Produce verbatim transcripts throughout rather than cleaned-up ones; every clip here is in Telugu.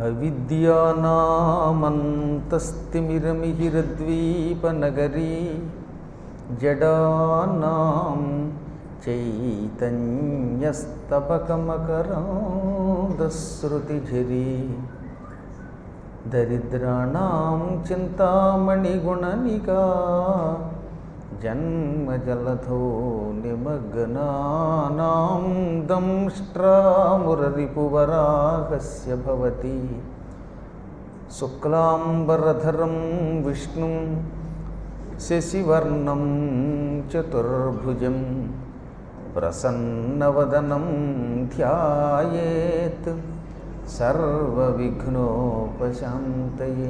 అవిద్యానామంతస్తిమిరమిహిరద్వీపనగరీ జడానాం చైతన్యస్తబకమకరాంధశ్రుతిఝరీ దరిద్రాణాం చింతామణిగుణనికా జన్మజలధో నిమగ్నానాం దంష్ట్రామురరిపువరాహస్య భవతి శుక్లాంబరధరం విష్ణుం శశివర్ణం చతుర్భుజం ప్రసన్నవదనం ధ్యాయేత్ సర్వవిఘ్నోపశాంతయే.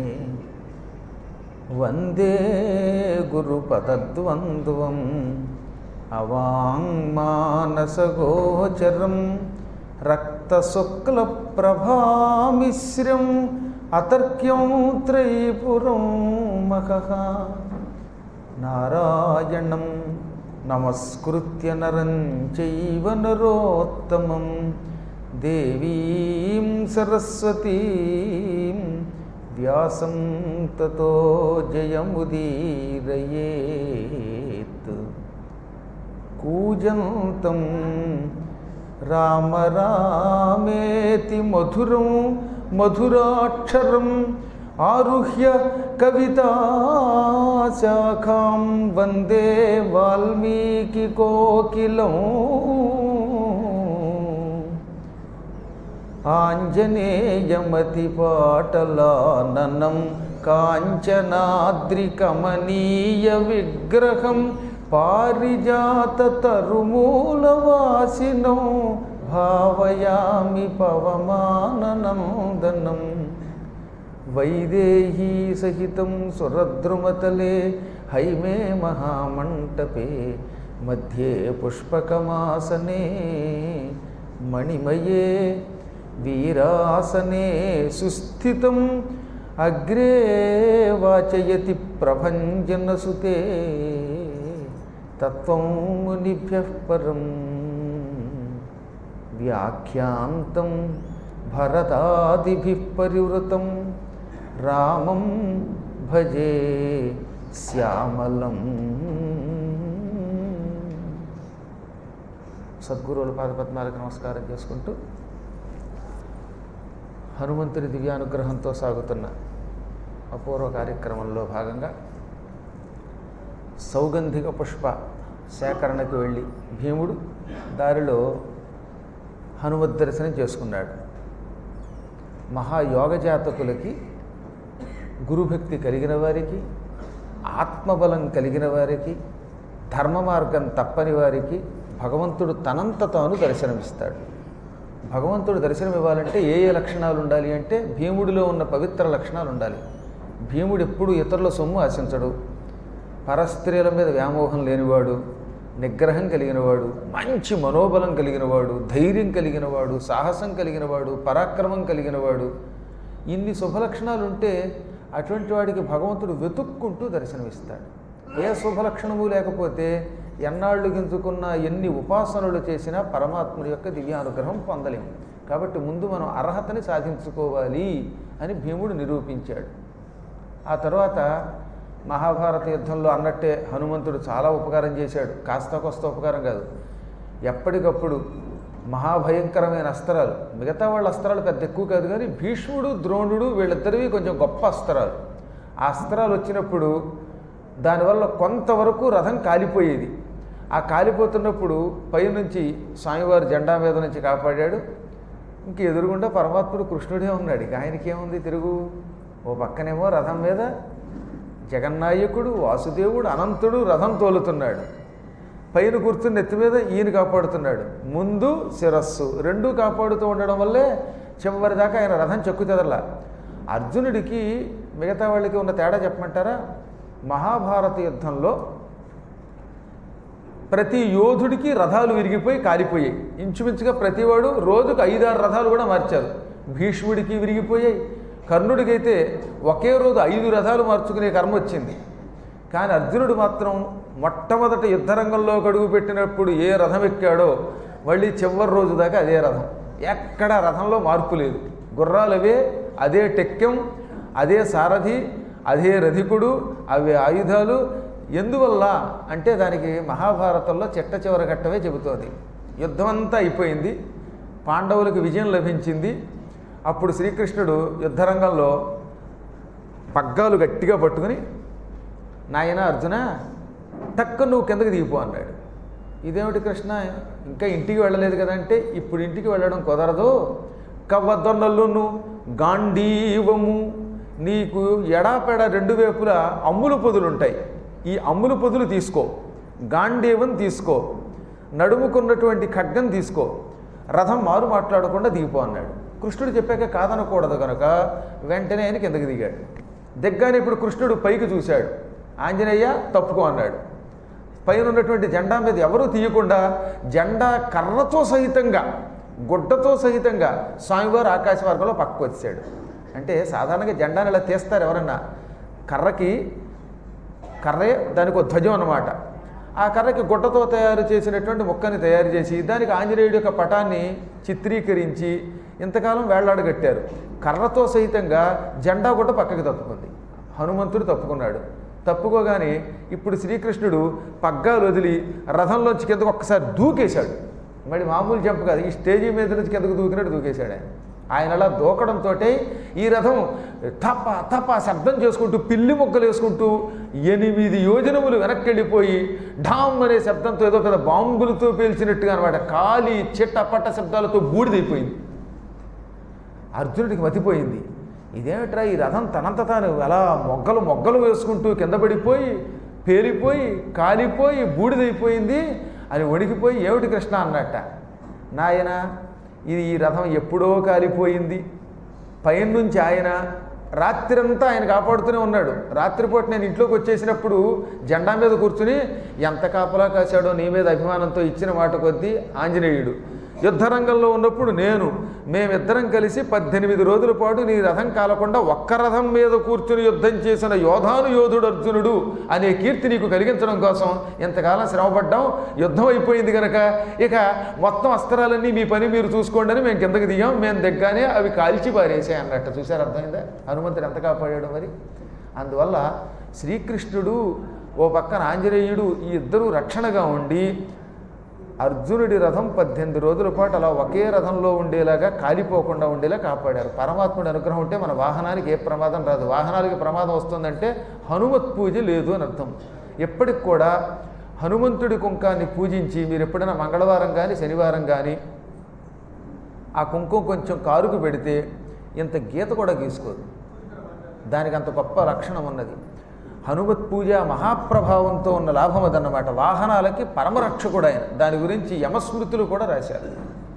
వందే గురుపదద్వంద్వం అవాంగ్మానసగోచరం రక్తశుక్లప్రభామిశ్రం అతర్క్యం త్రైపురం మఖః. నారాయణం నమస్కృత్య నరం చైవ నరోత్తమం దేవీం సరస్వతీం వ్యాసం తతో జయముదీరయేత్. కూజంతం రామ రామేతి మధురం మధురాక్షరం ఆరుహ్య కవితాశాఖాం వందే వాల్మీకి కోకిలం. ఆంజనేయమతిపాటలాననం కాంచనాద్రికమనీయ విగ్రహం పారిజాతతరుమూలవాసినం భావయామి పవమాననందనం. వైదేహీ సహితం సురద్రుమతలే హైమే మహామంటపే మధ్యే పుష్పకమాసనే మణిమయే వీరాసనే సుస్థితం అగ్రే వాచయతి ప్రభంజనసుతే తత్వం మునిభ్యః పరం. వ్యాఖ్యాంతం భరతాదిభిః పరివృతం రామం భజే శ్యామలం. సద్గురువుల పాదపద్మాలకు నమస్కారం చేసుకుంటూ హనుమంతుని దివ్యానుగ్రహంతో సాగుతున్న అపూర్వ కార్యక్రమంలో భాగంగా సౌగంధిక పుష్ప సేకరణకు వెళ్ళి భీముడు దారిలో హనుమద్ దర్శనం చేసుకున్నాడు. మహాయోగ జాతకులకి, గురుభక్తి కలిగిన వారికి, ఆత్మబలం కలిగిన వారికి, ధర్మ మార్గం తప్పని వారికి భగవంతుడు తనంత తాను దర్శనమిస్తాడు. భగవంతుడు దర్శనం ఇవ్వాలంటే ఏ ఏ లక్షణాలు ఉండాలి అంటే భీముడిలో ఉన్న పవిత్ర లక్షణాలు ఉండాలి. భీముడు ఎప్పుడు ఇతరుల సొమ్ము ఆశించడు, పరస్త్రీల మీద వ్యామోహం లేనివాడు, నిగ్రహం కలిగినవాడు, మంచి మనోబలం కలిగినవాడు, ధైర్యం కలిగినవాడు, సాహసం కలిగినవాడు, పరాక్రమం కలిగినవాడు. ఇన్ని శుభలక్షణాలు ఉంటే అటువంటి వాడికి భగవంతుడు వెతుక్కుంటూ దర్శనమిస్తాడు. ఏ శుభలక్షణము లేకపోతే ఎన్నాళ్ళు గింజుకున్న ఎన్ని ఉపాసనలు చేసినా పరమాత్ముడి యొక్క దివ్యానుగ్రహం పొందలేము. కాబట్టి ముందు మనం అర్హతని సాధించుకోవాలి అని భీముడు నిరూపించాడు. ఆ తర్వాత మహాభారత యుద్ధంలో అన్నట్టే హనుమంతుడు చాలా ఉపకారం చేశాడు. కాస్త కొస్త ఉపకారం కాదు, ఎప్పటికప్పుడు మహాభయంకరమైన అస్త్రాలు, మిగతా వాళ్ళ అస్త్రాలు పెద్ద ఎక్కువ కాదు కానీ భీష్ముడు ద్రోణుడు వీళ్ళిద్దరివి కొంచెం గొప్ప అస్త్రాలు. ఆ అస్త్రాలు వచ్చినప్పుడు దానివల్ల కొంతవరకు రథం కాలిపోయేది. ఆ కాలిపోతున్నప్పుడు పైనుంచి స్వామివారి జెండా మీద నుంచి కాపాడాడు. ఇంక ఎదురుగుండా పరమాత్ముడు కృష్ణుడే ఉన్నాడు. ఇక ఆయనకేముంది తిరుగు. ఓ పక్కనేమో రథం మీద జగన్నాయకుడు వాసుదేవుడు అనంతుడు రథం తోలుతున్నాడు, పైన కూర్చుని నెత్తి మీద ఈయన కాపాడుతున్నాడు. ముందు శిరస్సు రెండూ కాపాడుతూ ఉండడం వల్లే చివరి దాకా ఆయన రథం చెక్కు చెదరలా. అర్జునుడికి మిగతా వాళ్ళకి ఉన్న తేడా చెప్పమంటారా? మహాభారత యుద్ధంలో ప్రతి యోధుడికి రథాలు విరిగిపోయి కాలిపోయాయి. ఇంచుమించుగా ప్రతివాడు రోజుకు ఐదారు రథాలు కూడా మార్చారు. భీష్ముడికి విరిగిపోయాయి, కర్ణుడికైతే ఒకే రోజు ఐదు రథాలు మార్చుకునే కర్మ వచ్చింది. కానీ అర్జునుడు మాత్రం మొట్టమొదట యుద్ధరంగంలో అడుగు పెట్టినప్పుడు ఏ రథం ఎక్కాడో మళ్ళీ చివరి రోజు దాకా అదే రథం, ఎక్కడా రథంలో మార్పు లేదు. గుర్రాలు అవే, అదే టెక్కెం, అదే సారథి, అదే రధికుడు, అవి ఆయుధాలు. ఎందువల్ల అంటే దానికి మహాభారతంలో చిట్ట చివరి ఘట్టమే చెబుతోంది. యుద్ధం అంతా అయిపోయింది, పాండవులకు విజయం లభించింది. అప్పుడు శ్రీకృష్ణుడు యుద్ధరంగంలో పగ్గాలు గట్టిగా పట్టుకుని, నాయన అర్జున టక్కు నువ్వు కిందకి దిగిపో అన్నాడు. ఇదేమిటి కృష్ణ, ఇంకా ఇంటికి వెళ్ళలేదు కదంటే, ఇప్పుడు ఇంటికి వెళ్ళడం కుదరదు. కవ్వదొన్నల్లును గాంధీవము, నీకు ఎడాపెడ రెండు వైపులా అమ్ములు పొదులు ఉంటాయి. ఈ అమ్ములు పొదులు తీసుకో, గాంధీవం తీసుకో, నడుముకున్నటువంటి ఖడ్గం తీసుకో, రథం మారు మాట్లాడకుండా దిగిపో అన్నాడు. కృష్ణుడు చెప్పాక కాదనకూడదు కనుక వెంటనే ఆయన కిందకి దిగాడు. దిగ్గానే ఇప్పుడు కృష్ణుడు పైకి చూశాడు. ఆంజనేయ తప్పుకో అన్నాడు. పైన ఉన్నటువంటి జెండా మీద ఎవరూ తీయకుండా జెండా కర్రతో సహితంగా, గుడ్డతో సహితంగా స్వామివారు ఆకాశ మార్గంలో పక్కకు వచ్చాడు. అంటే సాధారణంగా జెండాను ఇలా తీస్తారు ఎవరన్నా, కర్రకి కర్రే దానికి ఒక ధ్వజం అన్నమాట. ఆ కర్రకి గుడ్డతో తయారు చేసినటువంటి ముక్కని తయారు చేసి దానికి ఆంజనేయుడి యొక్క పటాన్ని చిత్రీకరించి ఇంతకాలం వేళ్లాడగట్టారు. కర్రతో సహితంగా జెండా గుడ్డ పక్కకి తప్పుకుంది. హనుమంతుడు తప్పుకున్నాడు. తప్పుకోగానే ఇప్పుడు శ్రీకృష్ణుడు పగ్గాలు వదిలి రథంలోంచి కిందకు ఒక్కసారి దూకేశాడు. మరి మామూలు జంప్ కాదు, ఈ స్టేజీ మీద నుంచి కిందకు దూకినట్టు దూకేశాడు ఆయన. ఆయన అలా దూకడంతో ఈ రథం తప్ప తప్ప శబ్దం చేసుకుంటూ పిల్లి మొక్కలు వేసుకుంటూ ఎనిమిది యోజనములు వెనక్కి వెళ్ళిపోయి ఢామ్ అనే శబ్దంతో ఏదో పెద్ద బాంబులతో పేల్చినట్టుగా అనమాట, కాలి చిట్టపట్ట శబ్దాలతో బూడిదైపోయింది. అర్జునుడికి మతిపోయింది. ఇదేమిట్రా ఈ రథం తనంత తాను అలా మొగ్గలు మొగ్గలు వేసుకుంటూ కింద పడిపోయి పేలిపోయి కాలిపోయి బూడిదైపోయింది అని వణికిపోయి, ఏమిటి కృష్ణ అన్నట్ట. నాయన ఇది ఈ రథం ఎప్పుడో కాలిపోయింది. పైనుంచి ఆయన రాత్రంతా ఆయన కాపాడుతూనే ఉన్నాడు. రాత్రిపూట నేను ఇంట్లోకి వచ్చేసినప్పుడు జెండా మీద కూర్చుని ఎంత కాపలా కాశాడో నీ మీద అభిమానంతో ఇచ్చిన మాట కొద్దీ ఆంజనేయుడు. యుద్ధరంగంలో ఉన్నప్పుడు నేను మేమిద్దరం కలిసి పద్దెనిమిది రోజుల పాటు నీ రథం కాలకుండా ఒక్క రథం మీద కూర్చుని యుద్ధం చేసిన యోధాను యోధుడు అర్జునుడు అనే కీర్తి నీకు కలిగించడం కోసం ఎంతకాలం శ్రమపడ్డాం. యుద్ధం అయిపోయింది కనుక ఇక మొత్తం అస్త్రాలన్నీ మీ పని మీరు చూసుకోండి అని మేము కిందకి దిగాం. మేము దిగ్గానే అవి కాల్చి పారేసాయి అన్నట్టు. చూశారు, అర్థమైందా హనుమంతుడు ఎంత కాపాడాడు మరి. అందువల్ల శ్రీకృష్ణుడు ఓ పక్కన ఆంజనేయుడు ఈ ఇద్దరూ రక్షణగా ఉండి అర్జునుడి రథం పద్దెనిమిది రోజుల పాటు అలా ఒకే రథంలో ఉండేలాగా కాలిపోకుండా ఉండేలా కాపాడారు. పరమాత్ముడి అనుగ్రహం ఉంటే మన వాహనానికి ఏ ప్రమాదం రాదు. వాహనాలకి ప్రమాదం వస్తుందంటే హనుమత్ పూజ లేదు అని అర్థం. ఎప్పటికి కూడా హనుమంతుడి కుంకాన్ని పూజించి మీరు ఎప్పుడైనా మంగళవారం కానీ శనివారం కానీ ఆ కుంకుమ కొంచెం కారుకు పెడితే ఇంత గీత కూడా గీసుకోదు. దానికి అంత గొప్ప లక్షణం ఉన్నది. హనుమత్ పూజ మహాప్రభావంతో ఉన్న లాభం అదన్నమాట. వాహనాలకి పరమరక్షకుడు ఆయన. దాని గురించి యమస్మృతులు కూడా రాశారు.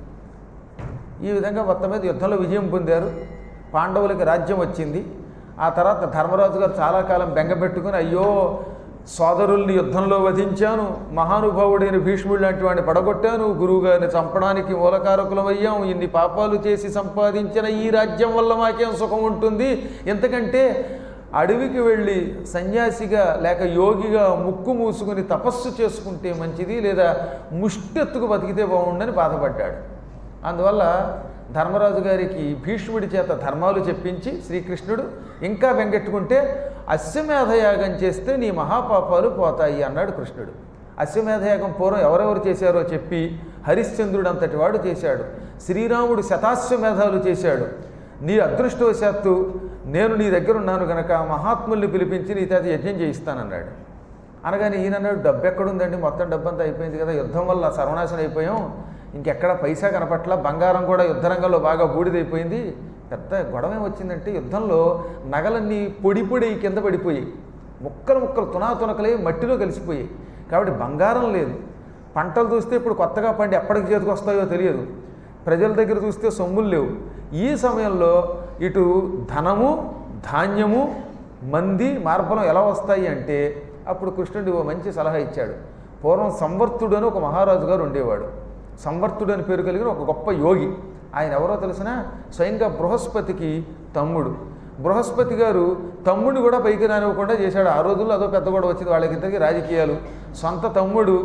ఈ విధంగా మొత్తం మీద యుద్ధంలో విజయం పొందారు. పాండవులకి రాజ్యం వచ్చింది. ఆ తర్వాత ధర్మరాజు గారు చాలా కాలం బెంగపెట్టుకుని, అయ్యో సోదరుల్ని యుద్ధంలో వధించాను, మహానుభావుడైన భీష్ముడు లాంటి వాడిని పడగొట్టాను, గురువుగారిని చంపడానికి మూలకారకులమయ్యాం, ఇన్ని పాపాలు చేసి సంపాదించిన ఈ రాజ్యం వల్ల మాకేం సుఖం ఉంటుంది, ఎందుకంటే అడవికి వెళ్ళి సన్యాసిగా లేక యోగిగా ముక్కు మూసుకుని తపస్సు చేసుకుంటే మంచిది, లేదా ముష్టెత్తుకు బతికితే బాగుండని బాధపడ్డాడు. అందువల్ల ధర్మరాజు గారికి భీష్ముడి చేత ధర్మాలు చెప్పించి శ్రీకృష్ణుడు ఇంకా వెంగెట్టుకుంటే అశ్వమేధయాగం చేస్తే నీ మహాపాపాలు పోతాయి అన్నాడు కృష్ణుడు. అశ్వమేధయాగం పూర్వం ఎవరెవరు చేశారో చెప్పి హరిశ్చంద్రుడు అంతటి వాడు చేశాడు. శ్రీరాముడు శతాశ్వమేధాలు చేశాడు. నీ అదృష్టవశాత్తు నేను నీ దగ్గర ఉన్నాను కనుక మహాత్ముల్ని పిలిపించి నీ చేత యజ్ఞం చేయిస్తానన్నాడు. అనగానే ఈయనన్నాడు, డబ్బు ఎక్కడుందండి, మొత్తం డబ్బంతా అయిపోయింది కదా, యుద్ధం వల్ల సర్వనాశనం అయిపోయాం, ఇంకెక్కడ పైసా కనపట్ల, బంగారం కూడా యుద్ధరంగంలో బాగా బూడిదైపోయింది. పెద్ద గొడవ ఏమొచ్చిందంటే యుద్ధంలో నగలన్నీ పొడి పొడి కింద పడిపోయాయి, ముక్కలు ముక్కలు తునాతునకలే మట్టిలో కలిసిపోయాయి. కాబట్టి బంగారం లేదు. పంటలు చూస్తే ఇప్పుడు కొత్తగా పండి ఎప్పటికి చేతికి వస్తాయో తెలియదు. ప్రజల దగ్గర చూస్తే సొమ్ములు లేవు. ఈ సమయంలో ఇటు ధనము ధాన్యము మంది మార్బలం ఎలా వస్తాయి అంటే అప్పుడు కృష్ణుడు ఓ మంచి సలహా ఇచ్చాడు. పూర్వం సంవర్తుడు అని ఒక మహారాజు గారు ఉండేవాడు. సంవర్తుడు అని పేరు కలిగిన ఒక గొప్ప యోగి. ఆయన ఎవరో తెలిసినా స్వయంగా బృహస్పతికి తమ్ముడు. బృహస్పతి గారు తమ్ముడిని కూడా పైకి రానివ్వకుండా చేశాడు. ఆ రోజుల్లో అదో పెద్ద కూడా వచ్చింది వాళ్ళకిద్దరికి రాజకీయాలు. సొంత తమ్ముడు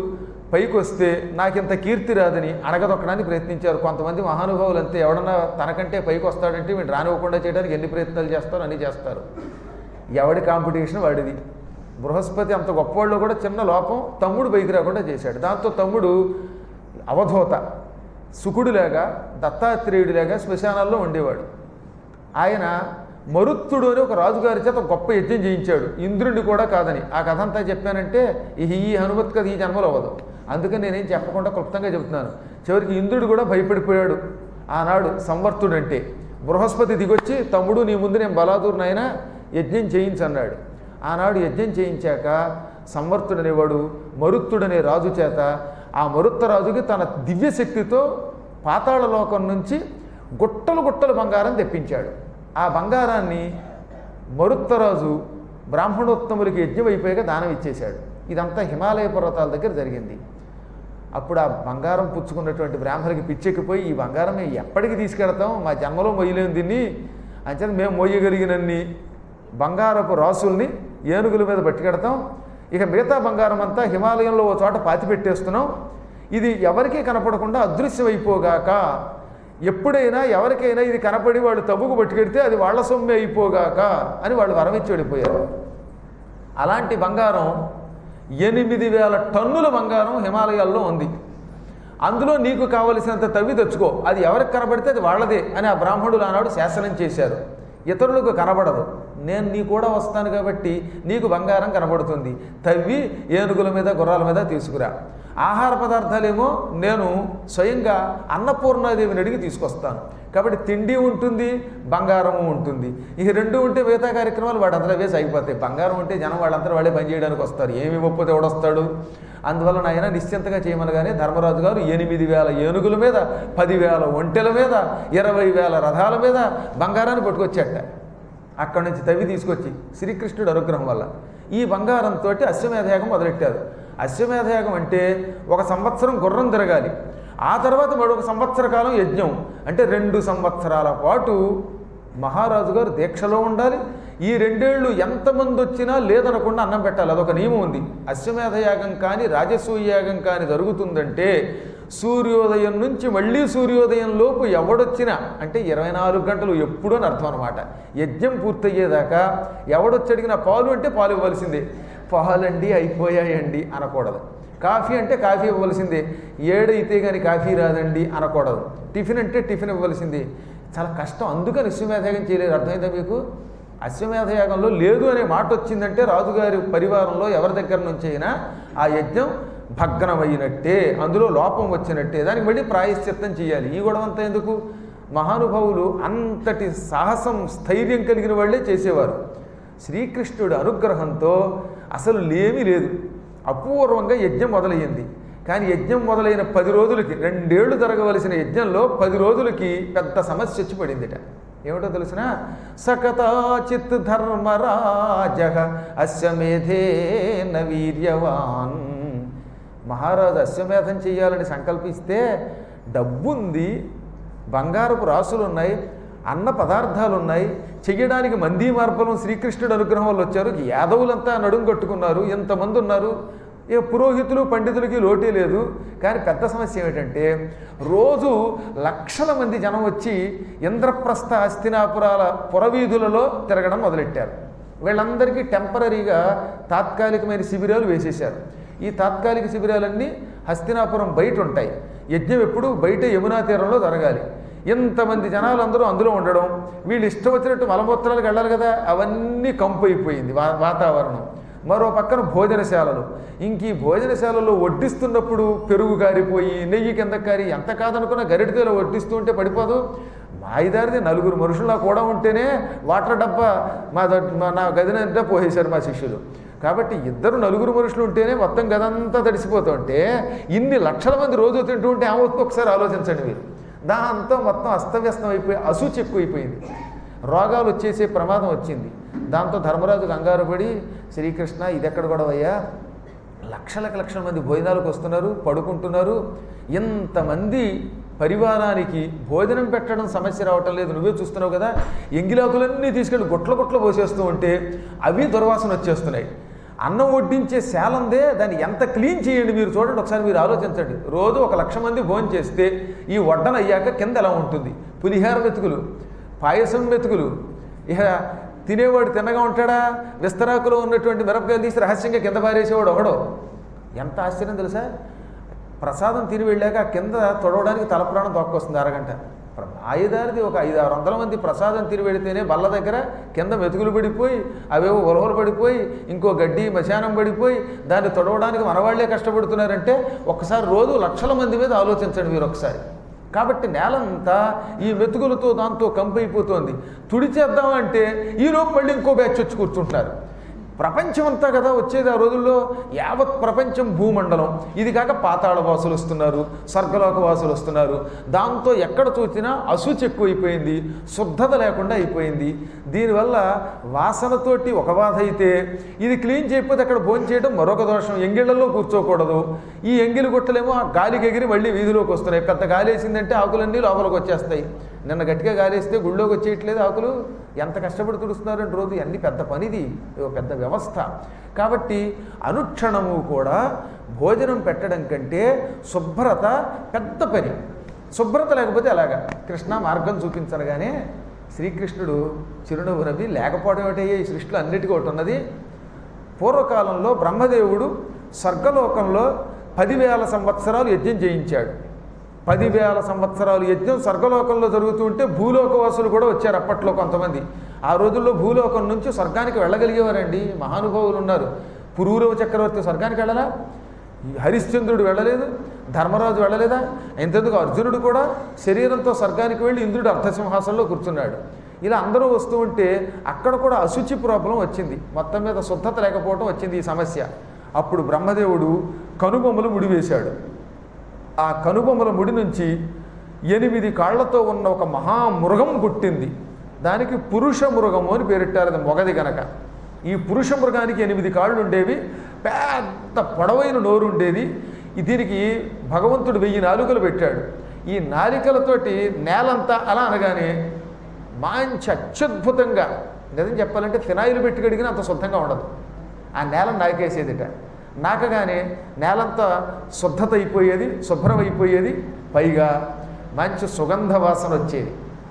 పైకి వస్తే నాకింత కీర్తి రాదని అడగదొక్కడానికి ప్రయత్నించారు కొంతమంది మహానుభావులు. అంతే, ఎవడన్నా తనకంటే పైకి వస్తాడంటే వీడు రానివ్వకుండా చేయడానికి ఎన్ని ప్రయత్నాలు చేస్తారో అన్నీ చేస్తారు. ఎవడి కాంపిటీషన్ వాడిది. బృహస్పతి అంత గొప్పవాళ్ళు కూడా చిన్న లోపం, తమ్ముడు పైకి రాకుండా చేశాడు. దాంతో తమ్ముడు అవధూత, శుకుడులాగా దత్తాత్రేయుడిలాగా శ్మశానాల్లో ఉండేవాడు. ఆయన మరుత్తుడు అని ఒక రాజుగారి చేత గొప్ప యజ్ఞం చేయించాడు, ఇంద్రుడిని కూడా కాదని. ఆ కథ అంతా చెప్పానంటే ఈ హనుమత్ కథ ఈ జన్మలో అవ్వదు, అందుకని నేనేం చెప్పకుండా క్లుప్తంగా చెబుతున్నాను. చివరికి ఇంద్రుడు కూడా భయపడిపోయాడు ఆనాడు సంవర్తుడు అంటే. బృహస్పతి దిగొచ్చి, తమ్ముడు నీ ముందు నేను బలాదూరు నాయన యజ్ఞం చేయించన్నాడు. ఆనాడు యజ్ఞం చేయించాక సంవర్తుడనేవాడు మరుత్తుడనే రాజు చేత, ఆ మరుత్త రాజుకి తన దివ్యశక్తితో పాతాళలోకం నుంచి గుట్టలు గుట్టలు బంగారం తెప్పించాడు. ఆ బంగారాన్ని మరుత్తరాజు బ్రాహ్మణోత్తములకి యజ్ఞం అయిపోయాక దానం ఇచ్చేశాడు. ఇదంతా హిమాలయ పర్వతాల దగ్గర జరిగింది. అప్పుడు ఆ బంగారం పుచ్చుకున్నటువంటి బ్రాహ్మణులకి పిచ్చెక్కిపోయి, ఈ బంగారం మేము ఎప్పటికి తీసుకెడతాం, మా జన్మలో మొయ్యలేము దీన్ని అంచేత మేము మోయగలిగినన్ని బంగారపు రాసుల్ని ఏనుగుల మీద పట్టుకెడతాం, ఇక మిగతా బంగారం అంతా హిమాలయంలో ఓ చోట పాతి పెట్టేస్తున్నాం, ఇది ఎవరికీ కనపడకుండా అదృశ్యమైపోగాక, ఎప్పుడైనా ఎవరికైనా ఇది కనపడి వాళ్ళు తవ్వుకు పట్టుకెడితే అది వాళ్ళ సొమ్మె అయిపోగాక అని వాళ్ళు వరమిచ్చి వెళ్ళిపోయారు. అలాంటి బంగారం ఎనిమిది వేల టన్నుల బంగారం హిమాలయాల్లో ఉంది. అందులో నీకు కావలసినంత తవ్వి తెచ్చుకో, అది ఎవరికి కనబడితే అది వాళ్ళదే అని ఆ బ్రాహ్మణులు ఆనాడు శాసనం చేశారు. ఇతరులకు కనబడదు, నేను నీ కూడా వస్తాను కాబట్టి నీకు బంగారం కనబడుతుంది, తవ్వి ఏనుగుల మీద గుర్రాల మీద తీసుకురా. ఆహార పదార్థాలేమో నేను స్వయంగా అన్నపూర్ణాదేవిని అడిగి తీసుకొస్తాను, కాబట్టి తిండి ఉంటుంది బంగారము ఉంటుంది. ఇక రెండు ఉంటే మిగతా కార్యక్రమాలు వాడంతా వేసి అయిపోతాయి. బంగారం ఉంటే జనం వాళ్ళంతా వాళ్ళే పని చేయడానికి వస్తారు, ఏమి ఇవ్వకపోతే ఎవడొస్తాడు. అందువల్ల నాయన నిశ్చింతగా చేయమనగానే ధర్మరాజు గారు ఎనిమిది వేల ఏనుగుల మీద, పదివేల ఒంటెల మీద, ఇరవై వేల రథాల మీద బంగారాన్ని పట్టుకొచ్చాట. అక్కడి నుంచి తవ్వి తీసుకొచ్చి శ్రీకృష్ణుడు అనుగ్రహం వల్ల ఈ బంగారంతో అశ్వమేధయాగం మొదలెట్టారు. అశ్వమేధయాగం అంటే ఒక సంవత్సరం గుర్రం తిరగాలి, ఆ తర్వాత మరొక సంవత్సర కాలం యజ్ఞం, అంటే రెండు సంవత్సరాల పాటు మహారాజు గారు దీక్షలో ఉండాలి. ఈ రెండేళ్లు ఎంతమంది వచ్చినా లేదనకుండా అన్నం పెట్టాలి, అదొక నియమం ఉంది. అశ్వమేధయాగం కానీ రాజసూయ యాగం కానీ జరుగుతుందంటే సూర్యోదయం నుంచి మళ్ళీ సూర్యోదయం లోపు ఎవడొచ్చినా, అంటే ఇరవై నాలుగు గంటలు ఎప్పుడు అని అర్థం అనమాట. యజ్ఞం పూర్తయ్యేదాకా ఎవడొచ్చి అడిగినా పాలు అంటే పాలు ఇవ్వాల్సిందే, పాలండి అయిపోయాయండి అనకూడదు. కాఫీ అంటే కాఫీ ఇవ్వవలసిందే, ఏడైతే కానీ కాఫీ రాదండి అనకూడదు. టిఫిన్ అంటే టిఫిన్ ఇవ్వవలసిందే. చాలా కష్టం, అందుకని అశ్వమేధయాగం చేయలేదు. అర్థమైందా మీకు? అశ్వమేధయాగంలో లేదు అనే మాట వచ్చిందంటే రాజుగారి పరివారంలో ఎవరి దగ్గర నుంచి అయినా ఆ యజ్ఞం భగ్నమైనట్టే, అందులో లోపం వచ్చినట్టే, దానికి మళ్ళీ ప్రాయశ్చిత్తం చేయాలి. ఈ గొడవంతా ఎందుకు? మహానుభావులు అంతటి సాహసం స్థైర్యం కలిగిన వాళ్ళే చేసేవారు. శ్రీకృష్ణుడి అనుగ్రహంతో అసలు లేమీ లేదు, అపూర్వంగా యజ్ఞం మొదలయ్యింది. కానీ యజ్ఞం మొదలైన పది రోజులకి, రెండేళ్లు జరగవలసిన యజ్ఞంలో పది రోజులకి పెద్ద సమస్య వచ్చి పడిందిట. ఏమిటో తెలిసిన? సకతాచిత్ ధర్మరాజ అశ్వమేధేన వీర్యవాన్. మహారాజు అశ్వమేధం చేయాలని సంకల్పిస్తే డబ్బుంది, బంగారపు రాసులు ఉన్నాయి, అన్న పదార్థాలు ఉన్నాయి, చెయ్యడానికి మందీ మార్పలం శ్రీకృష్ణుడు అనుగ్రహం వల్ల వచ్చారు. యాదవులంతా నడుం కట్టుకున్నారు, ఎంతమంది ఉన్నారు, ఏ పురోహితులు పండితులకి లోటే లేదు. కానీ పెద్ద సమస్య ఏమిటంటే రోజు లక్షల మంది జనం వచ్చి ఇంద్రప్రస్థ హస్తినాపురాల పురవీధులలో తిరగడం మొదలెట్టారు. వీళ్ళందరికీ టెంపరీగా తాత్కాలికమైన శిబిరాలు వేసేశారు. ఈ తాత్కాలిక శిబిరాలన్నీ హస్తినాపురం బయట ఉంటాయి. యజ్ఞం ఎప్పుడు బయట యమునా తీరంలో జరగాలి. ఎంతమంది జనాలు అందరూ అందులో ఉండడం, వీళ్ళు ఇష్టం వచ్చినట్టు మలమూత్రాలకు వెళ్ళాలి కదా, అవన్నీ కంపు అయిపోయింది వా వాతావరణం. మరో పక్కన భోజనశాలలు, ఇంక ఈ భోజనశాలలో వడ్డిస్తున్నప్పుడు పెరుగు కారిపోయి నెయ్యి కింద కారి, ఎంత కాదనుకున్నా గరిటితో వడ్డిస్తూ ఉంటే పడిపోదు. మా ఐదారిది నలుగురు మనుషుల్లో కూడా ఉంటేనే వాటర్ డబ్బా మా మా నా గదినంతా పోసేశారు మా శిష్యులు. కాబట్టి ఇద్దరు నలుగురు మనుషులు ఉంటేనే మొత్తం గదంతా తడిసిపోతుంటే ఇన్ని లక్షల మంది రోజు తింటూ ఉంటే ఏమవుతుందో ఒకసారి ఆలోచించండి మీరు. దాంతో మొత్తం అస్తవ్యస్తం అయిపోయి అసూచి ఎక్కువైపోయింది, రోగాలు వచ్చేసే ప్రమాదం వచ్చింది. దాంతో ధర్మరాజు కంగారు పడి, శ్రీకృష్ణ ఇదెక్కడ గొడవయ్యా, లక్షలకు లక్షల మంది భోజనాలకు వస్తున్నారు, పడుకుంటున్నారు, ఇంతమంది పరివారానికి భోజనం పెట్టడం సమస్య రావటం లేదు, నువ్వే చూస్తున్నావు కదా, ఎంగిలాకులన్నీ తీసుకెళ్ళి గుట్ల గుట్ల పోసేస్తూ ఉంటే అవి దుర్వాసన వచ్చేస్తున్నాయి. అన్నం వడ్డించే శాలందే దాన్ని ఎంత క్లీన్ చేయండి మీరు చూడండి ఒకసారి, మీరు ఆలోచించండి. రోజు ఒక లక్ష మంది భోజనం చేస్తే ఈ వడ్డన అయ్యాక కింద ఎలా ఉంటుంది? పులిహార మెతుకులు, పాయసం మెతుకులు. ఇక తినేవాడు తిన్నగా ఉంటాడా? విస్తరాకులో ఉన్నటువంటి మిరపకాయలు తీసి రహస్యంగా కింద పారేసేవాడు ఒకడో. ఎంత ఆశ్చర్యం తెలుసా? ప్రసాదం తిని వెళ్ళాక కింద తొడవడానికి తలప్రాణం తొక్కొస్తుంది అరగంట. ఆయుధారిది ఒక ఐదు ఆరు వందల మంది ప్రసాదం తిని వెళితేనే బల్ల దగ్గర కింద మెతుకులు పడిపోయి, అవేవో ఉరవలు పడిపోయి, ఇంకో గడ్డి మశానం పడిపోయి దాన్ని తొడవడానికి మనవాళ్లే కష్టపడుతున్నారంటే ఒక్కసారి రోజు లక్షల మంది మీద ఆలోచించండి మీరు ఒకసారి. కాబట్టి నేలంతా ఈ మెతుకులతో దాంతో కంపైపోతోంది. తుడిచేద్దామంటే ఈలోపు మళ్ళీ ఇంకో బ్యాచ్ వచ్చి కూర్చుంటున్నారు. ప్రపంచమంతా కదా వచ్చేది ఆ రోజుల్లో, యావత్ ప్రపంచం భూమండలం. ఇది కాక పాతాళ వాసులు వస్తున్నారు, స్వర్గలోక వాసులు వస్తున్నారు. దాంతో ఎక్కడ చూసినా అశుచి ఎక్కువైపోయింది, శుద్ధత లేకుండా అయిపోయింది. దీనివల్ల వాసనతోటి ఒక బాధ అయితే, ఇది క్లీన్ చేయకపోతే అక్కడ భోజనం చేయడం మరొక దోషం. ఎంగిళ్లలో కూర్చోకూడదు. ఈ ఎంగిలి గుట్టలేమో ఆ గాలికి ఎగిరి మళ్ళీ వీధిలోకి వస్తున్నాయి. పెద్ద గాలి వేసిందంటే ఆకులన్నీ లోపలికి వచ్చేస్తాయి. నిన్న గట్టిగా గాలేస్తే గుళ్ళోకి వచ్చేయట్లేదు ఆకులు. ఎంత కష్టపడి తుడుస్తున్నారంటే రోజు. అన్ని పెద్ద పనిది, పెద్ద వ్యవస్థ. కాబట్టి అనుక్షణము కూడా భోజనం పెట్టడం కంటే శుభ్రత పెద్ద పని. శుభ్రత లేకపోతే అలాగా కృష్ణ మార్గం చూపించనగానే శ్రీకృష్ణుడు చిరునవ్వు నవ్వి, లేకపోవడం ఏమిటయ్యే ఈ సృష్టిలో అన్నిటికీ ఒకటి ఉన్నది. పూర్వకాలంలో బ్రహ్మదేవుడు స్వర్గలోకంలో పదివేల సంవత్సరాలు యజ్ఞం చేయించాడు. పదివేల సంవత్సరాలు యజ్ఞం స్వర్గలోకంలో జరుగుతుంటే భూలోకవాసులు కూడా వచ్చారు అప్పట్లో కొంతమంది. ఆ రోజుల్లో భూలోకం నుంచి స్వర్గానికి వెళ్ళగలిగేవారండి మహానుభావులు ఉన్నారు. పురూరవ చక్రవర్తి స్వర్గానికి వెళ్ళలా, హరిశ్చంద్రుడు వెళ్ళలేదు, ధర్మరాజు వెళ్ళలేదా? ఇంతెందుకు అర్జునుడు కూడా శరీరంతో స్వర్గానికి వెళ్ళి ఇంద్రుడు అర్ధసింహాసనంలో కూర్చున్నాడు. ఇలా అందరూ వస్తూ ఉంటే అక్కడ కూడా అశుచి ప్రాబ్లం వచ్చింది. మొత్తం మీద శుద్ధత లేకపోవడం వచ్చింది ఈ సమస్య. అప్పుడు బ్రహ్మదేవుడు కనుబొమ్మలు ముడివేశాడు. ఆ కనుబొమ్మల ముడి నుంచి ఎనిమిది కాళ్లతో ఉన్న ఒక మహామృగం పుట్టింది. దానికి పురుష మృగము అని పేరెట్టారు. అది మొగది గనక. ఈ పురుష మృగానికి ఎనిమిది కాళ్ళు ఉండేవి, పెద్ద పొడవైన నోరు ఉండేది. దీనికి భగవంతుడు వెయ్యి నాలుకలు పెట్టాడు. ఈ నాలికలతోటి నేలంతా అలా అనగానే మంచి అత్యద్భుతంగా, నిజం చెప్పాలంటే ఫినాయిల్ పెట్టి కడిగినా అంత శుద్ధంగా ఉండదు. ఆ నేలను నాకేసేదిట. నాకగానే నేలంతా శుద్ధత అయిపోయేది, శుభ్రం అయిపోయేది. పైగా మంచి సుగంధ వాసన వచ్చేది.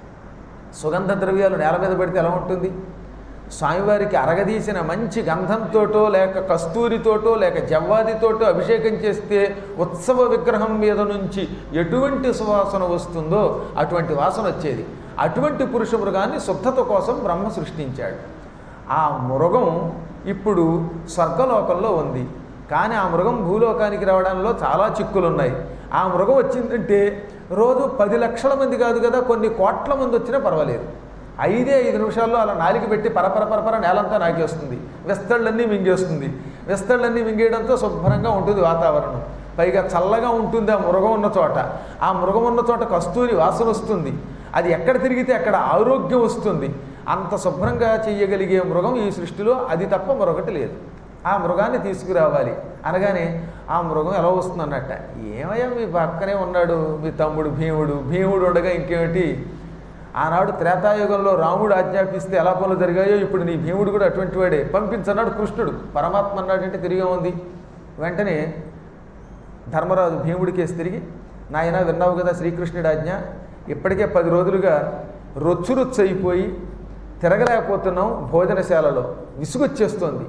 సుగంధ ద్రవ్యాలు నేల మీద పెడితే ఎలా ఉంటుంది? స్వామివారికి అరగదీసిన మంచి గంధంతోటో లేక కస్తూరితోటో లేక జవ్వాదితోటో అభిషేకం చేస్తే ఉత్సవ విగ్రహం మీద నుంచి ఎటువంటి సువాసన వస్తుందో అటువంటి వాసన వచ్చేది. అటువంటి పురుష మృగాన్ని శుద్ధత కోసం బ్రహ్మ సృష్టించాడు. ఆ మృగం ఇప్పుడు స్వర్గలోకంలో ఉంది. కానీ ఆ మృగం భూలోకానికి రావడంలో చాలా చిక్కులు ఉన్నాయి. ఆ మృగం వచ్చిందంటే రోజు పది లక్షల మంది కాదు కదా, కొన్ని కోట్ల మంది వచ్చినా పర్వాలేదు. ఐదే ఐదు నిమిషాల్లో అలా నాలికి పెట్టి పరపర పరపర నేలంతా నాకేస్తుంది, విస్తళ్ళన్నీ మింగేస్తుంది. విస్తళ్ళన్నీ మింగేయడంతో శుభ్రంగా ఉంటుంది వాతావరణం. పైగా చల్లగా ఉంటుంది ఆ మృగం ఉన్న చోట. ఆ మృగం ఉన్న చోట కస్తూరి వాసన వస్తుంది. అది ఎక్కడ తిరిగితే అక్కడ ఆరోగ్యం వస్తుంది. అంత శుభ్రంగా చేయగలిగే మృగం ఈ సృష్టిలో అది తప్ప మరొకటి లేదు. ఆ మృగాన్ని తీసుకురావాలి అనగానే ఆ మృగం ఎలా వస్తుంది అన్నట్ట. ఏమయ్యా మీ పక్కనే ఉన్నాడు మీ తమ్ముడు భీముడు, భీముడు ఉండగా ఇంకేమిటి? ఆనాడు త్రేతాయుగంలో రాముడు ఆజ్ఞాపిస్తే ఎలా పనులు జరిగాయో ఇప్పుడు నీ భీముడు కూడా అటువంటి వాడే, పంపించన్నాడు కృష్ణుడు. పరమాత్మ అన్నాడంటే తిరిగే ఉంది. వెంటనే ధర్మరాజు భీముడికేసి తిరిగి, నాయన విన్నావు కదా శ్రీకృష్ణుడి ఆజ్ఞ, ఇప్పటికే పది రోజులుగా రొచ్చు రొచ్చు అయిపోయి తిరగలేకపోతున్నాం, భోజనశాలలో విసుగొచ్చేస్తోంది,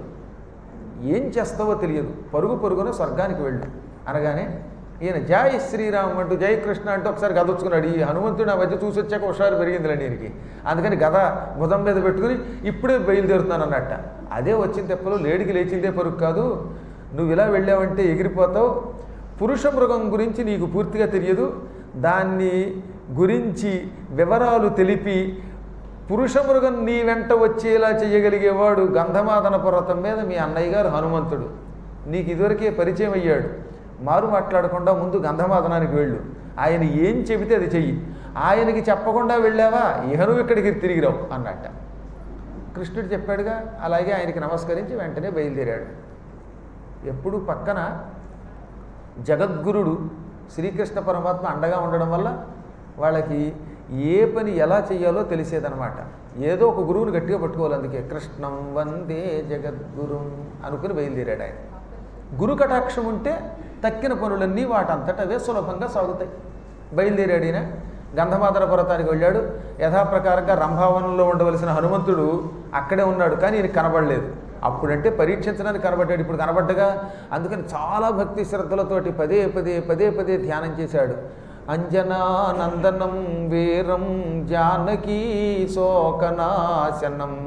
ఏం చేస్తావో తెలియదు, పరుగు పరుగున స్వర్గానికి వెళ్ళు అనగానే ఈయన జై శ్రీరామ్ అంటూ జై కృష్ణ అంటూ ఒకసారి గద వచ్చుకున్నాడు. ఈ హనుమంతుడు ఆ మధ్య చూసి వచ్చాక ఒకసారి పెరిగిందిలే దీనికి, అందుకని గద భుజం మీద పెట్టుకుని ఇప్పుడే బయలుదేరుతున్నాను అన్నట్ట. అదే వచ్చిన తెప్పలో లేడికి లేచిందే పరుగు కాదు, నువ్వు ఇలా వెళ్ళావంటే ఎగిరిపోతావు. పురుష మృగం గురించి నీకు పూర్తిగా తెలియదు, దాన్ని గురించి వివరాలు తెలిపి పురుష మృగం నీ వెంట వచ్చేలా చేయగలిగేవాడు గంధమాదన పర్వతం మీద మీ అన్నయ్య గారు హనుమంతుడు. నీకు ఇదివరకే పరిచయం అయ్యాడు. మారు మాట్లాడకుండా ముందు గంధమాదనానికి వెళ్ళు, ఆయన ఏం చెబితే అది చెయ్యి. ఆయనకి చెప్పకుండా వెళ్ళావా ఇహ నువ్వు ఇక్కడికి తిరిగి రావు అన్నట్ట. కృష్ణుడు చెప్పాడుగా, అలాగే ఆయనకి నమస్కరించి వెంటనే బయలుదేరాడు. ఎప్పుడు పక్కన జగద్గురుడు శ్రీకృష్ణ పరమాత్మ అండగా ఉండడం వల్ల వాళ్ళకి ఏ పని ఎలా చెయ్యాలో తెలిసేదనమాట. ఏదో ఒక గురువుని గట్టిగా పట్టుకోవాలి. అందుకే కృష్ణం వందే జగద్గురుం అనుకుని బయలుదేరాడు ఆయన. గురు కటాక్షం ఉంటే తక్కిన పనులన్నీ వాటంతటవే సులభంగా సాగుతాయి. బయలుదేరాడు ఈయన. గంధమాదన పర్వతానికి వెళ్ళాడు. యథాప్రకారంగా రంభావనంలో ఉండవలసిన హనుమంతుడు అక్కడే ఉన్నాడు, కానీ ఈయన కనబడలేదు. అప్పుడంటే పరీక్షించడానికి కనబడ్డాడు, ఇప్పుడు కనబడ్డగా. అందుకని చాలా భక్తి శ్రద్ధలతోటి పదే పదే పదే పదే ధ్యానం చేశాడు. అంజనానందనం వీరం జానకీ శోకనాశనం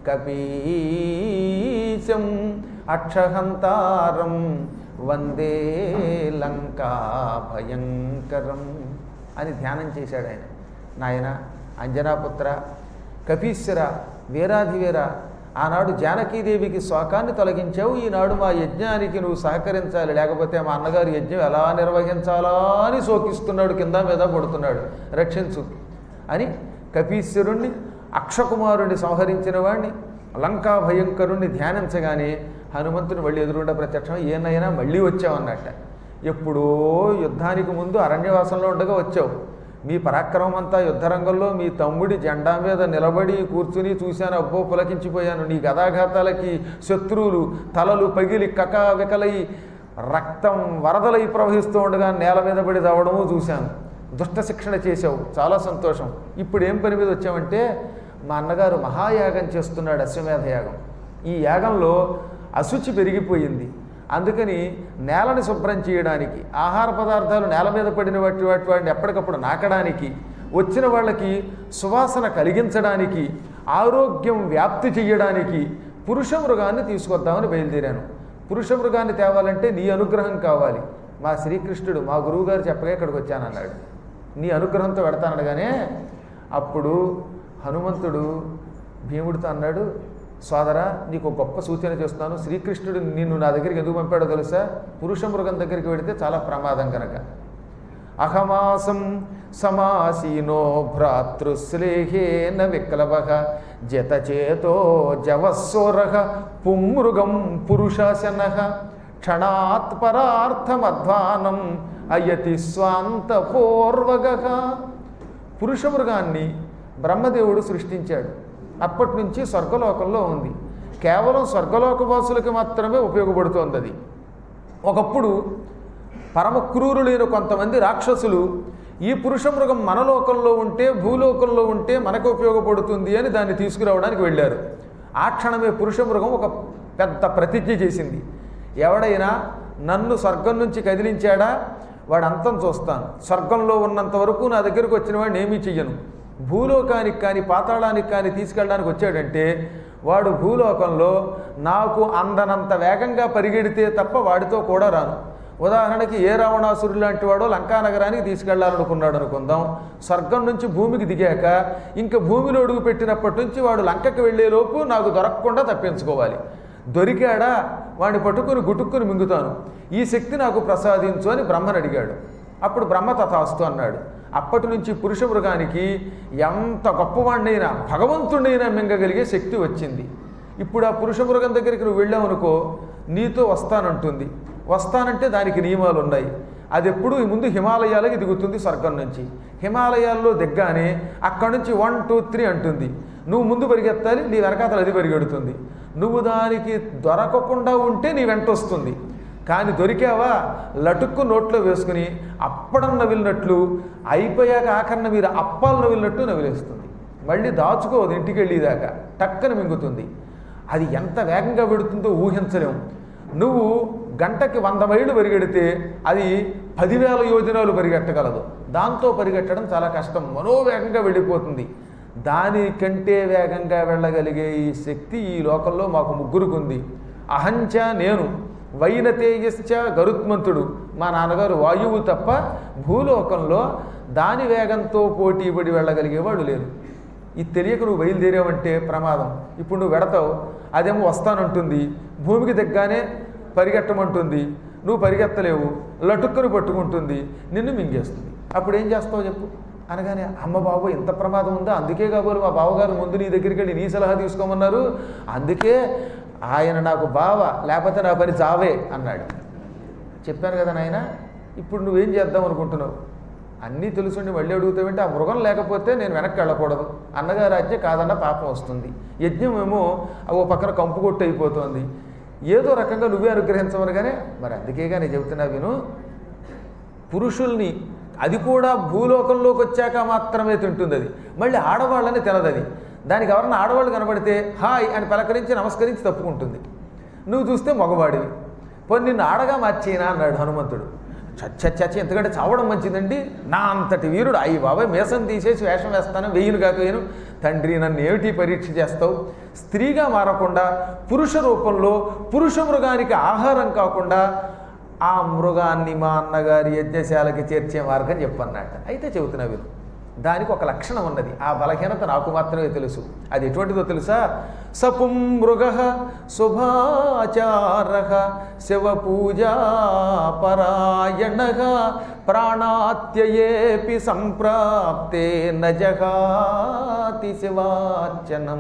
కపీశం అక్షహంతారం వందే లంకా భయంకరం అని ధ్యానం చేశాడు ఆయన. నాయన అంజనాపుత్ర, కపీశ్వర, వీరాధివీర, ఆనాడు జానకీదేవికి శోకాన్ని తొలగించావు. ఈనాడు మా యజ్ఞానికి నువ్వు సహకరించాలి, లేకపోతే మా అన్నగారు యజ్ఞం ఎలా నిర్వహించాలా అని శోకిస్తున్నాడు, కింద మీద పడుతున్నాడు, రక్షించు అని కపీశ్వరుణ్ణి, అక్షకుమారుణ్ణి సంహరించిన వాడిని, లంకా భయంకరుణ్ణి ధ్యానించగానే హనుమంతుని మళ్ళీ ఎదురుండా ప్రత్యక్షం. ఏనైనా మళ్ళీ వచ్చావన్నట్ట. ఎప్పుడో యుద్ధానికి ముందు అరణ్యవాసంలో ఉండగా వచ్చావు. మీ పరాక్రమం అంతా యుద్ధరంగంలో మీ తమ్ముడి జెండా మీద నిలబడి కూర్చుని చూశాను. అబ్బో పులకించిపోయాను. నీ గదాఘాతాలకి శత్రువులు తలలు పగిలి కకా వికలై రక్తం వరదలై ప్రవహిస్తూ ఉండగా నేల మీద పడి రావడము చూశాను. దుష్ట శిక్షణ చేశావు, చాలా సంతోషం. ఇప్పుడు ఏం పని మీద వచ్చామంటే మా అన్నగారు మహాయాగం చేస్తున్నాడు, అశ్వమేధ యాగం. ఈ యాగంలో అశుచి పెరిగిపోయింది. అందుకని నేలని శుభ్రం చేయడానికి, ఆహార పదార్థాలు నేల మీద పడిన వాటి వాటి వాటిని ఎప్పటికప్పుడు నాకడానికి, వచ్చిన వాళ్ళకి సువాసన కలిగించడానికి, ఆరోగ్యం వ్యాప్తి చేయడానికి పురుష మృగాన్ని తీసుకొద్దామని బయలుదేరాను. పురుష మృగాన్ని తేవాలంటే నీ అనుగ్రహం కావాలి. మా శ్రీకృష్ణుడు మా గురువుగారు చెప్పగా ఇక్కడికి వచ్చానన్నాడు. నీ అనుగ్రహంతో పెడతానగానే అప్పుడు హనుమంతుడు భీముడితో అన్నాడు, సోదరా నీకు గొప్ప సూచన చేస్తున్నాను. శ్రీకృష్ణుడు నిన్ను నా దగ్గరికి ఎందుకు పంపాడో తెలుసా? పురుష మృగం దగ్గరికి వెడితే చాలా ప్రమాదం కనుక. అహమాసం సమాసీనో భ్రాతృశ్లేహేన విక్లవ జతచేతో జవస్సోర పుమృగం పురుషాశన క్షణాత్ పరార్థమధ్వానం అయతి స్వాంత పూర్వగ. పురుష మృగాన్ని బ్రహ్మదేవుడు సృష్టించాడు. అప్పటి నుంచి స్వర్గలోకంలో ఉంది. కేవలం స్వర్గలోకవాసులకి మాత్రమే ఉపయోగపడుతోంది అది. ఒకప్పుడు పరమ క్రూరులైన కొంతమంది రాక్షసులు ఈ పురుష మృగం మన లోకంలో ఉంటే, భూలోకంలో ఉంటే మనకు ఉపయోగపడుతుంది అని దాన్ని తీసుకురావడానికి వెళ్ళారు. ఆ క్షణమే పురుష మృగం ఒక పెద్ద ప్రతిజ్ఞ చేసింది. ఎవడైనా నన్ను స్వర్గం నుంచి కదిలించాడా వాడు అంతం చూస్తాను. స్వర్గంలో ఉన్నంత వరకు నా దగ్గరకు వచ్చిన వాడిని ఏమీ చెయ్యను. భూలోకానికి కానీ పాతాళానికి కానీ తీసుకెళ్ళడానికి వచ్చాడంటే వాడు భూలోకంలో నాకు అందనంత వేగంగా పరిగెడితే తప్ప వాడితో కూడా రాను. ఉదాహరణకి ఏ రావణాసురుడు లాంటి వాడో లంకా నగరానికి తీసుకెళ్లాలనుకున్నాడు అనుకుందాం. స్వర్గం నుంచి భూమికి దిగాక ఇంకా భూమిలో అడుగు పెట్టినప్పటి నుంచి వాడు లంకకి వెళ్ళేలోపు నాకు దొరకకుండా తప్పించుకోవాలి. దొరికాడా వాడిని పట్టుకుని గుటుక్కుని మింగుతాను. ఈ శక్తి నాకు ప్రసాదించు అని బ్రహ్మను అడిగాడు. అప్పుడు బ్రహ్మ తథాస్తు అన్నాడు. అప్పటి నుంచి పురుష మృగానికి ఎంత గొప్పవాడినైనా భగవంతుడైనా మింగగలిగే శక్తి వచ్చింది. ఇప్పుడు ఆ పురుష మృగం దగ్గరికి నువ్వు వెళ్ళావనుకో, నీతో వస్తానంటుంది. వస్తానంటే దానికి నియమాలు ఉన్నాయి. అది ఎప్పుడు ముందు హిమాలయాలకి దిగుతుంది స్వర్గం నుంచి. హిమాలయాల్లో దిగ్గానే అక్కడి నుంచి వన్ టూ త్రీ అంటుంది. నువ్వు ముందు పరిగెత్తాలి, నీ వెనకాతలు అది పరిగెడుతుంది. నువ్వు దానికి దొరకకుండా ఉంటే నీ వెంట వస్తుంది. కానీ దొరికావా లటుక్కు నోట్లో వేసుకుని అప్పడం నవిలినట్లు అయిపోయాక ఆఖరణ మీరు అప్పాలు నవిలినట్టు నవిలేస్తుంది. మళ్ళీ దాచుకోదు, ఇంటికి వెళ్ళేదాకా టక్కన మింగుతుంది. అది ఎంత వేగంగా పెడుతుందో ఊహించలేము. నువ్వు గంటకి వంద మైళ్ళు పరిగెడితే అది పదివేల యోజనాలు పరిగెట్టగలదు. దాంతో పరిగెట్టడం చాలా కష్టం, మనోవేగంగా వెళ్ళిపోతుంది. దానికంటే వేగంగా వెళ్ళగలిగే ఈ శక్తి ఈ లోకంలో మాకు ముగ్గురుకుంది. అహంచ నేను, వైనతేయశ్చ గరుత్మంతుడు మా నాన్నగారు వాయువు తప్ప భూలోకంలో దాని వేగంతో పోటీపడి వెళ్ళగలిగేవాడు లేరు. ఇది తెలియక నువ్వు బయలుదేరావంటే ప్రమాదం. ఇప్పుడు నువ్వు వెడతావు, అదేమో వస్తానంటుంది, భూమికి దగ్గానే పరిగెట్టమంటుంది, నువ్వు పరిగెత్తలేవు, లటుక్కుని పట్టుకుంటుంది, నిన్ను మింగేస్తుంది. అప్పుడు ఏం చేస్తావు చెప్పు అనగానే, అమ్మ బాబు ఇంత ప్రమాదం ఉందా, అందుకే కాబోలు మా బావగారు ముందు నీ దగ్గరికి వెళ్ళి నీ సలహా తీసుకోమన్నారు, అందుకే ఆయన నాకు బావ, లేకపోతే నా పని చావే అన్నాడు. చెప్పాను కదా నాయన, ఇప్పుడు నువ్వేం చేద్దాం అనుకుంటున్నావు? అన్నీ తెలుసుండి మళ్ళీ అడుగుతామంటే ఆ మృగం లేకపోతే నేను వెనక్కి వెళ్ళకూడదు, అన్నగారి ఆజ్ఞ కాదన్న పాపం వస్తుంది, యజ్ఞం ఏమో ఓ పక్కన కంపు కొట్టు అయిపోతుంది, ఏదో రకంగా నువ్వే అనుగ్రహించమనగానే మరి అందుకేగా నేను చెబుతున్నా విను. పురుషుల్ని అది కూడా భూలోకంలోకి వచ్చాక మాత్రమే తింటుంది, అది మళ్ళీ ఆడవాళ్ళని తినదు. అది దానికి ఎవరన్నా ఆడవాళ్ళు కనబడితే హాయ్ అని పలకరించి నమస్కరించి తప్పుకుంటుంది. నువ్వు చూస్తే మగవాడివి, పోనీ నిన్ను ఆడగా మార్చేనా అన్నాడు హనుమంతుడు. చచ్చ చచ్చ ఎందుకంటే చావడం మంచిదండి, నా అంతటి వీరుడు అయ్యి బాబాయ్ మేసం తీసేసి వేషం వేస్తాను, వెయ్యను కాక వేయను, తండ్రి నన్ను ఏమిటి పరీక్ష చేస్తావు, స్త్రీగా మారకుండా పురుష రూపంలో పురుష మృగానికి ఆహారం కాకుండా ఆ మృగాన్ని మా అన్నగారి యజ్ఞశాలకి చేర్చే మార్గం చెప్పన్నట్ట. అయితే చెబుతున్నా వీరు, దానికి ఒక లక్షణం ఉన్నది, ఆ బలహీనత నాకు మాత్రమే తెలుసు. అది ఎటువంటిదో తెలుసా? సపుం మృగ శుభాచార శివపూజా పరాయణ ప్రాణాత్యయేపి సంప్రాప్తే నజగాతి శివార్చనం.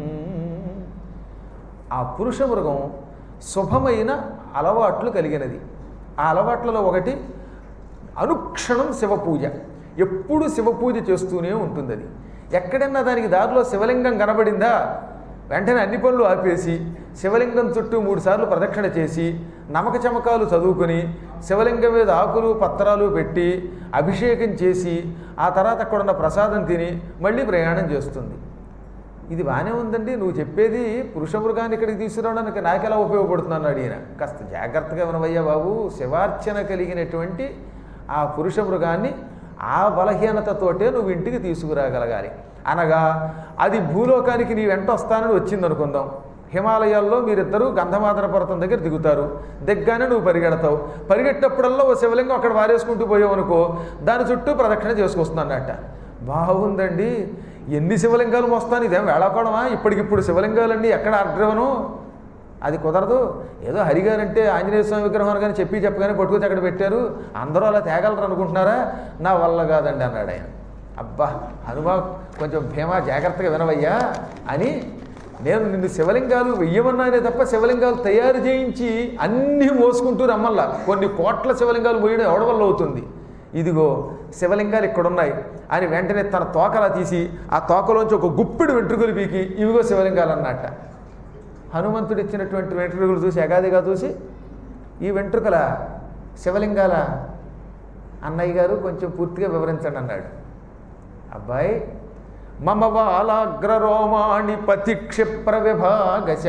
ఆ పురుష మృగం శుభమైన అలవాట్లు కలిగినది. ఆ అలవాట్లలో ఒకటి అనుక్షణం శివపూజ, ఎప్పుడు శివపూజ చేస్తూనే ఉంటుంది. అది ఎక్కడన్నా దానికి దారిలో శివలింగం కనబడిందా వెంటనే అన్ని పనులు ఆపేసి శివలింగం చుట్టూ మూడు సార్లు ప్రదక్షిణ చేసి నమక చమకాలు చదువుకొని శివలింగం మీద ఆకులు పత్రాలు పెట్టి అభిషేకం చేసి ఆ తర్వాత అక్కడున్న ప్రసాదం తిని మళ్ళీ ప్రయాణం చేస్తుంది. ఇది బాగానే ఉందండి, నువ్వు చెప్పేది పురుష మృగాన్ని ఇక్కడికి తీసుకురావడానికి నాకెలా ఉపయోగపడుతున్నాను అడిగిన. కాస్త జాగ్రత్తగా వినవయ్యా బాబు, శివార్చన కలిగినటువంటి ఆ పురుష మృగాన్ని ఆ బలహీనతతోటే నువ్వు ఇంటికి తీసుకురాగలగాలి. అనగా అది భూలోకానికి నీ వెంట వస్తానని వచ్చింది అనుకుందాం. హిమాలయాల్లో మీరిద్దరూ గంధమాదన పర్వతం దగ్గర దిగుతారు, దిగ్గానే నువ్వు పరిగెడతావు, పరిగెట్టేటప్పుడల్లా ఓ శివలింగం అక్కడ వారేసుకుంటూ పోయావు అనుకో, దాని చుట్టూ ప్రదక్షిణ చేసుకొస్తున్నానట. బాగుందండి, ఎన్ని శివలింగాలు మోస్తాను, ఇదేం వేళాకోవడమా, ఇప్పటికిప్పుడు శివలింగాలన్నీ ఎక్కడ అడ్రవను, అది కుదరదు. ఏదో హరిగారంటే ఆంజనేయ స్వామి విగ్రహం కానీ చెప్పి చెప్పగానే పట్టుకొచ్చి అక్కడ పెట్టారు, అందరూ అలా తేగలరు అనుకుంటున్నారా, నా వల్ల కాదండి అన్నాడు ఆయన. అబ్బా హనుమా కొంచెం భీమా జాగ్రత్తగా వినవయ్యా అని నేను నిన్ను శివలింగాలు వెయ్యమన్నానే తప్ప శివలింగాలు తయారు చేయించి అన్నీ మోసుకుంటూ రమ్మల్లా. కొన్ని కోట్ల శివలింగాలు మోయడం ఎవడ వల్ల అవుతుంది, ఇదిగో శివలింగాలు ఇక్కడున్నాయి అని వెంటనే తన తోకలా తీసి ఆ తోకలోంచి ఒక గుప్పిడి వెంట్రుకలు పీకి ఇవిగో శివలింగాలు అన్నట్ట. హనుమంతుడు ఇచ్చినటువంటి వెంట్రుకలు చూసి ఎగాదిగా చూసి ఈ వెంట్రుకల శివలింగాల అన్నయ్య గారు కొంచెం పూర్తిగా వివరించండి అన్నాడు. అబ్బాయి మమ బాలాగ్రరోమాణి పతిక్షిప్ర విభాగశ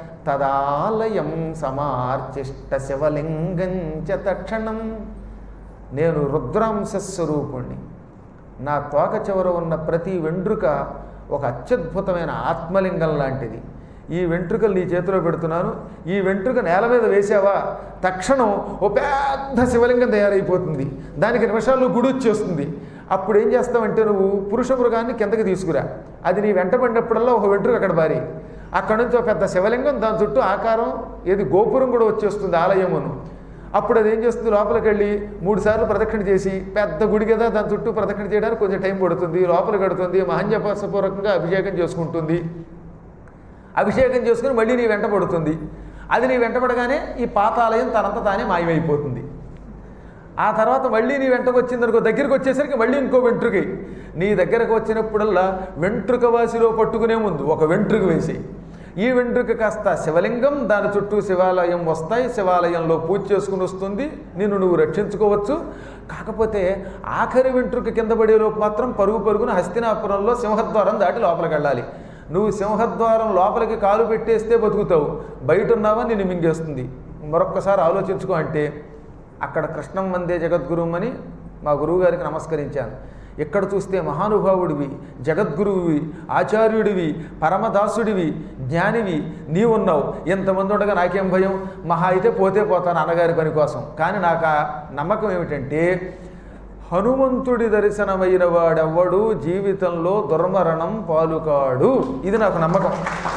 తదాలయం సమార్చిష్ట శివలింగం చ తక్షణం. నేను రుద్రాంశ స్వరూపుణ్ణి, నా తోక చివర ఉన్న ప్రతి వెంట్రుక ఒక అత్యద్భుతమైన ఆత్మలింగం లాంటిది. ఈ వెంట్రుకలు నీ చేతిలో పెడుతున్నాను, ఈ వెంట్రుక నేల మీద వేసావా తక్షణం ఓ పెద్ద శివలింగం తయారైపోతుంది, దానికి నిమిషాల్లో గుడి వచ్చేస్తుంది. అప్పుడు ఏం చేస్తావంటే నువ్వు పురుష మృగాన్ని కిందకి తీసుకురా, అది నీ వెంట పడినప్పుడల్లా ఒక వెంట్రుక అక్కడ బారి, అక్కడ నుంచి ఒక పెద్ద శివలింగం, దాని చుట్టూ ఆకారం ఏది గోపురం కూడా వచ్చేస్తుంది ఆలయమును. అప్పుడు అది ఏం చేస్తుంది, లోపలికి వెళ్ళి మూడు సార్లు ప్రదక్షిణ చేసి, పెద్ద గుడి కదా దాని చుట్టూ ప్రదక్షిణ చేయడానికి కొంచెం టైం పడుతుంది, లోపల కడుతుంది, మహన్యపాసపూర్వకంగా అభిషేకం చేసుకుంటుంది, అభిషేకం చేసుకుని మళ్ళీ నీ వెంట పడుతుంది. అది నీ వెంట పడగానే ఈ పాతాలయం తనంత తానే మాయమైపోతుంది. ఆ తర్వాత మళ్ళీ నీ వెంటకు వచ్చిందనుకో, దగ్గరికి వచ్చేసరికి మళ్ళీ ఇంకో వెంట్రుక, నీ దగ్గరకు వచ్చినప్పుడల్లా వెంట్రుక వాసిలో పట్టుకునే ముందు ఒక వెంట్రుక వేసి, ఈ వెంట్రుక కాస్త శివలింగం, దాని చుట్టూ శివాలయం వస్తాయి, శివాలయంలో పూజ చేసుకుని వస్తుంది, నిన్ను నువ్వు రక్షించుకోవచ్చు. కాకపోతే ఆఖరి వెంట్రుక కింద పడేలోపు మాత్రం పరుగు పరుగున హస్తినాపురంలో సింహద్వారం దాటి లోపలికి వెళ్ళాలి. నువ్వు సింహద్వారం లోపలికి కాలు పెట్టేస్తే బతుకుతావు, బయట ఉన్నావా నిన్ను మింగేస్తుంది. మరొక్కసారి ఆలోచించుకో అంటే అక్కడ కృష్ణం వందే జగద్గురువు అని మా గురువుగారికి నమస్కరించాను. ఎక్కడ చూస్తే మహానుభావుడివి, జగద్గురువువి, ఆచార్యుడివి, పరమదాసుడివి, జ్ఞానివి నీవున్నావు. ఎంతమంది ఉండగా నాకేం భయం, మహా అయితే పోతే పోతాను అన్నగారి పని కోసం. కానీ నాకు ఆ నమ్మకం ఏమిటంటే హనుమంతుడి దర్శనమైన వాడెవ్వడు జీవితంలో దుర్మరణం పాలుకాడు, ఇది నాకు నమ్మకం.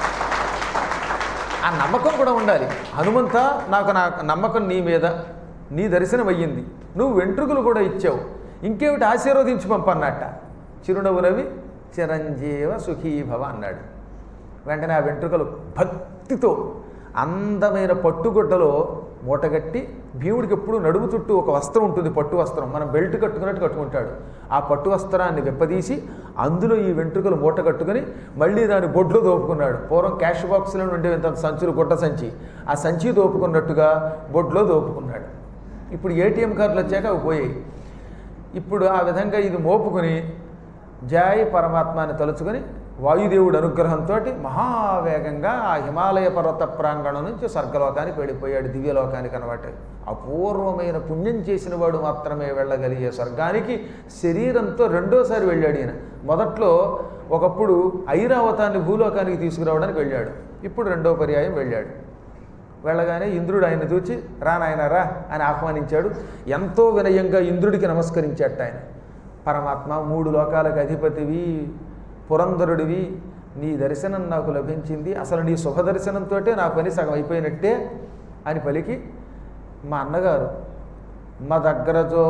ఆ నమ్మకం కూడా ఉండాలి. హనుమంత నాకు నా నమ్మకం నీ మీద, నీ దర్శనం అయ్యింది, నువ్వు వెంట్రుకలు కూడా ఇచ్చావు, ఇంకేమిటి ఆశీర్వదించి పంపన్నట్ట. చిరునవ్వు నవ్వి చిరంజీవ సుఖీభవ అన్నాడు. వెంటనే ఆ వెంట్రుకలు భక్తితో అందమైన పట్టుగుడ్డలో మూటగట్టి భీముడికి ఎప్పుడు నడుము చుట్టూ ఒక వస్త్రం ఉంటుంది, పట్టు వస్త్రం, మనం బెల్ట్ కట్టుకున్నట్టు కట్టుకుంటాడు. ఆ పట్టు వస్త్రాన్ని విప్పదీసి అందులో ఈ వెంట్రుకలు మూట కట్టుకుని మళ్ళీ దాన్ని బొడ్లో దోపుకున్నాడు. పూర్వం క్యాష్ బాక్స్లో ఉండేవి ఇంత సంచులు, గుడ్డ సంచి, ఆ సంచి దోపుకున్నట్టుగా బొడ్లో దోపుకున్నాడు. ఇప్పుడు ఏటీఎం కార్డులు వచ్చాక అవి పోయాయి. ఇప్పుడు ఆ విధంగా ఇది మోపుకుని జయ పరమాత్మాని తలుచుకొని వాయుదేవుడి అనుగ్రహంతో మహావేగంగా ఆ హిమాలయ పర్వత ప్రాంగణం నుంచి స్వర్గలోకానికి వెళ్ళిపోయాడు, దివ్యలోకానికి అనమాట. అపూర్వమైన పుణ్యం చేసిన వాడు మాత్రమే వెళ్ళగలిగే స్వర్గానికి శరీరంతో రెండోసారి వెళ్ళాడు ఈయన. మొదట్లో ఒకప్పుడు ఐరావతాన్ని భూలోకానికి తీసుకురావడానికి వెళ్ళాడు, ఇప్పుడు రెండో పర్యాయం వెళ్ళాడు. వెళ్ళగానే ఇంద్రుడు ఆయన చూచి రా నాయన రా అని ఆహ్వానించాడు. ఎంతో వినయంగా ఇంద్రుడికి నమస్కరించాట ఆయన. పరమాత్మ, మూడు లోకాలకు అధిపతివి, పురంధరుడివి, నీ దర్శనం నాకు లభించింది, అసలు నీ శుభ దర్శనంతో నా పని సగం అయిపోయినట్టే అని పలికి, మా అన్నగారు మదగ్రజో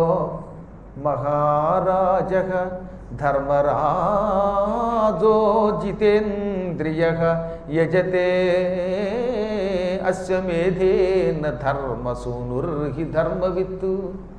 మహారాజ ధర్మరాజో జితేంద్రియ యజతే అశ్వమేధేన ధర్మసూనుర్హి ధర్మవిత్తు.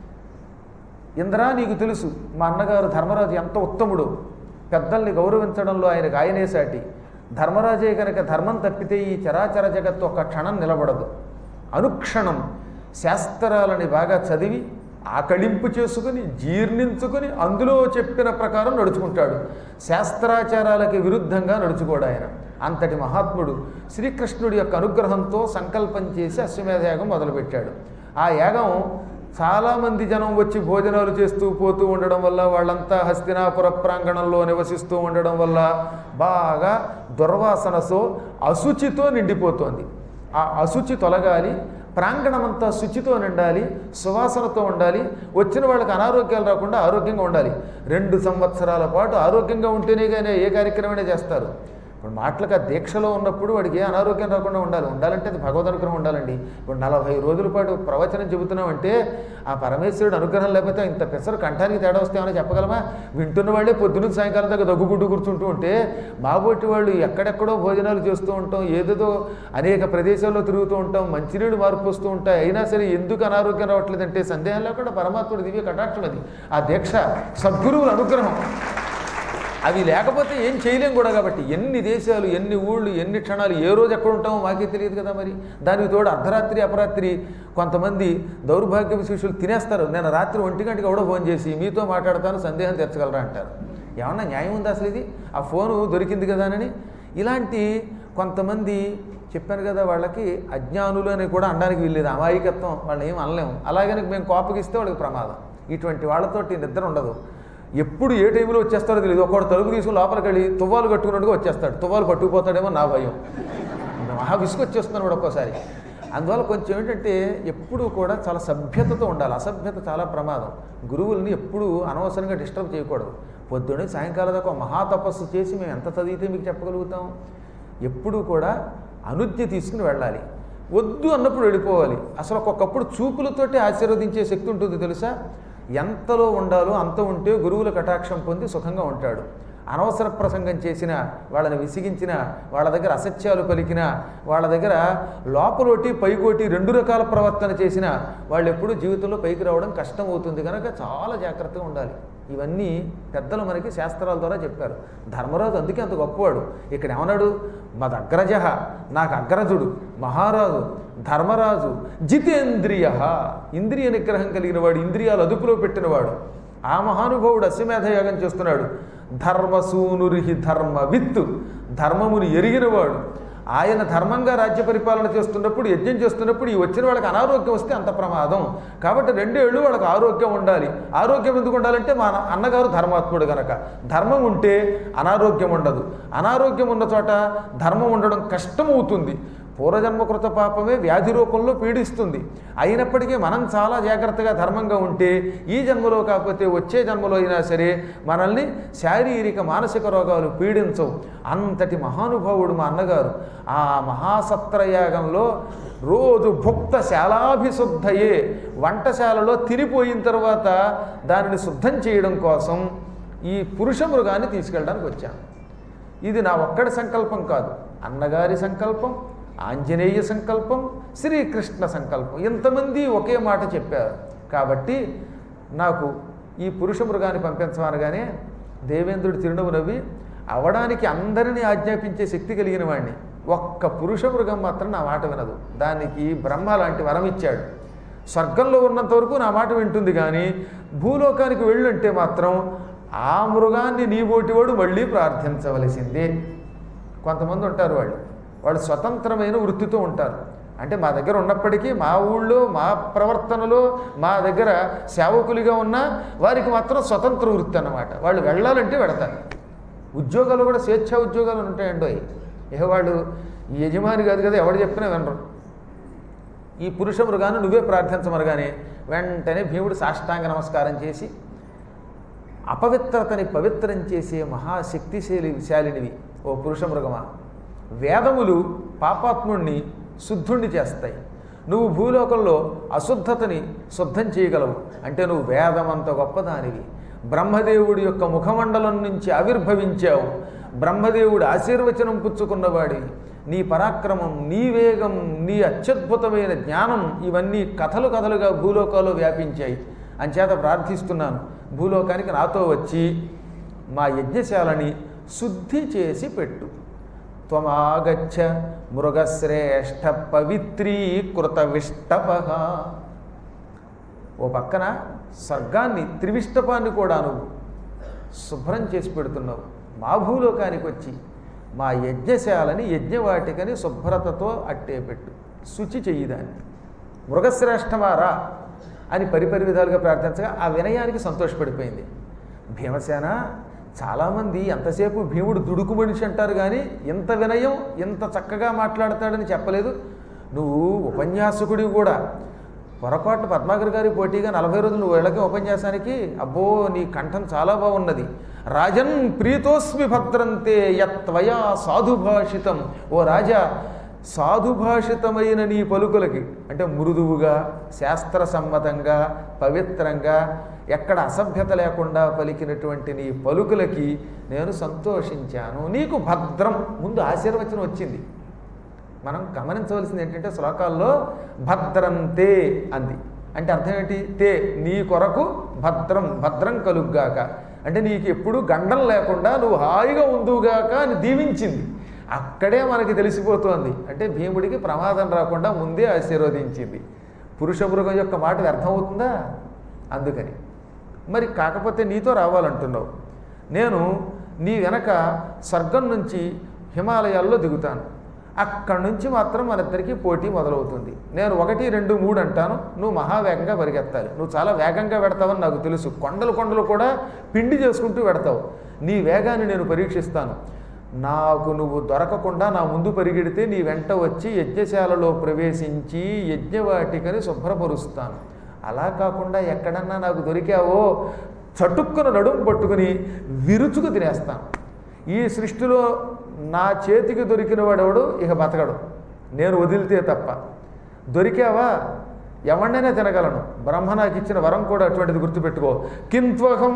ఇంద్రా, నీకు తెలుసు మా అన్నగారు ధర్మరాజు ఎంత ఉత్తముడు, పెద్దల్ని గౌరవించడంలో ఆయనకు ఆయనే సాటి. ధర్మరాజే కనుక ధర్మం తప్పితే ఈ చరాచర జగత్తు ఒక క్షణం నిలబడదు. అనుక్షణం శాస్త్రాలని బాగా చదివి ఆకళింపు చేసుకుని జీర్ణించుకుని అందులో చెప్పిన ప్రకారం నడుచుకుంటాడు. శాస్త్రాచారాలకి విరుద్ధంగా నడుచుకోడు ఆయన. అంతటి మహాత్ముడు శ్రీకృష్ణుడి యొక్క అనుగ్రహంతో సంకల్పం చేసి అశ్వమేధ యాగం మొదలుపెట్టాడు. ఆ యాగం చాలామంది జనం వచ్చి భోజనాలు చేస్తూ పోతూ ఉండడం వల్ల, వాళ్ళంతా హస్తినాపుర ప్రాంగణంలో నివసిస్తూ ఉండడం వల్ల బాగా దుర్వాసనతో అశుచితో నిండిపోతోంది. ఆ అశుచి తొలగాలి, ప్రాంగణమంతా శుచితో నిండాలి, సువాసనతో ఉండాలి, వచ్చిన వాళ్ళకి అనారోగ్యాలు రాకుండా ఆరోగ్యంగా ఉండాలి. రెండు సంవత్సరాల పాటు ఆరోగ్యంగా ఉంటేనే కానీ ఏ కార్యక్రమమైనా చేస్తారు. ఇప్పుడు మాటలకు ఆ దీక్షలో ఉన్నప్పుడు వాడికి ఏ అనారోగ్యం రాకుండా ఉండాలి. ఉండాలంటే అది భగవద్ అనుగ్రహం ఉండాలండి. ఇప్పుడు నలభై రోజుల పాటు ప్రవచనం చెబుతున్నామంటే ఆ పరమేశ్వరుడు అనుగ్రహం లేకపోతే ఇంత పెసరు కంఠానికి తేడా వస్తే ఏమైనా చెప్పగలమా? వింటున్న వాళ్ళే పొద్దున్న సాయంకాలం దాకా దగ్గుగుడ్డు కూర్చుంటూ ఉంటే మాబోటి వాళ్ళు ఎక్కడెక్కడో భోజనాలు చేస్తూ ఉంటాం, ఏదేదో అనేక ప్రదేశాల్లో తిరుగుతూ ఉంటాం, మంచినీళ్ళు మార్పు వస్తూ ఉంటాయి, అయినా సరే ఎందుకు అనారోగ్యం రావట్లేదంటే సందేహం లేకుండా పరమాత్ముడు దివ్య కటాక్షం అది. ఆ దీక్ష సద్గురువుల అనుగ్రహం. అవి లేకపోతే ఏం చేయలేం కూడా. కాబట్టి ఎన్ని దేశాలు, ఎన్ని ఊళ్ళు, ఎన్ని క్షణాలు, ఏ రోజు ఎక్కడ ఉంటామో మాకే తెలియదు కదా. మరి దానికి తోడు అర్ధరాత్రి అపరాత్రి కొంతమంది దౌర్భాగ్య శిష్యులు తినేస్తారు. నేను రాత్రి ఒంటి గంటకి కూడా ఫోన్ చేసి మీతో మాట్లాడతాను, సందేహం తెచ్చగలరా అంటారు. ఏమన్నా న్యాయం ఉందా అసలు ఇది? ఆ ఫోను దొరికింది కదా అని. ఇలాంటి కొంతమంది చెప్పాను కదా, వాళ్ళకి అజ్ఞానులు అని కూడా అనడానికి వీల్లేదు. అమాయకత్వం, వాళ్ళు ఏం అనలేము. అలాగని మేము కోపగిస్తే వాళ్ళకి ప్రమాదం. ఇటువంటి వాళ్ళతోటి నిద్ర ఉండదు. ఎప్పుడు ఏ టైంలో వచ్చేస్తారో తెలియదు. ఒకడు తలుపు తీసుకుని లోపలికి వెళ్ళి తువ్వాలు కట్టుకున్నట్టుగా వచ్చేస్తాడు. తువ్వాలు పట్టుకుపోతాడేమో నా భయం. మహా విసుగు వచ్చేస్తున్నాడు కూడా ఒక్కోసారి. అందువల్ల కొంచెం ఏంటంటే ఎప్పుడూ కూడా చాలా సభ్యతతో ఉండాలి. అసభ్యత చాలా ప్రమాదం. గురువుల్ని ఎప్పుడూ అనవసరంగా డిస్టర్బ్ చేయకూడదు. పొద్దున్నే సాయంకాలం దాకా మహాతపస్సు చేసి మేము ఎంత చదివితే మీకు చెప్పగలుగుతాం? ఎప్పుడూ కూడా అనుజ్ఞ తీసుకుని వెళ్ళాలి. వద్దు అన్నప్పుడు వెళ్ళిపోవాలి. అసలు ఒక్కొక్కప్పుడు చూపులతోటి ఆశీర్వదించే శక్తి ఉంటుంది తెలుసా? ఎంతలో ఉండాలో అంత ఉంటే గురువుల కటాక్షం పొంది సుఖంగా ఉంటాడు. అనవసర ప్రసంగం చేసిన, వాళ్ళని విసిగించిన, వాళ్ళ దగ్గర అసత్యాలు పలికిన, వాళ్ళ దగ్గర లోపలోటి పైకోటి రెండు రకాల ప్రవర్తన చేసిన వాళ్ళు ఎప్పుడూ జీవితంలో పైకి రావడం కష్టం అవుతుంది. కనుక చాలా జాగ్రత్తగా ఉండాలి. ఇవన్నీ పెద్దలు మనకి శాస్త్రాల ద్వారా చెప్పారు. ధర్మరాజు అందుకే అంత గొప్పవాడు. ఇక్కడ ఏమన్నాడు? మదగ్రజ, నాకు అగ్రజుడు, మహారాజు ధర్మరాజు, జితేంద్రియ, ఇంద్రియ నిగ్రహం కలిగిన వాడు, ఇంద్రియాలు అదుపులో పెట్టినవాడు. ఆ మహానుభావుడు అశ్వమేధ యాగం చేస్తున్నాడు. ధర్మసూనురిహి ధర్మ విత్తు, ధర్మముని ఎరిగినవాడు. ఆయన ధర్మంగా రాజ్య పరిపాలన చేస్తున్నప్పుడు, యజ్ఞం చేస్తున్నప్పుడు ఈ వచ్చిన వాళ్ళకి అనారోగ్యం వస్తే అంత ప్రమాదం. కాబట్టి రెండేళ్ళు వాళ్ళకి ఆరోగ్యం ఉండాలి. ఆరోగ్యం ఎందుకు ఉండాలంటే మా అన్నగారు ధర్మాత్ముడు కనుక. ధర్మం ఉంటే అనారోగ్యం ఉండదు. అనారోగ్యం ఉన్న చోట ధర్మం ఉండడం కష్టమవుతుంది. పూర్వజన్మకృత పాపమే వ్యాధి రూపంలో పీడిస్తుంది. అయినప్పటికీ మనం చాలా జాగ్రత్తగా ధర్మంగా ఉంటే ఈ జన్మలో కాకపోతే వచ్చే జన్మలో అయినా సరే మనల్ని శారీరక మానసిక రోగాలు పీడించవు. అంతటి మహానుభావుడు మా అన్నగారు. ఆ మహాసత్రయాగంలో రోజు భుక్త శాలాభిశుద్ధయే, వంటశాలలో తినిపోయిన తర్వాత దానిని శుద్ధం చేయడం కోసం ఈ పురుష మృగాన్ని తీసుకెళ్ళడానికి వచ్చాను. ఇది నా ఒక్కడి సంకల్పం కాదు, అన్నగారి సంకల్పం, ఆంజనేయ సంకల్పం, శ్రీకృష్ణ సంకల్పం, ఇంతమంది ఒకే మాట చెప్పారు. కాబట్టి నాకు ఈ పురుష మృగాన్ని పంపించమనగానే దేవేంద్రుడు తిరునవ్వు నవ్వి, అవడానికి అందరినీ ఆజ్ఞాపించే శక్తి కలిగిన వాడిని, ఒక్క పురుష మృగం మాత్రం నా మాట వినదు, దానికి బ్రహ్మ లాంటి వరం ఇచ్చాడు. స్వర్గంలో ఉన్నంత వరకు నా మాట వింటుంది, కానీ భూలోకానికి వెళ్ళుంటే మాత్రం ఆ మృగాన్ని నీ ఓటివాడు మళ్ళీ ప్రార్థించవలసిందే. కొంతమంది ఉంటారు, వాళ్ళు వాళ్ళు స్వతంత్రమైన వృత్తితో ఉంటారు. అంటే మా దగ్గర ఉన్నప్పటికీ మా ఊళ్ళో మా ప్రవర్తనలో మా దగ్గర సేవకులుగా ఉన్న వారికి మాత్రం స్వతంత్ర వృత్తి అన్నమాట. వాళ్ళు వెళ్ళాలంటే వెడతారు. ఉద్యోగాలు కూడా స్వేచ్ఛా ఉద్యోగాలు ఉంటాయండి. ఇక వాళ్ళు యజమాని కాదు కదా, ఎవడు చెప్పినా వినరు. ఈ పురుష మృగాన్ని నువ్వే ప్రార్థించమనగానే వెంటనే భీముడు సాష్టాంగ నమస్కారం చేసి, అపవిత్రతని పవిత్రం చేసే మహాశక్తిశాలి శాలినివి ఓ పురుష మృగమా, వేదములు పాపాత్ముణ్ణి శుద్ధుణ్ణి చేస్తాయి, నువ్వు భూలోకంలో అశుద్ధతని శుద్ధం చేయగలవు. అంటే నువ్వు వేదమంత గొప్పదానివి, బ్రహ్మదేవుడి యొక్క ముఖమండలం నుంచి ఆవిర్భవించావు, బ్రహ్మదేవుడు ఆశీర్వచనం పుచ్చుకున్నవాడి, నీ పరాక్రమం, నీ వేగం, నీ అత్యద్భుతమైన జ్ఞానం ఇవన్నీ కథలు కథలుగా భూలోకాల్లో వ్యాపించాయి. అంచేత ప్రార్థిస్తున్నాను, భూలోకానికి నాతో వచ్చి మా యజ్ఞశాలని శుద్ధి చేసి పెట్టు. త్వమాగచ్చ మృగశ్రేష్ఠ పవిత్రీకృత విష్టపః. ఓ పక్కన స్వర్గాన్ని త్రివిష్టపాన్ని కూడా నువ్వు శుభ్రం చేసి పెడుతున్నావు, మా భూలోకానికి వచ్చి మా యజ్ఞశాలని యజ్ఞవాటికని శుభ్రతతో అట్టే పెట్టు, శుచి చెయ్యిదాన్ని. మృగశ్రేష్ఠమారా అని పరిపరి విధాలుగా ప్రార్థించగా ఆ వినయానికి సంతోషపడిపోయింది భీమసేన. చాలామంది ఎంతసేపు భీముడు దుడుకు మనిషి అంటారు, కానీ ఇంత వినయం ఇంత చక్కగా మాట్లాడతాడని చెప్పలేదు. నువ్వు ఉపన్యాసకుడివి కూడా. పొరపాటు పద్మాకర్ గారి పోటీగా నలభై రోజులు నువ్వు వెళ్ళకే ఉపన్యాసానికి, అబ్బో నీ కంఠం చాలా బాగున్నది. రాజన్ ప్రీతోస్మి భద్రంతే యత్వయా సాధుభాషితం. ఓ రాజా, సాధుభాషితమైన నీ పలుకులకి, అంటే మృదువుగా శాస్త్రసమ్మతంగా పవిత్రంగా ఎక్కడ అసభ్యత లేకుండా పలికినటువంటి నీ పలుకులకి నేను సంతోషించాను. నీకు భద్రం, ముందు ఆశీర్వచనం వచ్చింది. మనం గమనించవలసింది ఏంటంటే శ్లోకాల్లో భద్రంతే అంది. అంటే అర్థం ఏంటి? తే నీ కొరకు భద్రం, భద్రం కలుగ్గాక, అంటే నీకు ఎప్పుడు గండం లేకుండా నువ్వు హాయిగా ఉందువుగాక అని దీవించింది. అక్కడే మనకి తెలిసిపోతోంది, అంటే భీముడికి ప్రమాదం రాకుండా ముందే ఆశీర్వదించింది. పురుష మృగం యొక్క మాట అర్థమవుతుందా? అందుకని మరి కాకపోతే నీతో రావాలంటున్నావు, నేను నీ వెనక స్వర్గం నుంచి హిమాలయాల్లో దిగుతాను, అక్కడి నుంచి మాత్రం మన ఇద్దరికీ పోటీ మొదలవుతుంది. నేను ఒకటి రెండు మూడు అంటాను, నువ్వు మహావేగంగా పరిగెత్తాలి. నువ్వు చాలా వేగంగా పెడతావని నాకు తెలుసు, కొండలు కొండలు కూడా పిండి చేసుకుంటూ పెడతావు. నీ వేగాన్ని నేను పరీక్షిస్తాను. నాకు నువ్వు దొరకకుండా నా ముందు పరిగెడితే నీ వెంట వచ్చి యజ్ఞశాలలో ప్రవేశించి యజ్ఞవాటికని శుభ్రపరుస్తాను. అలా కాకుండా ఎక్కడన్నా నాకు దొరికావో చటుక్కున నడుము పట్టుకుని విరుచుకు తినేస్తాను. ఈ సృష్టిలో నా చేతికి దొరికిన వాడెవడు ఇక బతకడు, నేను వదిలితే తప్ప. దొరికావా ఎవరినైనా తినగలను. బ్రహ్మ నాకు ఇచ్చిన వరం కూడా అటువంటిది, గుర్తుపెట్టుకో. కింత్వహం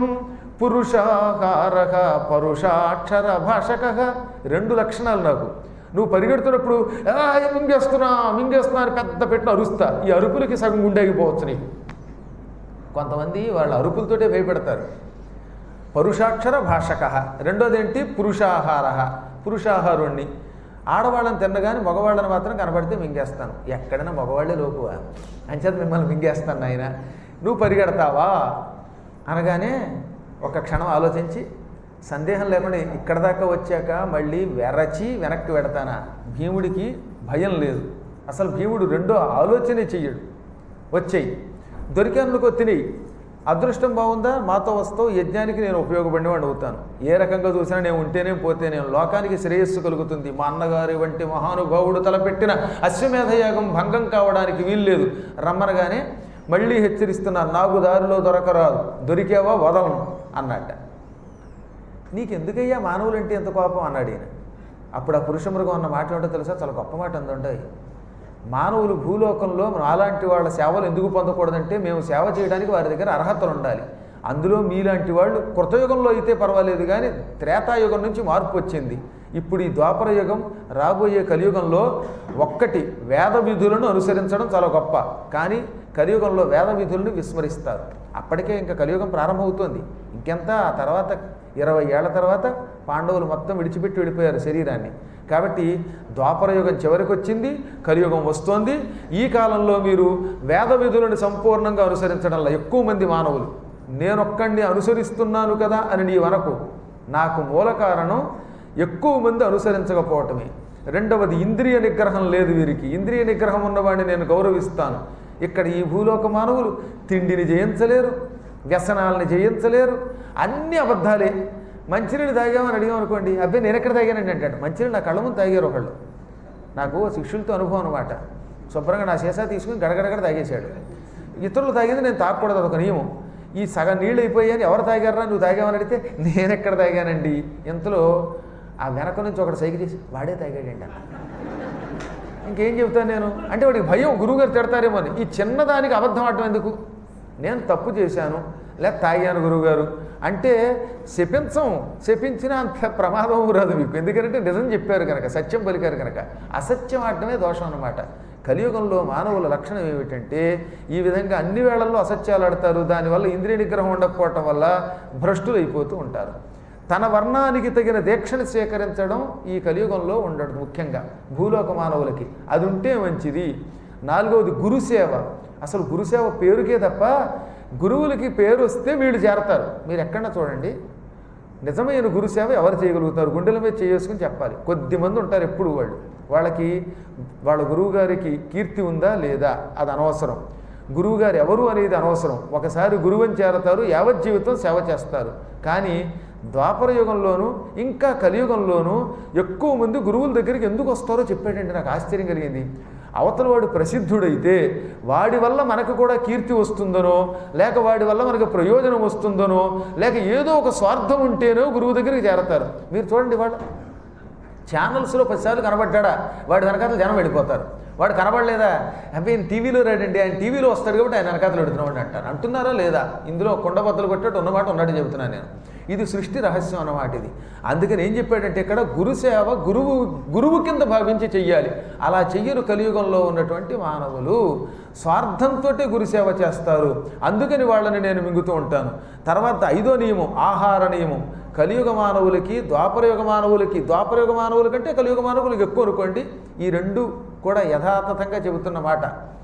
పురుషాహారక పరుషాక్షర భాషక. రెండు లక్షణాలు నాకు. నువ్వు పరిగెడుతున్నప్పుడు మింగేస్తున్నా మింగేస్తున్నా అని పెద్ద పెట్టిన అరుస్తా, ఈ అరుపులకి సగం గుండెగిపోవచ్చు నీకు. కొంతమంది వాళ్ళ అరుపులతోటే భయపెడతారు. పరుషాక్షర భాషక. రెండోది ఏంటి? పురుషాహార, పురుషాహారుణ్ణి. ఆడవాళ్ళని తిన్నగాని మగవాళ్ళని మాత్రం కనబడితే మింగేస్తాను. ఎక్కడైనా మగవాళ్ళే లోకువా, అంచేత మిమ్మల్ని మింగేస్తాను నాయన. నువ్వు పరిగెడతావా అనగానే ఒక క్షణం ఆలోచించి, సందేహం లేకుండా ఇక్కడ దాకా వచ్చాక మళ్ళీ వెరచి వెనక్కి పెడతానా? భీముడికి భయం లేదు అసలు. భీముడు రెండో ఆలోచనే చెయ్యడు. వచ్చేయి, దొరికేందుకు తినేయి. అదృష్టం బాగుందా, మాతో వస్తావు, యజ్ఞానికి నేను ఉపయోగపడినవాడిని అవుతాను. ఏ రకంగా చూసినా నేను ఉంటేనే పోతేనే లోకానికి శ్రేయస్సు కలుగుతుంది. మా అన్నగారి వంటి మహానుభావుడు తలపెట్టిన అశ్వమేధయాగం భంగం కావడానికి వీల్లేదు. రమ్మనగానే మళ్ళీ హెచ్చరిస్తున్నాను, నాకు దారిలో దొరకరాదు, దొరికావా వదలను అన్నట్ట. నీకెందుకయ్యా మానవులంటే ఎంత కోపం అన్నాడు ఈయన. అప్పుడు ఆ పురుష మృగం అన్న మాట ఏంటో తెలుసా? చాలా గొప్ప మాట అందుంటాయి. మానవులు భూలోకంలో అలాంటి వాళ్ళ సేవలు ఎందుకు పొందకూడదంటే, మేము సేవ చేయడానికి వారి దగ్గర అర్హతలు ఉండాలి. అందులో మీలాంటి వాళ్ళు కృతయుగంలో అయితే పర్వాలేదు, కానీ త్రేతాయుగం నుంచి మార్పు వచ్చింది. ఇప్పుడు ఈ ద్వాపర యుగం, రాబోయే కలియుగంలో ఒక్కటి వేద విధులను అనుసరించడం చాలా గొప్ప, కానీ కలియుగంలో వేద విధులను విస్మరిస్తారు. అప్పటికే ఇంకా కలియుగం ప్రారంభమవుతోంది. ఇంకెంత ఆ తర్వాత ఇరవై ఏళ్ల తర్వాత పాండవులు మొత్తం విడిచిపెట్టి వెళ్ళిపోయారు శరీరాన్ని. కాబట్టి ద్వాపరయుగం చివరికి వచ్చింది, కలియుగం వస్తోంది. ఈ కాలంలో మీరు వేద విధులను సంపూర్ణంగా అనుసరించడంలో ఎక్కువ మంది మానవులు నేనొక్కడిని అనుసరిస్తున్నాను కదా అని నీ వరకు నాకు మూల కారణం ఎక్కువ మంది అనుసరించకపోవటమే. రెండవది ఇంద్రియ నిగ్రహం లేదు వీరికి. ఇంద్రియ నిగ్రహం ఉన్నవాడిని నేను గౌరవిస్తాను. ఇక్కడ ఈ భూలోక మానవులు తిండిని జయించలేరు, వ్యసనాలని జయించలేరు, అన్ని అబద్ధాలే. మంచినీళ్ళు తాగామని అడిగామనుకోండి, అబ్బాయి నేను ఎక్కడ తాగానండి అంటాడు. మంచినీళ్ళు నా కళ్ళ ముందు తాగారు ఒకళ్ళు. నాకు శిష్యులతో అనుభవం అనమాట. శుభ్రంగా నా సీసా తీసుకుని గడగడగడ తాగేశాడు. ఇతరులు తాగేది నేను తాగకూడదు, అదొక నియమం. ఈ సగం నీళ్ళు అయిపోయాయని ఎవరు తాగారా నువ్వు తాగామని అడిగితే నేను ఎక్కడ తాగానండి. ఇంతలో ఆ వెనక నుంచి ఒకటి సైకిల్ చేసి వాడే తాగాడంట. ఇంకేం చెబుతాను నేను అంటే వాడికి భయం, గురువుగారు తిడతారేమో అని. ఈ చిన్నదానికి అబద్ధం ఆడటం ఎందుకు? నేను తప్పు చేశాను లేక తాగాను గురువుగారు అంటే శపించం, శపించినా అంత ప్రమాదం రాదు మీకు. ఎందుకంటే నిజం చెప్పారు కనుక, సత్యం పలికారు కనుక. అసత్యం ఆడటమే దోషం అన్నమాట. కలియుగంలో మానవుల లక్షణం ఏమిటంటే ఈ విధంగా అన్ని వేళల్లో అసత్యాలు ఆడతారు. దానివల్ల ఇంద్రియ నిగ్రహం ఉండకపోవటం వల్ల భ్రష్టులు అయిపోతూ ఉంటారు. తన వర్ణానికి తగిన దీక్షను స్వీకరించడం ఈ కలియుగంలో ఉండదు. ముఖ్యంగా భూలోక మానవులకి అది ఉంటే మంచిది. నాలుగవది గురుసేవ. అసలు గురుసేవ పేరుకే తప్ప గురువులకి పేరు వస్తే వీళ్ళు చేరతారు. మీరు ఎక్కడన్నా చూడండి, నిజమైన గురుసేవ ఎవరు చేయగలుగుతారు? గుండెల మీద చేసుకుని చెప్పాలి. కొద్దిమంది ఉంటారు ఎప్పుడు వాళ్ళు. వాళ్ళకి వాళ్ళ గురువు గారికి కీర్తి ఉందా లేదా అది అనవసరం. గురువుగారు ఎవరు అనేది అనవసరం. ఒకసారి గురువుని చేరతారు, యావత్ జీవితం సేవ చేస్తారు. కానీ ద్వాపర యుగంలోనూ ఇంకా కలియుగంలోనూ ఎక్కువ మంది గురువుల దగ్గరికి ఎందుకు వస్తారో చెప్పాడండి. నాకు ఆశ్చర్యం కలిగింది. అవతల వాడు ప్రసిద్ధుడైతే వాడి వల్ల మనకు కూడా కీర్తి వస్తుందనో, లేక వాడి వల్ల మనకు ప్రయోజనం వస్తుందనో, లేక ఏదో ఒక స్వార్థం ఉంటేనో గురువు దగ్గరికి చేరతారు. మీరు చూడండి, వాడు ఛానల్స్లో పదిసార్లు కనబడ్డా వాడి వెనకాతలు జనం వెళ్ళిపోతారు. వాడు కనబడలేదా, అబ్బాయి ఆయన టీవీలో రాడండి, ఆయన టీవీలో వస్తాడు కాబట్టి ఆయన వెనకాతలు పెడుతున్నాడు అంటారు. అంటున్నారా లేదా? ఇందులో కొండబద్దలు కొట్టేట్టు ఉన్నమాట ఉన్నట్టు చెబుతున్నాను నేను. ఇది సృష్టి రహస్యం అన్నమాట ఇది. అందుకని ఏం చెప్పాడంటే ఇక్కడ గురుసేవ గురువు గురువు కింద భావించి చెయ్యాలి. అలా చెయ్యరు కలియుగంలో ఉన్నటువంటి మానవులు. స్వార్థంతో గురుసేవ చేస్తారు. అందుకని వాళ్ళని నేను మింగుతూ ఉంటాను. తర్వాత ఐదో నియమం ఆహార నియమం. కలియుగ మానవులకి ద్వాపరయుగ మానవులకి ద్వాపరయుగ మానవుల కంటే కలియుగ మానవులకి ఎక్కువ అనుకోండి. ఈ రెండు కూడా యథాతథంగా చెబుతున్న మాట.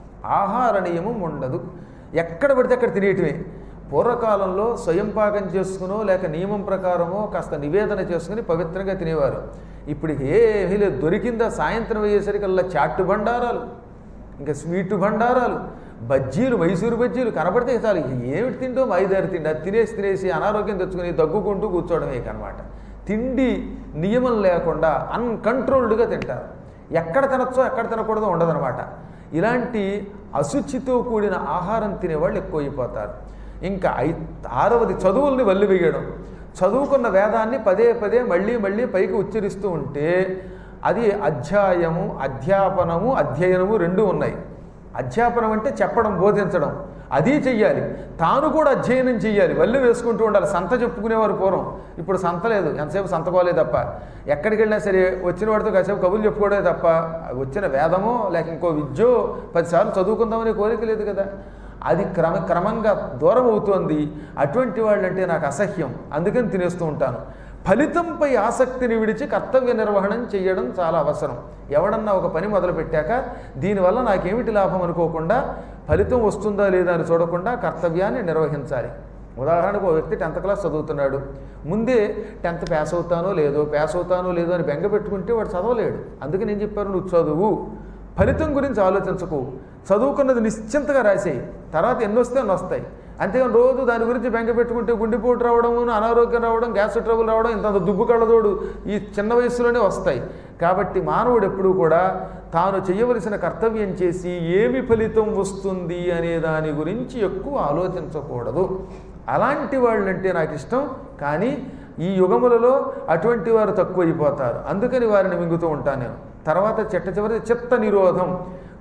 ఆహార నియమం ఉండదు. ఎక్కడ పడితే అక్కడ తినేయటమే. పూర్వకాలంలో స్వయం పాకం చేసుకునో లేక నియమం ప్రకారమో కాస్త నివేదన చేసుకుని పవిత్రంగా తినేవారు. ఇప్పుడు ఏమీ లేదు. దొరికిందా సాయంత్రం అయ్యేసరికల్లా చాట్టు బండారాలు, ఇంకా స్వీటు బండారాలు, బజ్జీలు, మైసూరు బజ్జీలు కనబడితే చాలు ఏమిటి తింటో మైదారి తిండి. అది తినేసి తినేసి అనారోగ్యం తెచ్చుకుని దగ్గుకుంటూ కూర్చోవడమే కనమాట. తిండి నియమం లేకుండా అన్కంట్రోల్డ్గా తింటారు. ఎక్కడ తినచ్చో ఎక్కడ తినకూడదో ఉండదనమాట. ఇలాంటి అశుచితో కూడిన ఆహారం తినేవాళ్ళు ఎక్కువైపోతారు. ఇంకా ఐ ఆరవది చదువుల్ని వల్లివేయడం. చదువుకున్న వేదాన్ని పదే పదే మళ్ళీ మళ్ళీ పైకి ఉచ్చరిస్తూ ఉంటే అది అధ్యాయము, అధ్యాపనము, అధ్యయనము రెండు ఉన్నాయి. అధ్యాపనం అంటే చెప్పడం, బోధించడం, అది చెయ్యాలి. తాను కూడా అధ్యయనం చెయ్యాలి. వల్లి వేసుకుంటూ ఉండాలి. సంత చెప్పుకునేవారు పూర్వం. ఇప్పుడు సంత లేదు. ఎంతసేపు సంతకోలే తప్ప. ఎక్కడికి వెళ్ళినా సరే వచ్చిన వాడితో కాసేపు కబుర్లు చెప్పుకోవడే తప్ప వచ్చిన వేదమో లేక ఇంకో విద్యో పదిసార్లు చదువుకుందామనే కోరిక లేదు కదా. అది క్రమ క్రమంగా దూరం అవుతోంది. అటువంటి వాళ్ళంటే నాకు అసహ్యం. అందుకని తినేస్తూ ఉంటాను. ఫలితంపై ఆసక్తిని విడిచి కర్తవ్య నిర్వహణం చేయడం చాలా అవసరం. ఎవడన్నా ఒక పని మొదలుపెట్టాక దీనివల్ల నాకేమిటి లాభం అనుకోకుండా ఫలితం వస్తుందా లేదా అని చూడకుండా కర్తవ్యాన్ని నిర్వహించాలి. ఉదాహరణకు ఒక వ్యక్తి టెన్త్ క్లాస్ చదువుతున్నాడు. ముందే టెన్త్ పాస్ అవుతానో లేదో పాస్ అవుతానో లేదో అని బెంగ పెట్టుకుంటే వాడు చదవలేడు. అందుకని నేను చెప్పాను, నువ్వు చదువు, ఫలితం గురించి ఆలోచించకు. చదువుకున్నది నిశ్చింతగా రాసేయి. తర్వాత ఎన్ని వస్తే అన్ని వస్తాయి. అంతేగాని రోజు దాని గురించి బెంగ పెట్టుకుంటే గుండెపోటు రావడం, అనారోగ్యం రావడం, గ్యాస్ ట్రబుల్ రావడం, ఇంత దుబ్బు కళ్ళదోడు ఈ చిన్న వయసులోనే వస్తాయి. కాబట్టి మానవుడు ఎప్పుడూ కూడా తాను చేయవలసిన కర్తవ్యం చేసి ఏమి ఫలితం వస్తుంది అనే దాని గురించి ఎక్కువ ఆలోచించకూడదు. అలాంటి వాళ్ళంటే నాకు ఇష్టం. కానీ ఈ యుగములలో అటువంటి వారు తక్కువైపోతారు. అందుకని వారిని మింగుతూ ఉంటాను నేను. తర్వాత చిట్ట చివరి చిత్త నిరోధం.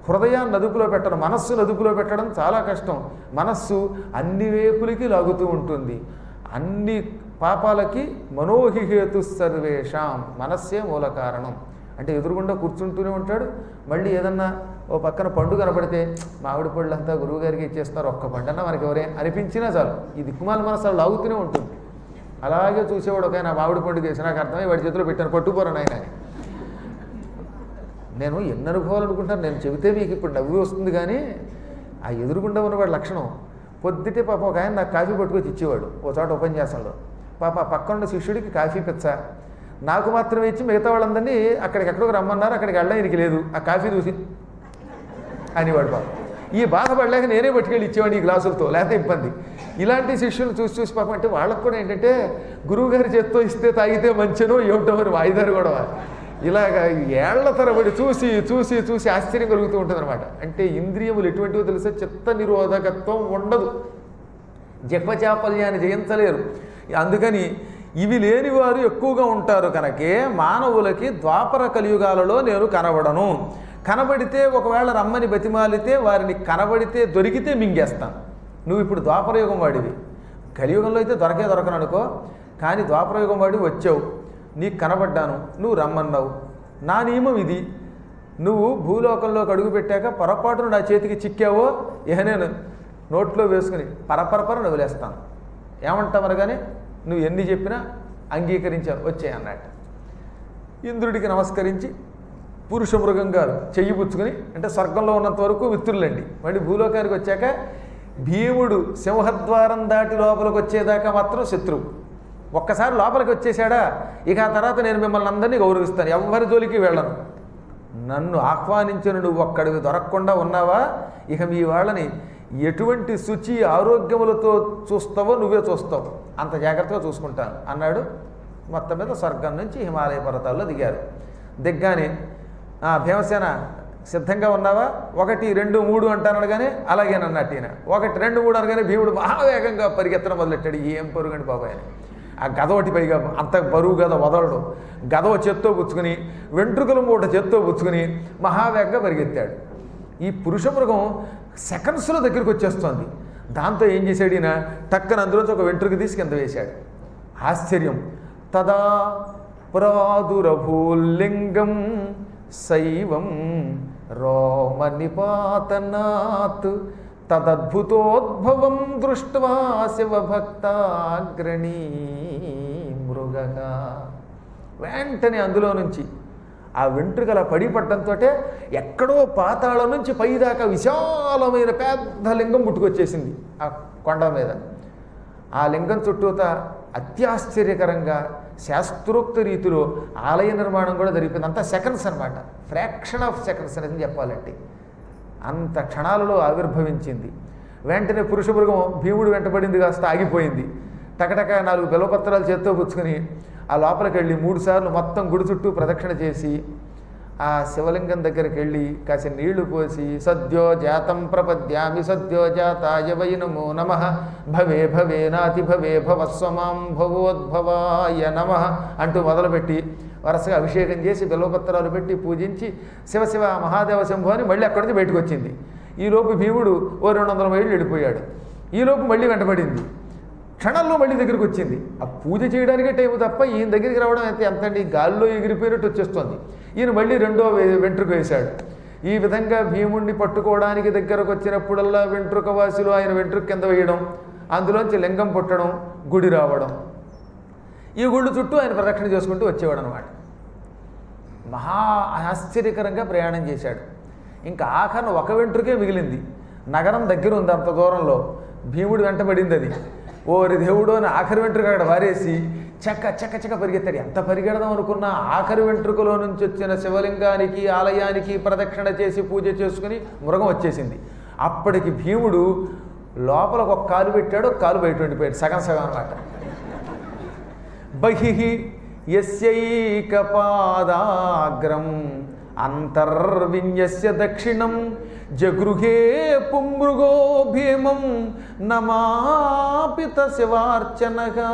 హృదయాన్ని అదుపులో పెట్టడం, మనస్సును అదుపులో పెట్టడం చాలా కష్టం. మనస్సు అన్ని వేపులకి లాగుతూ ఉంటుంది. అన్ని పాపాలకి మనోహిహేతు సర్వేషాం, మనస్సే మూల కారణం. అంటే ఎదురుగుండా కూర్చుంటూనే ఉంటాడు, మళ్ళీ ఏదన్నా ఓ పక్కన పండు కనపడితే మామిడి పళ్ళు అంతా గురువుగారికి ఇచ్చేస్తున్నారు, ఒక్క పండన్నా మనకి ఎవరే అనిపించినా చాలు ఈ దిక్కుమాల మనసు అలా లాగుతూనే ఉంటుంది. అలాగే చూసేవాడు ఒక ఆయన మామిడి పండు వేసి నాకు అర్థమై వాడి చేతిలో పెట్టాను, పట్టుకోరని ఆయన. నేను ఎన్ని అనుభవాలు అనుకుంటాను, నేను చెబితే మీకు ఇప్పుడు నవ్వు వస్తుంది, కానీ ఆ ఎదురుగుండా ఉన్నవాడి లక్షణం. పొద్దుటే పాప ఒక ఆయన నాకు కాఫీ పట్టుకొచ్చి ఇచ్చేవాడు ఓ చోట ఉపన్యాసంలో. పాప పక్కనున్న శిష్యుడికి కాఫీ పిచ్చ, నాకు మాత్రమే ఇచ్చి మిగతా వాళ్ళందరినీ అక్కడికి ఎక్కడికి రమ్మన్నారు, అక్కడికి వెళ్ళడం ఈయనకి లేదు, ఆ కాఫీ చూసి అనేవాడు పాప. ఈ బాధపడలేక నేనే పట్టుకెళ్ళి ఇచ్చేవాడు ఈ గ్లాసులతో, లేకపోతే ఇబ్బంది. ఇలాంటి శిష్యులు చూసి చూసి పాపం అంటే వాళ్ళకు కూడా ఏంటంటే గురువుగారి చేత్తో ఇస్తే తాగితే మంచినో ఏమిటో అని వాయిదారు కూడా ఇలాగ ఏళ్ల తరబడి చూసి చూసి చూసి ఆశ్చర్యం కలుగుతూ ఉంటుంది అనమాట. అంటే ఇంద్రియములు ఎటువంటివో తెలిసే చిత్త నిరోధకత్వం ఉండదు, జపచాపల్యాన్ని జయించలేరు. అందుకని ఇవి లేని వారు ఎక్కువగా ఉంటారు కనుకే మానవులకి ద్వాపర కలియుగాలలో నేను కనబడను. కనబడితే ఒకవేళ రమ్మని బతిమాలితే వారిని కనబడితే దొరికితే మింగేస్తాను. నువ్వు ఇప్పుడు ద్వాపరయుగం వాడివి, కలియుగంలో అయితే దొరకే దొరకను అనుకో, కానీ ద్వాపరయుగం వాడి వచ్చావు, నీకు కనబడ్డాను, నువ్వు రమ్మన్నావు, నా నియమం ఇది. నువ్వు భూలోకంలోకి అడుగు పెట్టాక పొరపాటును నా చేతికి చిక్కావో ఇహ నేను నోట్లో వేసుకుని పరపరపర వదిలేస్తాను. ఏమంటామరు కానీ నువ్వు ఎన్ని చెప్పినా అంగీకరించావు, వచ్చాయి అన్నట్టు. ఇంద్రుడికి నమస్కరించి పురుష మృగంగా చెయ్యి పుచ్చుకుని, అంటే స్వర్గంలో ఉన్నంత వరకు మిత్రులండి, మళ్ళీ భూలోకానికి వచ్చాక భీముడు సింహద్వారం దాటి లోపలికి వచ్చేదాకా మాత్రం శత్రువు. ఒక్కసారి లోపలికి వచ్చేసాడా ఇక ఆ తర్వాత నేను మిమ్మల్ని అందరినీ గౌరవిస్తాను, ఎవరి జోలికి వెళ్ళను. నన్ను ఆహ్వానించిన నువ్వు ఒక్కడికి దొరకకుండా ఉన్నావా, ఇక మీ వాళ్ళని ఎటువంటి శుచి ఆరోగ్యములతో చూస్తావో నువ్వే చూస్తావు, అంత జాగ్రత్తగా చూసుకుంటాను అన్నాడు. మొత్తం మీద స్వర్గం నుంచి హిమాలయ పర్వతాల్లో దిగారు. దిగ్గానే భీమసేన సిద్ధంగా ఉన్నావా, ఒకటి రెండు మూడు అంటాను కానీ అలాగేనన్నట్టు ఈయన ఒకటి రెండు మూడు అనగానే భీముడు మహావేగంగా పరిగెత్తడం మొదలెట్టాడు. ఏం పరుగండి బాబాయ్ అని. ఆ గద ఒకటి పైగా అంత బరువు గద వదలడు, గద చేత్తో పుచ్చుకుని వెంట్రుకల మూట చేత్తో పుచ్చుకుని మహావేగంగా పరిగెత్తాడు. ఈ పురుష మృగం సెకండ్స్లో దగ్గరికి వచ్చేస్తోంది. దాంతో ఏం చేశాడు ఈయన, టక్కన అందులోంచి ఒక వెంట్రుక తీసి కింద వేశాడు. ఆశ్చర్యం. తదా ప్రాదురభూలింగం శైవం రోమ నిపాతనాత్ తదద్భుతోద్భవం దృష్ట్వా శివభక్తాగ్రణీ మృగగా. వెంటనే అందులో నుంచి ఆ వెంట్రుకల పడి పట్టడంతో ఎక్కడో పాతాళం నుంచి పైదాకా విశాలమైన పెద్ద లింగం పుట్టుకొచ్చేసింది ఆ కొండ మీద. ఆ లింగం చుట్టూత అత్యాశ్చర్యకరంగా శాస్త్రోక్త రీతిలో ఆలయ నిర్మాణం కూడా జరిగిపోయింది. అంత సెకండ్స్ అనమాట, ఫ్రాక్షన్ ఆఫ్ సెకండ్స్ అని చెప్పాలంటే అంత క్షణాలలో ఆవిర్భవించింది. వెంటనే పురుషమృగం భీముడు వెంటబడింది కాస్త ఆగిపోయింది. టకటక నాలుగు బెలపత్రాలు చేత్తో పుచ్చుకొని ఆ లోపలికి వెళ్ళి మూడు సార్లు మొత్తం గుడి చుట్టూ ప్రదక్షిణ చేసి ఆ శివలింగం దగ్గరికి వెళ్ళి కాసి నీళ్లు పోసి సద్యో జాతం ప్రపద్యామి సద్యో జాతాయ వై నమో నమః భవే భవే నాతి భవే భవస్వమాం భవోద్భవాయ నమః అంటూ మొదలుపెట్టి వరుసగా అభిషేకం చేసి బెల్వపత్రాలు పెట్టి పూజించి శివ శివ మహాదేవ శంభు అని మళ్ళీ అక్కడి నుంచి బయటకు వచ్చింది. ఈలోపు భీముడు ఓ రెండు వందల మైళ్ళు వెళ్ళిపోయాడు. ఈలోపు మళ్ళీ వెంటబడింది. క్షణంలో మళ్ళీ దగ్గరికి వచ్చింది. ఆ పూజ చేయడానికే టైం తప్ప ఈయన దగ్గరికి రావడం అయితే ఎంతండి, గాల్లో ఎగిరిపోయినట్టు వచ్చేస్తుంది. ఈయన మళ్ళీ రెండో వెంట్రుక వేశాడు. ఈ విధంగా భీముడిని పట్టుకోవడానికి దగ్గరకు వచ్చినప్పుడల్లా వెంట్రుక వాసిలో ఆయన వెంట్రుక కింద వేయడం, అందులోంచి లింగం పుట్టడం, గుడి రావడం, ఈ గుళ్ళు చుట్టూ ఆయన ప్రదక్షిణ చేసుకుంటూ వచ్చేవాడు అనమాట. మహా ఆశ్చర్యకరంగా ప్రయాణం చేశాడు. ఇంకా ఆఖరణ ఒక వెంట్రుకే మిగిలింది. నగరం దగ్గర ఉంది, అంత దూరంలో భీముడు వెంటబడింది అది. ఓరి దేవుడు అని ఆఖరి వెంట్రుక అక్కడ వారేసి చక్క చక్క చక్క పరిగెత్తాడు. ఎంత పరిగెడదాం అనుకున్నా ఆఖరి వెంట్రుకలో నుంచి వచ్చిన శివలింగానికి ఆలయానికి ప్రదక్షిణ చేసి పూజ చేసుకుని మృగం వచ్చేసింది. అప్పటికి భీముడు లోపల ఒక కాలు పెట్టాడు, ఒక కాలు బయట ఉండిపోయాడు, సగం సగం అనమాట. బహిః యస్యైకపాదాగ్రం అంతర్విన్యస్య దక్షిణం జగృహే పుమృగో భీమం నమాపిత శివార్చనగా.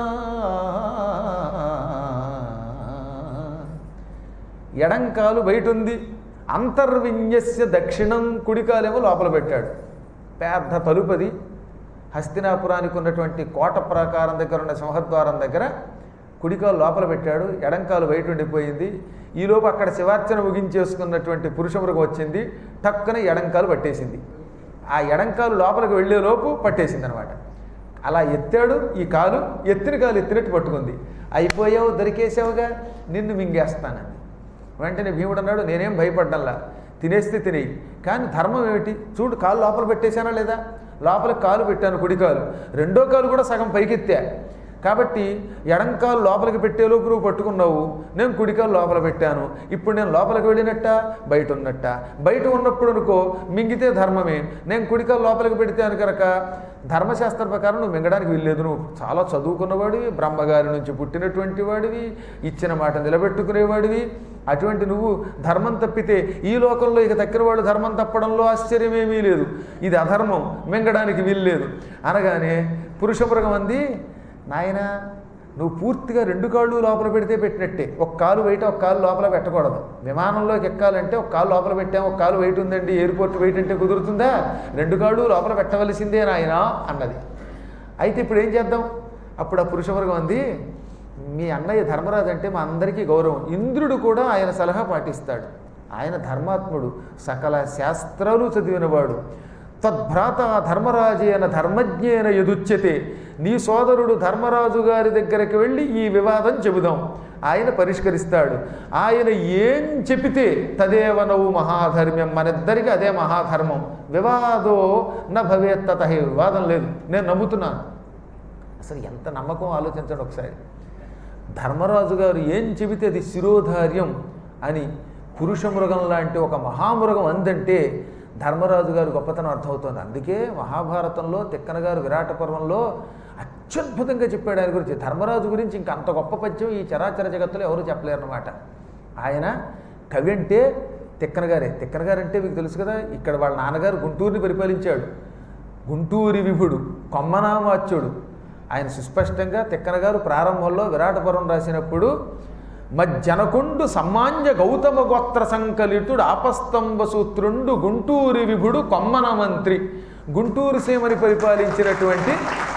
ఎడంకాలు బయట ఉంది, అంతర్విన్యస్య దక్షిణం, కుడికాలేమో లోపల పెట్టాడు. పెద్ద తలుపది. హస్తినాపురానికి ఉన్నటువంటి కోట ప్రాకారం దగ్గర ఉన్న సింహద్వారం దగ్గర కుడికాలు లోపల పెట్టాడు, ఎడంకాలు బయట ఉండిపోయింది. ఈలోపు అక్కడ శివార్చన ముగించేసుకున్నటువంటి పురుషమృగం వచ్చింది, టక్కున ఎడంకాలు పట్టేసింది. ఆ ఎడంకాలు లోపలికి వెళ్ళేలోపు పట్టేసింది అనమాట. అలా ఎత్తాడు, ఈ కాలు ఎత్తిన కాలు ఎత్తినట్టు పట్టుకుంది. అయిపోయావు, దొరికేసావుగా, నిన్ను మింగేస్తానంది. వెంటనే భీముడు అన్నాడు, నేనేం భయపడ్డంలా, తినేస్తే తినేయి, కానీ ధర్మం ఏమిటి చూడు, కాలు లోపల పెట్టేశానా లేదా? లోపలికి కాలు పెట్టాను, కుడికాలు, రెండో కాలు కూడా సగం పైకెత్తా. కాబట్టి ఎడంకాలు లోపలికి పెట్టేలోపు నువ్వు పట్టుకున్నావు, నేను కుడికాలు లోపల పెట్టాను. ఇప్పుడు నేను లోపలికి వెళ్ళినట్ట, బయట ఉన్నట్ట? బయట ఉన్నప్పుడు అనుకో మింగితే ధర్మమే, నేను కుడికాలు లోపలికి పెడితే కనుక ధర్మశాస్త్ర ప్రకారం నువ్వు మింగడానికి వీల్లేదు. నువ్వు చాలా చదువుకున్నవాడివి, బ్రహ్మగారి నుంచి పుట్టినటువంటి వాడివి, ఇచ్చిన మాట నిలబెట్టుకునేవాడివి. అటువంటి నువ్వు ధర్మం తప్పితే ఈ లోకంలో ఇక తక్కిన వాడు ధర్మం తప్పడంలో ఆశ్చర్యమేమీ లేదు. ఇది అధర్మం, మింగడానికి వీల్లేదు అనగానే పురుషమృగం అంది, నాయన నువ్వు పూర్తిగా రెండు కాళ్ళు లోపల పెడితే పెట్టినట్టే, ఒక కాలు బయట ఒక కాలు లోపల పెట్టకూడదు. విమానంలోకి ఎక్కాలంటే ఒక కాలు లోపల పెట్టాం, ఒక కాలు వెయిట్ ఉందండి, ఎయిర్పోర్ట్ వెయిట్ అంటే కుదురుతుందా? రెండు కాళ్ళు లోపల పెట్టవలసిందే నాయన అన్నది. అయితే ఇప్పుడు ఏం చేద్దాం? అప్పుడు ఆ పురుషవర్గం అంది, మీ అన్నయ్య ధర్మరాజు అంటే మా అందరికీ గౌరవం, ఇంద్రుడు కూడా ఆయన సలహా పాటిస్తాడు, ఆయన ధర్మాత్ముడు, సకల శాస్త్రాలు చదివినవాడు. తద్భ్రాత ధర్మరాజేన ధర్మజ్ఞేన యదుచ్యతే, నీ సోదరుడు ధర్మరాజు గారి దగ్గరికి వెళ్ళి ఈ వివాదం చెబుదాం, ఆయన పరిష్కరిస్తాడు. ఆయన ఏం చెబితే తదేవనవు మహాధర్మ్యం, మనిద్దరికి అదే మహాధర్మం. వివాదో న భవేత్ తతః, వివాదం లేదు, నేను నమ్ముతున్నాను. అసలు ఎంత నమ్మకం ఆలోచించండి ఒకసారి. ధర్మరాజు గారు ఏం చెబితే అది శిరోధార్యం అని పురుషమృగం లాంటి ఒక మహామృగం అందంటే ధర్మరాజు గారు గొప్పతనం అర్థమవుతుంది. అందుకే మహాభారతంలో తిక్కన గారు విరాట పర్వంలో అత్యద్భుతంగా చెప్పాడు ఆయన గురించి. ధర్మరాజు గురించి ఇంకా అంత గొప్ప పద్యం ఈ చరాచర జగత్తులో ఎవరు చెప్పలేరు అన్నమాట. ఆయన కవి అంటే తిక్కన గారే. తిక్కన గారు అంటే మీకు తెలుసు కదా, ఇక్కడ వాళ్ళ నాన్నగారు గుంటూరుని పరిపాలించాడు, గుంటూరి విభుడు, కొమ్మనామాచ్యుడు. ఆయన సుస్పష్టంగా తిక్కన గారు ప్రారంభంలో విరాట పర్వం రాసినప్పుడు మజ్జనకుండు సమ్మాన్య గౌతమ గోత్ర సంకలితుడు ఆపస్తంభ సూత్రుండు గుంటూరి విభుడు కొమ్మన మంత్రి, గుంటూరు సీమని పరిపాలించినటువంటి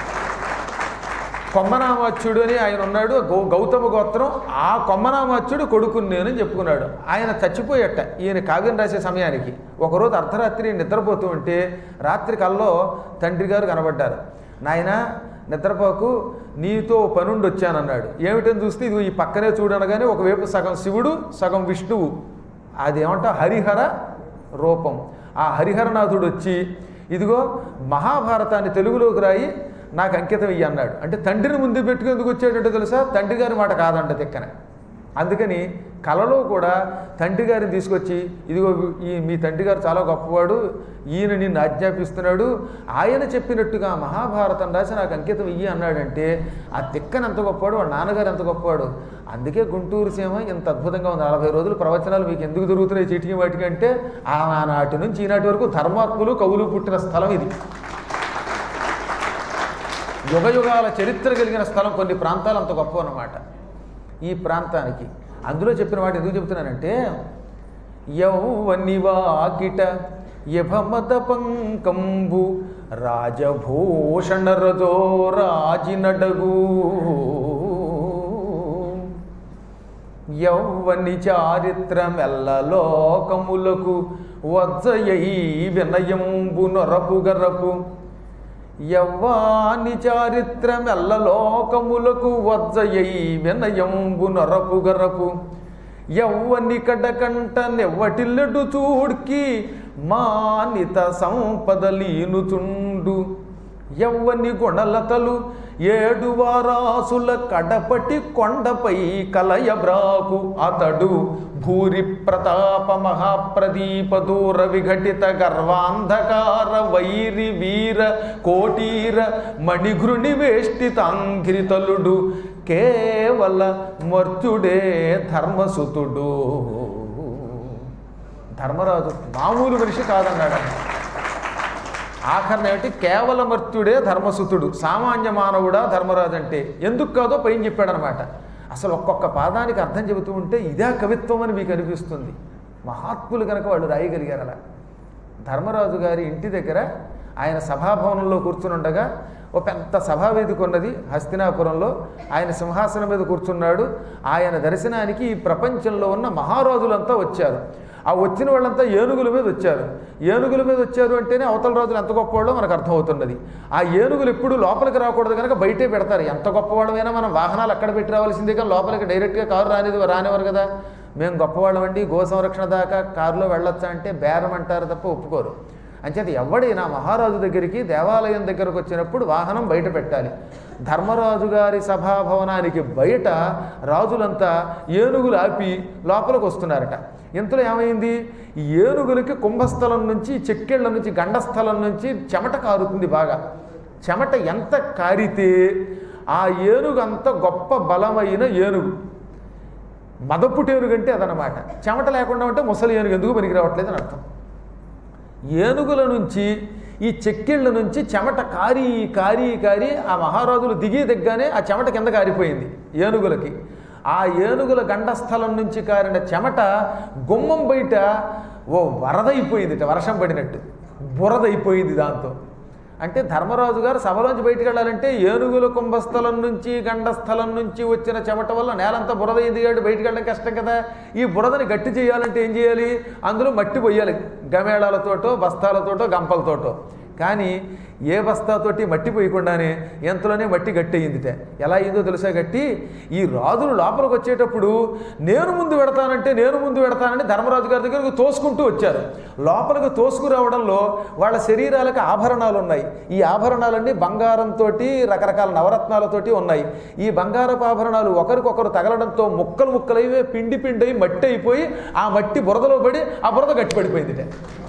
కొమ్మనామాచ్యుడు అని ఆయన ఉన్నాడు. గౌ గౌతమ గోత్రం, ఆ కొమ్మనామాచ్యుడు కొడుకుని నేనని చెప్పుకున్నాడు. ఆయన చచ్చిపోయట ఈయన కావ్యం రాసే సమయానికి. ఒకరోజు అర్ధరాత్రి నిద్రపోతూ ఉంటే రాత్రి కల్లో తండ్రి గారు కనబడ్డారు. నాయన నిద్రపోకు, నీతో పనుండి వచ్చానన్నాడు. ఏమిటని చూస్తే ఇది ఈ పక్కనే చూడనగానే ఒకవైపు సగం శివుడు సగం విష్ణువు, అదేమంట హరిహర రూపం. ఆ హరిహరనాథుడు వచ్చి ఇదిగో మహాభారతాన్ని తెలుగులోకి రాయి నాకు అంకితం ఇయ్యి అన్నాడు. అంటే తండ్రిని ముందు పెట్టుకునేందుకు వచ్చాడంటే తెలుసా, తండ్రి గారి మాట కాదంట తిక్కన. అందుకని కలలో కూడా తండ్రి గారిని తీసుకొచ్చి ఇదిగో ఈ మీ తండ్రి గారు చాలా గొప్పవాడు, ఈయన నిన్ను ఆజ్ఞాపిస్తున్నాడు, ఆయన చెప్పినట్టుగా మహాభారతం రాసి నాకు అంకితం ఇయ్యి అన్నాడంటే ఆ తిక్కన ఎంత గొప్పవాడు, వాడు నాన్నగారు ఎంత గొప్పవాడు. అందుకే గుంటూరు సీమ ఇంత అద్భుతంగా ఉంది. నలభై రోజులు ప్రవచనాలు మీకు ఎందుకు దొరుకుతున్నాయి చీటికి వాటికి అంటే ఆనాటి నుంచి ఈనాటి వరకు ధర్మాత్ములు కవులు పుట్టిన స్థలం ఇది. యుగ యుగాల చరిత్ర కలిగిన స్థలం. కొన్ని ప్రాంతాలు అంత గొప్ప అన్నమాట ఈ ప్రాంతానికి. అందులో చెప్పిన వాటి ఎందుకు చెబుతున్నానంటే, యౌవనివాకిట యభమత పంకంబు రాజభూషణ రజో రాజినడగు, యౌవని చారిత్రమెల్లలోకములకు వజ్జయై వినయంబు నొరపు గరపు, యవ్వాని చారిత్రమెల్లలోకములకు వజ్జయై వినయంబు నొరపు గరపు, యవ్వని కడకంట నెవ్వటిల్లడు చూడ్కి మానిత సంపదలీనుచుండు, యవ్వని గుణలతలు ఏడు వారాసుల కడపటి కొండపై కలయబ్రాకు అతడు, భూరి ప్రతాప మహాప్రదీప దూర విఘటిత గర్వాంధకార వైరి వీర కోటీర మణిఘృణి వేష్టితాంఘ్రితలుడు, కేవల మర్త్యుడే ధర్మసుతుడు. ధర్మరాజు మామూలు మనిషి కాదన్నాడు. ఆఖరణ ఏమిటి, కేవల మర్త్యుడే ధర్మసుతుడు, సామాన్య మానవుడా ధర్మరాజు అంటే. ఎందుకు కాదో పైన చెప్పాడనమాట. అసలు ఒక్కొక్క పాదానికి అర్థం చెబుతూ ఉంటే ఇదే కవిత్వం అని మీకు అనిపిస్తుంది. మహాత్ములు కనుక వాళ్ళు రాయగలిగారు అలా. ధర్మరాజు గారి ఇంటి దగ్గర ఆయన సభాభవనంలో కూర్చుని ఉండగా ఓ పెద్ద సభావేదిక ఉన్నది హస్తినాపురంలో. ఆయన సింహాసనం మీద కూర్చున్నాడు. ఆయన దర్శనానికి ఈ ప్రపంచంలో ఉన్న మహారాజులంతా వచ్చారు. ఆ వచ్చిన వాళ్ళంతా ఏనుగుల మీద వచ్చారు. ఏనుగుల మీద వచ్చారు అంటేనే అవతల రాజులు ఎంత గొప్పవాళ్ళో మనకు అర్థమవుతున్నది. ఆ ఏనుగులు ఎప్పుడు లోపలికి రాకూడదు కనుక బయటే పెడతారు. ఎంత గొప్పవాళ్ళమైనా మనం వాహనాలు అక్కడ పెట్టి రావాల్సిందే కానీ లోపలికి డైరెక్ట్గా కారు రానిది రానివారు కదా. మేము గొప్పవాళ్ళమండి, గో సంరక్షణ దాకా కారులో వెళ్ళొచ్చా అంటే బేరం అంటారు తప్ప ఒప్పుకోరు. అంచేత ఎవడైనా మహారాజు దగ్గరికి దేవాలయం దగ్గరకు వచ్చినప్పుడు వాహనం బయట పెట్టాలి. ధర్మరాజు గారి సభాభవనానికి బయట రాజులంతా ఏనుగులు ఆపి లోపలికి వస్తున్నారట. ఇంతలో ఏమైంది, ఈ ఏనుగులకి కుంభస్థలం నుంచి, చెక్కిళ్ళ నుంచి, గండస్థలం నుంచి చెమట కారుతుంది బాగా. చెమట ఎంత కారితే ఆ ఏనుగు అంత గొప్ప బలమైన ఏనుగు. మదపుటి ఏనుగు అంటే అదనమాట. చెమట లేకుండా ఉంటే ముసలి ఏనుగు ఎందుకు పనికి రావట్లేదు అని అర్థం. ఏనుగుల నుంచి, ఈ చెక్కిళ్ళ నుంచి చెమట కారి కారి కారి ఆ మహారాజులు దిగి దిగ్గానే ఆ చెమట కింద కారిపోయింది ఏనుగులకి. ఆ ఏనుగుల గండస్థలం నుంచి కారిన చెమట గుమ్మం బయట ఓ వరదైపోయింది, వర్షం పడినట్టు బురదైపోయింది. దాంతో అంటే ధర్మరాజు గారు సభలోంచి బయటికి వెళ్ళాలంటే ఏనుగుల కుంభస్థలం నుంచి, గండస్థలం నుంచి వచ్చిన చెమట వల్ల నేలంతా బురద ఎదిగాడు, బయటికి వెళ్ళడం కష్టం కదా. ఈ బురదని గట్టి చేయాలంటే ఏం చేయాలి, అందులో మట్టి పొయ్యాలి, గమేళాలతోటో బస్తాలతోటో గంపలతోటో. కానీ ఏ బస్తాతోటి మట్టి పోయకుండానే ఎంతలోనే మట్టి గట్టి అయ్యిందిట. ఎలా అయిందో తెలుసా గట్టి, ఈ రాజులు లోపలికి వచ్చేటప్పుడు నేను ముందు పెడతానంటే నేను ముందు పెడతానని ధర్మరాజు గారి దగ్గరకు తోసుకుంటూ వచ్చారు. లోపలికి తోసుకురావడంలో వాళ్ళ శరీరాలకు ఆభరణాలు ఉన్నాయి. ఈ ఆభరణాలన్నీ బంగారంతో రకరకాల నవరత్నాలతోటి ఉన్నాయి. ఈ బంగారపు ఆభరణాలు ఒకరికొకరు తగలడంతో ముక్కలు ముక్కలైవే పిండి పిండి అయి మట్టి అయిపోయి ఆ మట్టి బురదలో పడి ఆ బురద గట్టి పడిపోయిందిట.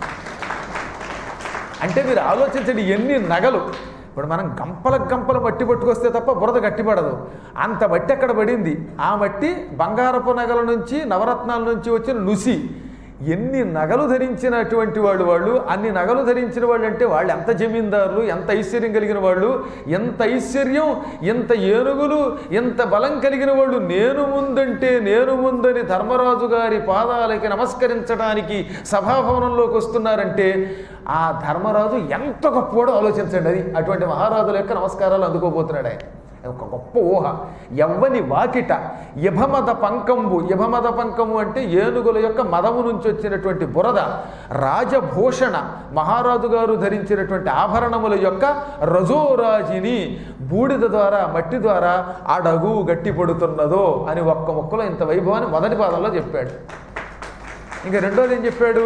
అంటే మీరు ఆలోచించండి ఎన్ని నగలు. ఇప్పుడు మనం గంపల గంపల మట్టి పట్టుకొస్తే తప్ప బురద గట్టిపడదు. అంత మట్టి అక్కడ పడింది. ఆ మట్టి బంగారపు నగల నుంచి, నవరత్నాల నుంచి వచ్చిన నుసి. ఎన్ని నగలు ధరించినటువంటి వాళ్ళు వాళ్ళు అన్ని నగలు ధరించిన వాళ్ళు అంటే వాళ్ళు ఎంత జమీందారులు, ఎంత ఐశ్వర్యం కలిగిన వాళ్ళు, ఎంత ఐశ్వర్యం, ఎంత ఏనుగులు, ఎంత బలం కలిగిన వాళ్ళు. నేను ముందంటే నేను ముందని ధర్మరాజు గారి పాదాలకి నమస్కరించడానికి సభాభవనంలోకి వస్తున్నారంటే ఆ ధర్మరాజు ఎంత గొప్పవాడో ఆలోచించండి. అది అటువంటి మహారాజుల యొక్క నమస్కారాలు అందుకోబోతున్నాడు ఆయన. ఒక గొప్ప ఊహ. యవ్వని వాకిట యభమద పంకంబు. యభమద పంకము అంటే ఏనుగుల యొక్క మదము నుంచి వచ్చినటువంటి బురద. రాజభూషణ మహారాజు గారు ధరించినటువంటి ఆభరణముల యొక్క రజోరాజిని బూడిద ద్వారా, మట్టి ద్వారా అడగు గట్టి పడుతున్నదో అని ఒక్క మొక్కలో ఇంత వైభవాన్ని మొదటి పాదంలో చెప్పాడు. ఇంకా రెండోది ఏం చెప్పాడు,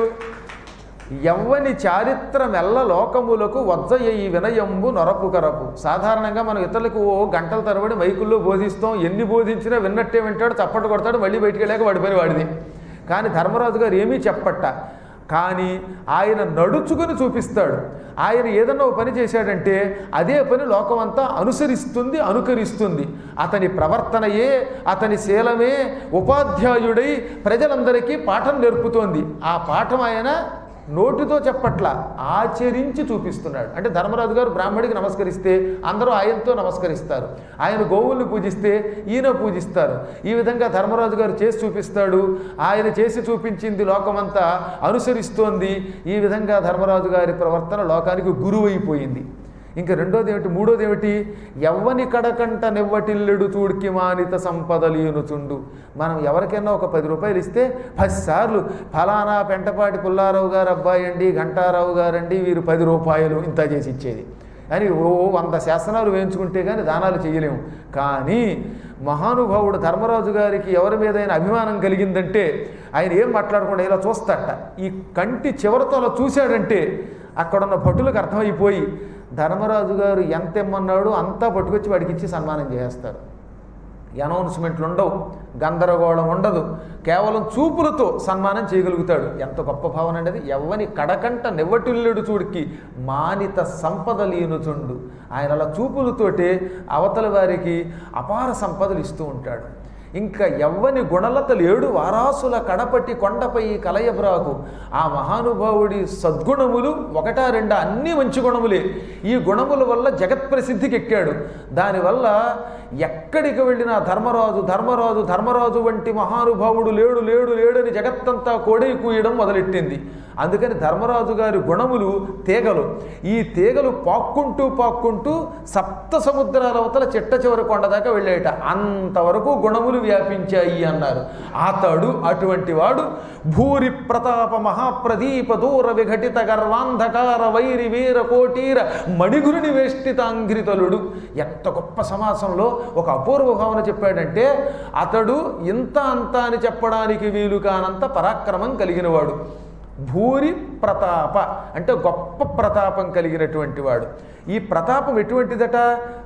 యవ్వని చారిత్రమెల్ల లోకములకు వజ్జయ ఈ వినయంబు నొరపు కరపు. సాధారణంగా మనం ఇతరులకు ఓ గంటల తరబడి మైకుల్లో బోధిస్తాం, ఎన్ని బోధించినా విన్నట్టే వింటాడు, చప్పట్లు కొడతాడు, మళ్ళీ బయటికి వెళ్ళాక వాడి పని వాడిది. కానీ ధర్మరాజు గారు ఏమీ చెప్పట్ట, కానీ ఆయన నడుచుకుని చూపిస్తాడు. ఆయన ఏదన్నా ఒక పని చేశాడంటే అదే పని లోకమంతా అనుసరిస్తుంది, అనుకరిస్తుంది. అతని ప్రవర్తనయే, అతని శీలమే ఉపాధ్యాయుడై ప్రజలందరికీ పాఠం నేర్పుతోంది. ఆ పాఠం ఆయన నోటితో చెప్పట్ల, ఆచరించి చూపిస్తున్నాడు. అంటే ధర్మరాజు గారు బ్రాహ్మడికి నమస్కరిస్తే అందరూ ఆయనతో నమస్కరిస్తారు, ఆయన గోవుల్ని పూజిస్తే ఈయన పూజిస్తారు. ఈ విధంగా ధర్మరాజు గారు చేసి చూపిస్తాడు. ఆయన చేసి చూపించింది లోకమంతా అనుసరిస్తోంది. ఈ విధంగా ధర్మరాజు గారి ప్రవర్తన లోకానికి గురువైపోయింది. ఇంకా రెండోది ఏమిటి, మూడోది ఏమిటి, యవ్వని కడకంట నెవ్వటిల్లెడు చూడ్కి మానిత సంపదలీనుచుండు. మనం ఎవరికైనా ఒక పది రూపాయలు ఇస్తే పదిసార్లు ఫలానా పెంటపాటి పుల్లారావు గారు అబ్బాయి అండి, ఘంటారావు గారండి, వీరు పది రూపాయలు ఇంత చేసి ఇచ్చేది అని ఓ వంద శాసనాలు వేయించుకుంటే కానీ దానాలు చేయలేము. కానీ మహానుభావుడు ధర్మరాజు గారికి ఎవరి మీదైనా అభిమానం కలిగిందంటే ఆయన ఏం మాట్లాడకుండా ఇలా చూస్తాట. ఈ కంటి చివరితో అలా చూశాడంటే అక్కడున్న భటులకు అర్థమైపోయి ధర్మరాజు గారు ఎంత ఇమ్మన్నాడో అంతా పట్టుకొచ్చి వాడికి ఇచ్చి సన్మానం చేస్తారు. అనౌన్స్మెంట్లు ఉండవు, గందరగోళం ఉండదు, కేవలం చూపులతో సన్మానం చేయగలుగుతాడు. ఎంత గొప్ప భావన అండి అది. యవ్వని కడకంట నెవ్వటిల్లుడు చూడికి మానిత సంపదలీనుచుండు. ఆయన అలా చూపులతోటే అవతల వారికి అపార సంపదలు ఇస్తూ ఉంటాడు. ఇంకా ఎవ్వని గుణలతలు ఏడు వారాసుల కడపటి కొండపై కలయబ్రాకు. ఆ మహానుభావుడి సద్గుణములు ఒకటా రెండా అన్నీ మంచి గుణములే. ఈ గుణముల వల్ల జగత్ ప్రసిద్ధికి ఎక్కాడు. దానివల్ల ఎక్కడికి వెళ్ళినా ధర్మరాజు ధర్మరాజు ధర్మరాజు వంటి మహానుభావుడు లేడు లేడు లేడని జగత్తంతా కోడై కూయడం మొదలెట్టింది. అందుకని ధర్మరాజు గారి గుణములు తీగలు. ఈ తీగలు పాక్కుంటూ పాక్కుంటూ సప్త సముద్రాల అవతల చిట్ట చివరి కొండ దాకా వెళ్ళేట. అంతవరకు గుణములు వ్యాపించాయి అన్నారు. అతడు అటువంటి వాడు భూరి ప్రతాప మహాప్రదీప దూర విఘటిత గర్వాంధకార వైరి వీర కోటీర మణిగురుని వేష్టితాంఘ్రితలుడు. ఎంత గొప్ప సమాసంలో ఒక అపూర్వ భావన చెప్పాడంటే, అతడు ఇంత అంత అని చెప్పడానికి వీలు కానంత పరాక్రమం కలిగినవాడు. భూరి ప్రతాప అంటే గొప్ప ప్రతాపం కలిగినటువంటి వాడు. ఈ ప్రతాపం ఎటువంటిదట?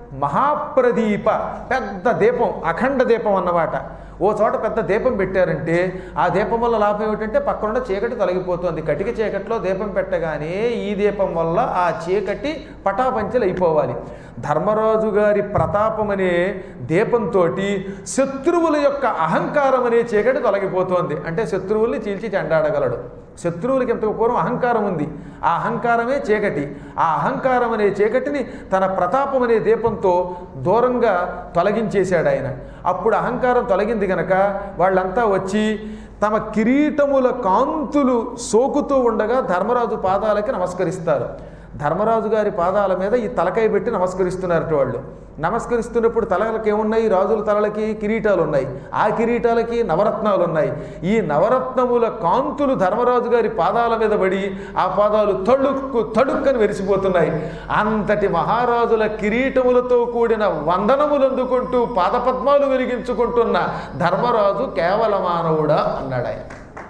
మహాప్రదీప, పెద్ద దీపం, అఖండ దీపం అన్నమాట. ఓ చోట పెద్ద దీపం పెట్టారంటే ఆ దీపం వల్ల లాభం ఏమిటంటే పక్కనున్న చీకటి తొలగిపోతుంది. కటిక చీకట్లో దీపం పెట్టగానే ఈ దీపం వల్ల ఆ చీకటి పటాపంచలు అయిపోవాలి. ధర్మరాజు గారి ప్రతాపం అనే దీపంతో శత్రువుల యొక్క అహంకారం అనే చీకటి తొలగిపోతుంది. అంటే శత్రువుల్ని చీల్చి చెండాడగలడు. శత్రువులకి ఎంతకు పూర్వం అహంకారం ఉంది. ఆ అహంకారమే చీకటి. ఆ అహంకారం అనే చీకటిని తన ప్రతాపం అనే దీపంతో దూరంగా తొలగించేశాడు ఆయన. అప్పుడు అహంకారం తొలగింది గనక వాళ్ళంతా వచ్చి తమ కిరీటముల కాంతులు సోకుతూ ఉండగా ధర్మరాజు పాదాలకి నమస్కరిస్తారు. ధర్మరాజు గారి పాదాల మీద ఈ తలకాయ పెట్టి నమస్కరిస్తున్నారట వాళ్ళు. నమస్కరిస్తున్నప్పుడు తలలకి ఏమున్నాయి? రాజుల తలలకి కిరీటాలు ఉన్నాయి. ఆ కిరీటాలకి నవరత్నాలు ఉన్నాయి. ఈ నవరత్నముల కాంతులు ధర్మరాజు గారి పాదాల మీద పడి ఆ పాదాలు తడుక్కు తడుక్కని వెరిసిపోతున్నాయి. అంతటి మహారాజుల కిరీటములతో కూడిన వందనములు అందుకుంటూ పాదపద్మాలు వెలిగించుకుంటున్న ధర్మరాజు కేవల మానవుడా అన్నాడు ఆయన.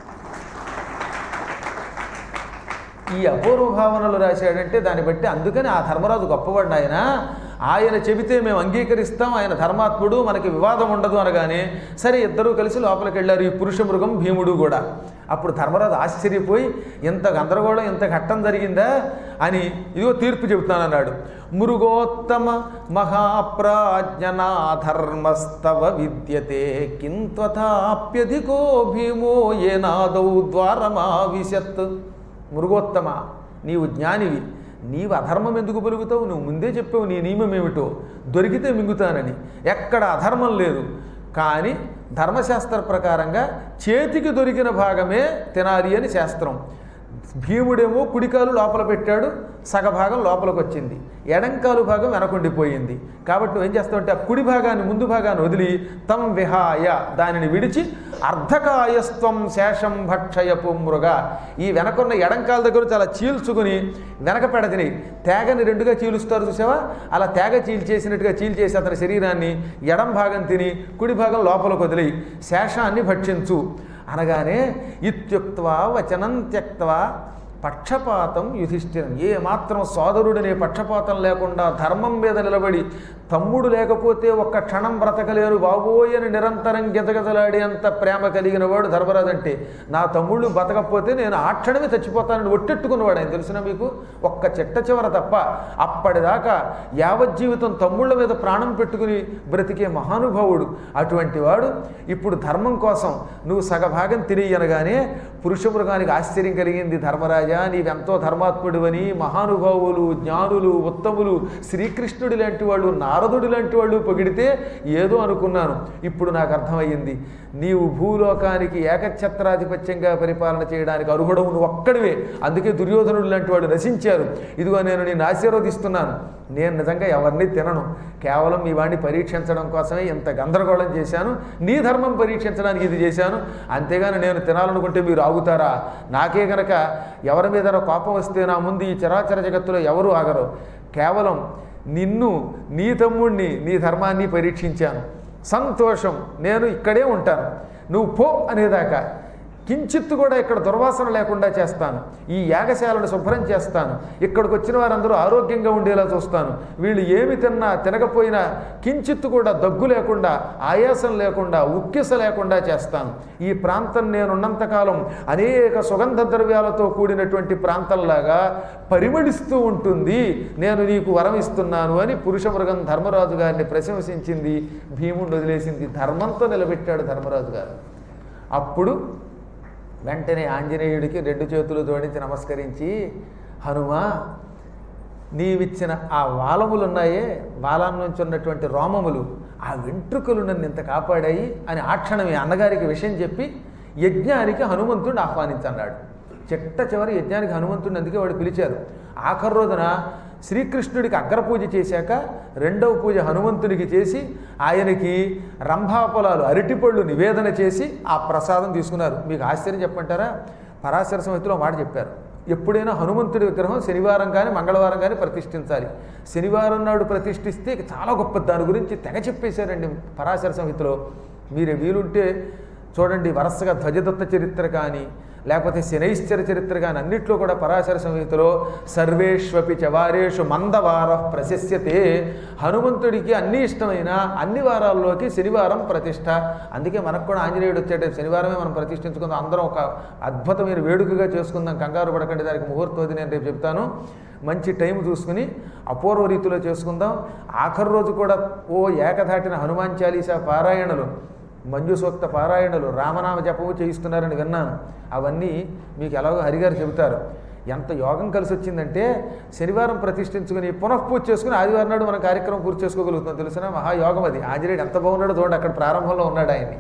ఈ అపూర్వ భావనలు రాశాడంటే దాన్ని బట్టి అందుకని ఆ ధర్మరాజు గొప్పవాడు. ఆయన ఆయన చెబితే మేము అంగీకరిస్తాం, ఆయన ధర్మాత్ముడు, మనకి వివాదం ఉండదు అనగానే సరే ఇద్దరూ కలిసి లోపలికి వెళ్ళారు. ఈ పురుష మృగం భీముడు కూడా. అప్పుడు ధర్మరాజు ఆశ్చర్యపోయి ఇంత గందరగోళం ఇంత ఘట్టం జరిగిందా అని ఇదిగో తీర్పు చెబుతానన్నాడు. మృగోత్తమ మహాప్రాజ్ఞనా ధర్మస్తవ విద్యతే కింత్వథాప్యధికో భీమో ఏనాదౌ ద్వారమావిశత్. మృగోత్తమ, నీవు జ్ఞానివి, నీవు అధర్మం ఎందుకు పలుకుతావు? నువ్వు ముందే చెప్పావు నీ నియమం ఏమిటో, దొరికితే మింగుతానని. ఎక్కడ అధర్మం లేదు. కానీ ధర్మశాస్త్ర ప్రకారంగా చేతికి దొరికిన భాగమే తినాలి అని శాస్త్రం. భీముడేమో కుడికాలు లోపల పెట్టాడు, సగభాగం లోపలికి వచ్చింది, ఎడంకాలు భాగం వెనకుండిపోయింది. కాబట్టి నువ్వేం చేస్తావంటే ఆ కుడి భాగాన్ని ముందు భాగాన్ని వదిలి తం విహాయ దానిని విడిచి అర్ధకాయస్త్వం శేషం భక్షయపు మృగ, ఈ వెనకున్న ఎడంకాల దగ్గర చాలా చీల్చుకుని వెనక పెడతిని తేగని రెండుగా చీలుస్తారు చూసావా, అలా తేగ చీల్చేసినట్టుగా చీల్చేసి అతని శరీరాన్ని ఎడం భాగం తిని కుడి భాగం లోపలికి వదిలి శేషాన్ని భక్షించు అనగానే ఇత్యుక్త్వా వచనం త్యక్త్వా పక్షపాతం యుధిష్ఠిరం. ఏ మాత్రం సోదరుడనే పక్షపాతం లేకుండా ధర్మం మీద నిలబడి తమ్ముడు లేకపోతే ఒక్క క్షణం బ్రతకలేరు బాబోయ్ అని నిరంతరం గెజగెజలాడేంత ప్రేమ కలిగిన వాడు ధర్మరాజు. అంటే నా తమ్ముళ్ళు బతకపోతే నేను ఆ క్షణమే చచ్చిపోతానని ఒట్టెట్టుకున్నవాడు ఆయన. తెలిసిన మీకు ఒక్క చిట్ట చివర తప్ప అప్పటిదాకా యావజ్జీవితం తమ్ముళ్ళ మీద ప్రాణం పెట్టుకుని బ్రతికే మహానుభావుడు. అటువంటి వాడు ఇప్పుడు ధర్మం కోసం నువ్వు సగభాగం తిరిగి పురుషమృగానికి ఆశ్చర్యం కలిగింది. ధర్మరాజా, నీవెంతో ధర్మాత్ముడివని మహానుభావులు, జ్ఞానులు, ఉత్తములు, శ్రీకృష్ణుడి లాంటి వాళ్ళు, నారదుడి లాంటి వాళ్ళు పొగిడితే ఏదో అనుకున్నాను. ఇప్పుడు నాకు అర్థమయ్యింది, నీవు భూలోకానికి ఏకఛత్రాధిపత్యంగా పరిపాలన చేయడానికి అర్హుడవు నువ్వు ఒక్కడివే. అందుకే దుర్యోధనుడు లాంటి వాళ్ళు నశించారు. ఇదిగో నేను నిన్ను ఆశీర్వదిస్తున్నాను. నేను నిజంగా ఎవరిని తినను, కేవలం మీ వాడిని పరీక్షించడం కోసమే ఇంత గందరగోళం చేశాను. నీ ధర్మం పరీక్షించడానికి ఇది చేశాను. అంతేగాని నేను తినాలనుకుంటే మీరు ఆగుతారా? నాకే గనక ఎవరి మీద కోపం వస్తే నా ముందు ఈ చరాచర జగత్తులో ఎవరు ఆగరు. కేవలం నిన్ను, నీ తమ్ముడిని, నీ ధర్మాన్ని పరీక్షించాను. సంతోషం, నేను ఇక్కడే ఉంటాను, నువ్వు పో అనేదాకా. కించిత్తు కూడా ఇక్కడ దుర్వాసన లేకుండా చేస్తాను, ఈ యాగశాలను శుభ్రం చేస్తాను, ఇక్కడికి వచ్చిన వారందరూ ఆరోగ్యంగా ఉండేలా చూస్తాను, వీళ్ళు ఏమి తిన్నా తినకపోయినా కించిత్తు కూడా దగ్గు లేకుండా, ఆయాసం లేకుండా, ఉక్కిస లేకుండా చేస్తాను. ఈ ప్రాంతం నేనున్నంతకాలం అనేక సుగంధ ద్రవ్యాలతో కూడినటువంటి ప్రాంతంలాగా పరిమళిస్తూ ఉంటుంది, నేను నీకు వరం ఇస్తున్నాను అని పురుషమృగం ధర్మరాజు గారిని ప్రశంసించింది. భీముడు వదిలేసింది. ధర్మంతో నిలబెట్టాడు ధర్మరాజు గారు. అప్పుడు వెంటనే ఆంజనేయుడికి రెండు చేతులు జోడించి నమస్కరించి, హనుమా, నీవిచ్చిన ఆ వాలములు ఉన్నాయే, వాలం నుంచి ఉన్నటువంటి రోమములు, ఆ వెంట్రుకలు నన్ను ఇంత కాపాడాయి అని ఆ క్షణమే అన్నగారికి విషయం చెప్పి యజ్ఞానికి హనుమంతుడిని ఆహ్వానించన్నాడు. చిట్ట చివరి యజ్ఞానికి హనుమంతుడిని అందుకే వాడు పిలిచారు. ఆఖరి రోజున శ్రీకృష్ణుడికి అగ్రపూజ చేశాక రెండవ పూజ హనుమంతునికి చేసి ఆయనకి రంభాఫలాలు అరటిపళ్ళు నివేదన చేసి ఆ ప్రసాదం తీసుకున్నారు. మీకు ఆశ్చర్యం చెప్పంటారా, పరాశర సంహితలో మాట చెప్పారు, ఎప్పుడైనా హనుమంతుడి విగ్రహం శనివారం కానీ మంగళవారం కానీ ప్రతిష్ఠించాలి. శనివారం నాడు ప్రతిష్ఠిస్తే చాలా గొప్ప, దాని గురించి తెగ చెప్పేశారండి పరాశర సంహితలో. మీరే వీలుంటే చూడండి, వరుసగా ధ్వజదత్త చరిత్ర కానీ లేకపోతే శనైశ్చర చరిత్ర కానీ అన్నిట్లో కూడా పరాశర సంహితలో సర్వేష్వపి చవారేషు మందవార ప్రశస్యతే, హనుమంతుడికి అన్ని ఇష్టమైన అన్ని వారాల్లోకి శనివారం ప్రతిష్ట. అందుకే మనకు కూడా ఆంజనేయుడు వచ్చేట శనివారమే మనం ప్రతిష్ఠించుకుందాం, అందరం ఒక అద్భుతమైన వేడుకగా చేసుకుందాం, కంగారు పడకండి, దానికి ముహూర్తం నేను రేపు చెప్తాను. మంచి టైం చూసుకుని అపూర్వ రీతిలో చేసుకుందాం. ఆఖరి రోజు కూడా ఓ ఏకధాటిన హనుమాన్ చాలీసా పారాయణలు, మంజు సూక్త పారాయణలు, రామనామ జపము చేయిస్తున్నారని విన్నాను. అవన్నీ మీకు ఎలాగో హరిగారు చెబుతారు. ఎంత యోగం కలిసి వచ్చిందంటే శనివారం ప్రతిష్ఠించుకుని పునఃపూజ చేసుకుని ఆదివారం నాడు మనం కార్యక్రమం పూర్తి చేసుకోగలుగుతాం. తెలిసిన మహాయోగం అది. ఆంజనేయుడు ఎంత బాగున్నాడో చూడండి, అక్కడ ప్రారంభంలో ఉన్నాడు ఆయన్ని.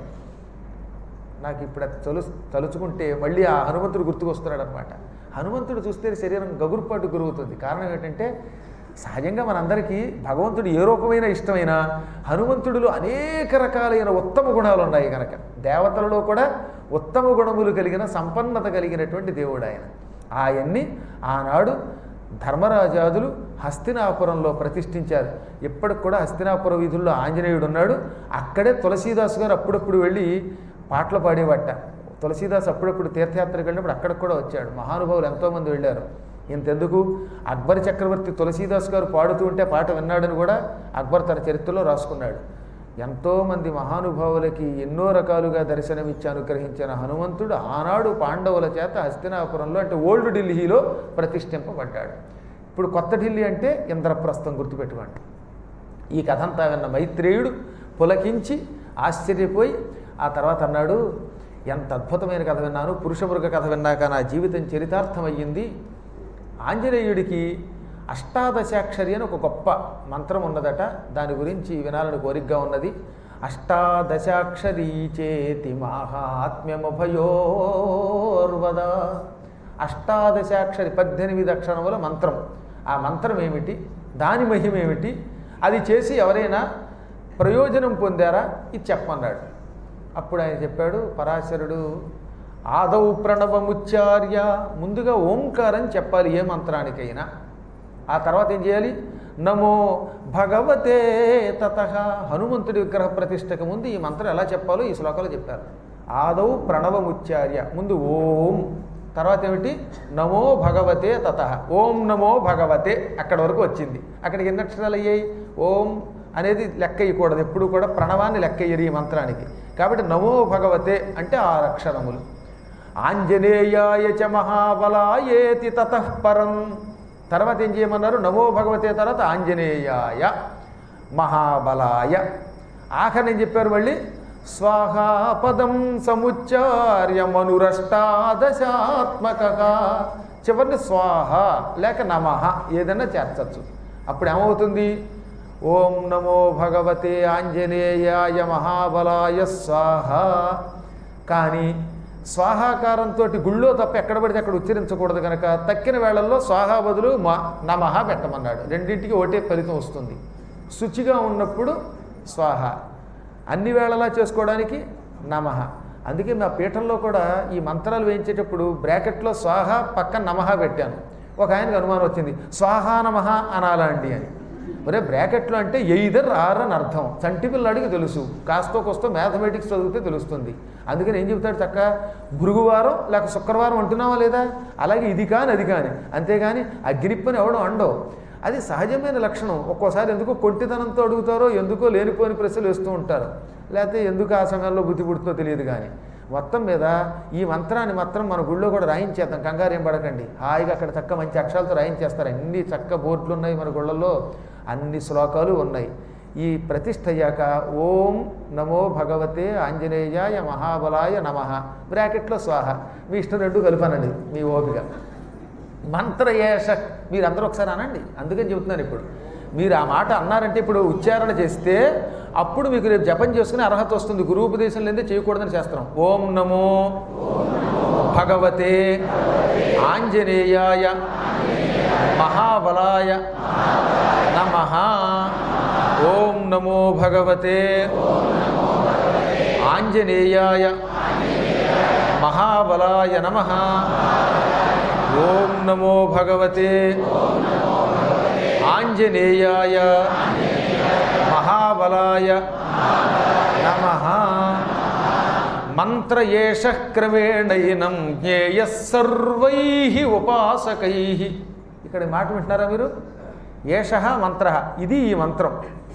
నాకు ఇప్పుడు అది తలు తలుచుకుంటే మళ్ళీ ఆ హనుమంతుడు గుర్తుకొస్తున్నాడు అనమాట. హనుమంతుడు చూస్తే శరీరం గగురుపాటు గురుగుతుంది. కారణం ఏంటంటే సహజంగా మనందరికీ భగవంతుడు ఏ రూపమైన ఇష్టమైనా హనుమంతుడిలో అనేక రకాలైన ఉత్తమ గుణాలు ఉన్నాయి కనుక, దేవతలలో కూడా ఉత్తమ గుణములు కలిగిన సంపన్నత కలిగినటువంటి దేవుడు ఆయన. ఆయన్ని ఆనాడు ధర్మరాజాదులు హస్తినాపురంలో ప్రతిష్ఠించారు. ఇప్పటికి కూడా హస్తినాపుర వీధుల్లో ఆంజనేయుడు ఉన్నాడు. అక్కడే తులసీదాసు గారు అప్పుడప్పుడు వెళ్ళి పాటలు పాడేవట. తులసీదాస్ అప్పుడప్పుడు తీర్థయాత్రకు వెళ్ళినప్పుడు అక్కడికి కూడా వచ్చాడు. మహానుభావులు ఎంతోమంది వెళ్ళారు. ఇంతెందుకు, అక్బర్ చక్రవర్తి తులసీదాస్ గారు పాడుతూ ఉంటే పాట విన్నాడని కూడా అక్బర్ తన చరిత్రలో రాసుకున్నాడు. ఎంతోమంది మహానుభావులకి ఎన్నో రకాలుగా దర్శనమిచ్చి అనుగ్రహించిన హనుమంతుడు ఆనాడు పాండవుల చేత హస్తినాపురంలో అంటే ఓల్డ్ ఢిల్లీలో ప్రతిష్ఠింపబడ్డాడు. ఇప్పుడు కొత్త ఢిల్లీ అంటే ఇంద్రప్రస్థం, గుర్తుపెట్టుకోండి. ఈ కథ అంతా విన్న మైత్రేయుడు పులకించి ఆశ్చర్యపోయి ఆ తర్వాత అన్నాడు, ఎంత అద్భుతమైన కథ విన్నాను, పురుషమృగ కథ విన్నాక నా జీవితం చరితార్థమయ్యింది. ఆంజనేయుడికి అష్టాదశాక్షరి అని ఒక గొప్ప మంత్రం ఉన్నదట, దాని గురించి వినాలని కోరికగా ఉన్నది. అష్టాదశాక్షరీ చేతి మాహాత్మ్యముభయోర్వద. అష్టాదశాక్షరి పద్దెనిమిది అక్షరముల మంత్రం. ఆ మంత్రం ఏమిటి, దాని మహిమ ఏమిటి, అది చేసి ఎవరైనా ప్రయోజనం పొందారా, ఇది చెప్పన్నాడు. అప్పుడు ఆయన చెప్పాడు పరాశరుడు, ఆదౌ ప్రణవముచ్చార్య, ముందుగా ఓంకారం చెప్పాలి ఏ మంత్రానికైనా. ఆ తర్వాత ఏం చేయాలి, నమో భగవతే తతః. హనుమంతుడి విగ్రహ ప్రతిష్టకు ముందు ఈ మంత్రం ఎలా చెప్పాలో ఈ శ్లోకాలు చెప్పారు. ఆదౌ ప్రణవముచ్చార్య, ముందు ఓం, తర్వాత ఏమిటి నమో భగవతే తతః, ఓం నమో భగవతే, అక్కడ వరకు వచ్చింది. అక్కడికి ఎన్ని అక్షరాలు అయ్యాయి, ఓం అనేది లెక్క వేయకూడదు, ఎప్పుడు కూడా ప్రణవాన్ని లెక్క వేయరు ఈ మంత్రానికి. కాబట్టి నమో భగవతే అంటే ఆరు అక్షరములు. ఆంజనేయాయ చ మహాబలాయేతి తతః పరం, తర్వాత ఏం చేయమన్నారు, నమో భగవతే తర్వాత ఆంజనేయాయ మహాబలాయ. ఆఖరి ఏం చెప్పారు మళ్ళీ, స్వాహాపదం సముచ్చార్య మనురష్టాదశాత్మక. చివరిని స్వాహ లేక నమః ఏదైనా చేర్చచ్చు. అప్పుడు ఏమవుతుంది, ఓం నమో భగవతే ఆంజనేయాయ మహాబలాయ స్వాహ. కానీ స్వాహాకారంతో గుళ్ళో తప్ప ఎక్కడ పడితే అక్కడ ఉచ్చరించకూడదు కనుక తక్కిన వేళల్లో స్వాహా బదులు మా నమః పెట్టమన్నాడు. రెండింటికి ఒకటే ఫలితం వస్తుంది. శుచిగా ఉన్నప్పుడు స్వాహ, అన్ని వేళలా చేసుకోవడానికి నమః. అందుకే మా పీఠంలో కూడా ఈ మంత్రాలు వేయించేటప్పుడు బ్రాకెట్లో స్వాహ పక్కన నమః పెట్టాను. ఒక ఆయనకు అనుమానం వచ్చింది, స్వాహా నమః అనాలా అండి అని. ఒరే బ్రాకెట్లో అంటే ఎయిదర్ ఆర్ అని అర్థం. చంటి పిల్లాడికి తెలుసు, కాస్తో కోస్తో మ్యాథమెటిక్స్ చదివితే తెలుస్తుంది. అందుకని ఏం చెబుతాడు చక్క, భృగువారం లేక శుక్రవారం అంటున్నావా లేదా, అలాగే ఇది కాని అది కాని, అంతేగాని అగ్నిప్పని ఎవడో అండవు. అది సహజమైన లక్షణం. ఒక్కోసారి ఎందుకో కొంటితనంతో అడుగుతారో, ఎందుకో లేనిపోని ప్రశ్నలు వేస్తూ ఉంటారు, లేకపోతే ఎందుకు ఆ సమయంలో బుద్ధి పుడుతుందో తెలియదు. కానీ మొత్తం మీద ఈ మంత్రాన్ని మాత్రం మన గుళ్ళో కూడా రాయించేద్దాం, కంగారు ఏం పడకండి. హాయిగా అక్కడ చక్క మంచి అక్షరాలతో రాయించేస్తారు. అన్ని చక్క బోర్డులు ఉన్నాయి మన గుళ్ళల్లో, అన్ని శ్లోకాలు ఉన్నాయి. ఈ ప్రతిష్ఠ అయ్యాక ఓం నమో భగవతే ఆంజనేయాయ మహాబలాయ నమః బ్రాకెట్లో స్వాహ, మీ ఇష్టం రెండు కలిపానండి మీ ఓపిక. మంత్రయేష మీరు అందరూ ఒకసారి అనండి, అందుకని చెబుతున్నాను. ఇప్పుడు మీరు ఆ మాట అన్నారంటే ఇప్పుడు ఉచ్చారణ చేస్తే అప్పుడు మీకు రేపు జపం చేసుకుని అర్హత వస్తుంది. గురూపదేశం లేదే చేయకూడదని చేస్తున్నాం. ఓం నమో భగవతే ఆంజనేయాయ మహాబలాయ నమః. ఓం నమో భగవతే ఆంజనేయాయ మహాబలాయ నమః. ఓం నమో భగవతే ఆంజనేయాయ మహాబలాయ నమః. మంత్రయేష క్రమేణైనం జ్ఞేయః సర్వైః ఉపాసకైః. ఇక్కడ మాట వింటున్నారా మీరు? ఏషః మంత్రః, ఇది ఈ మంత్రం.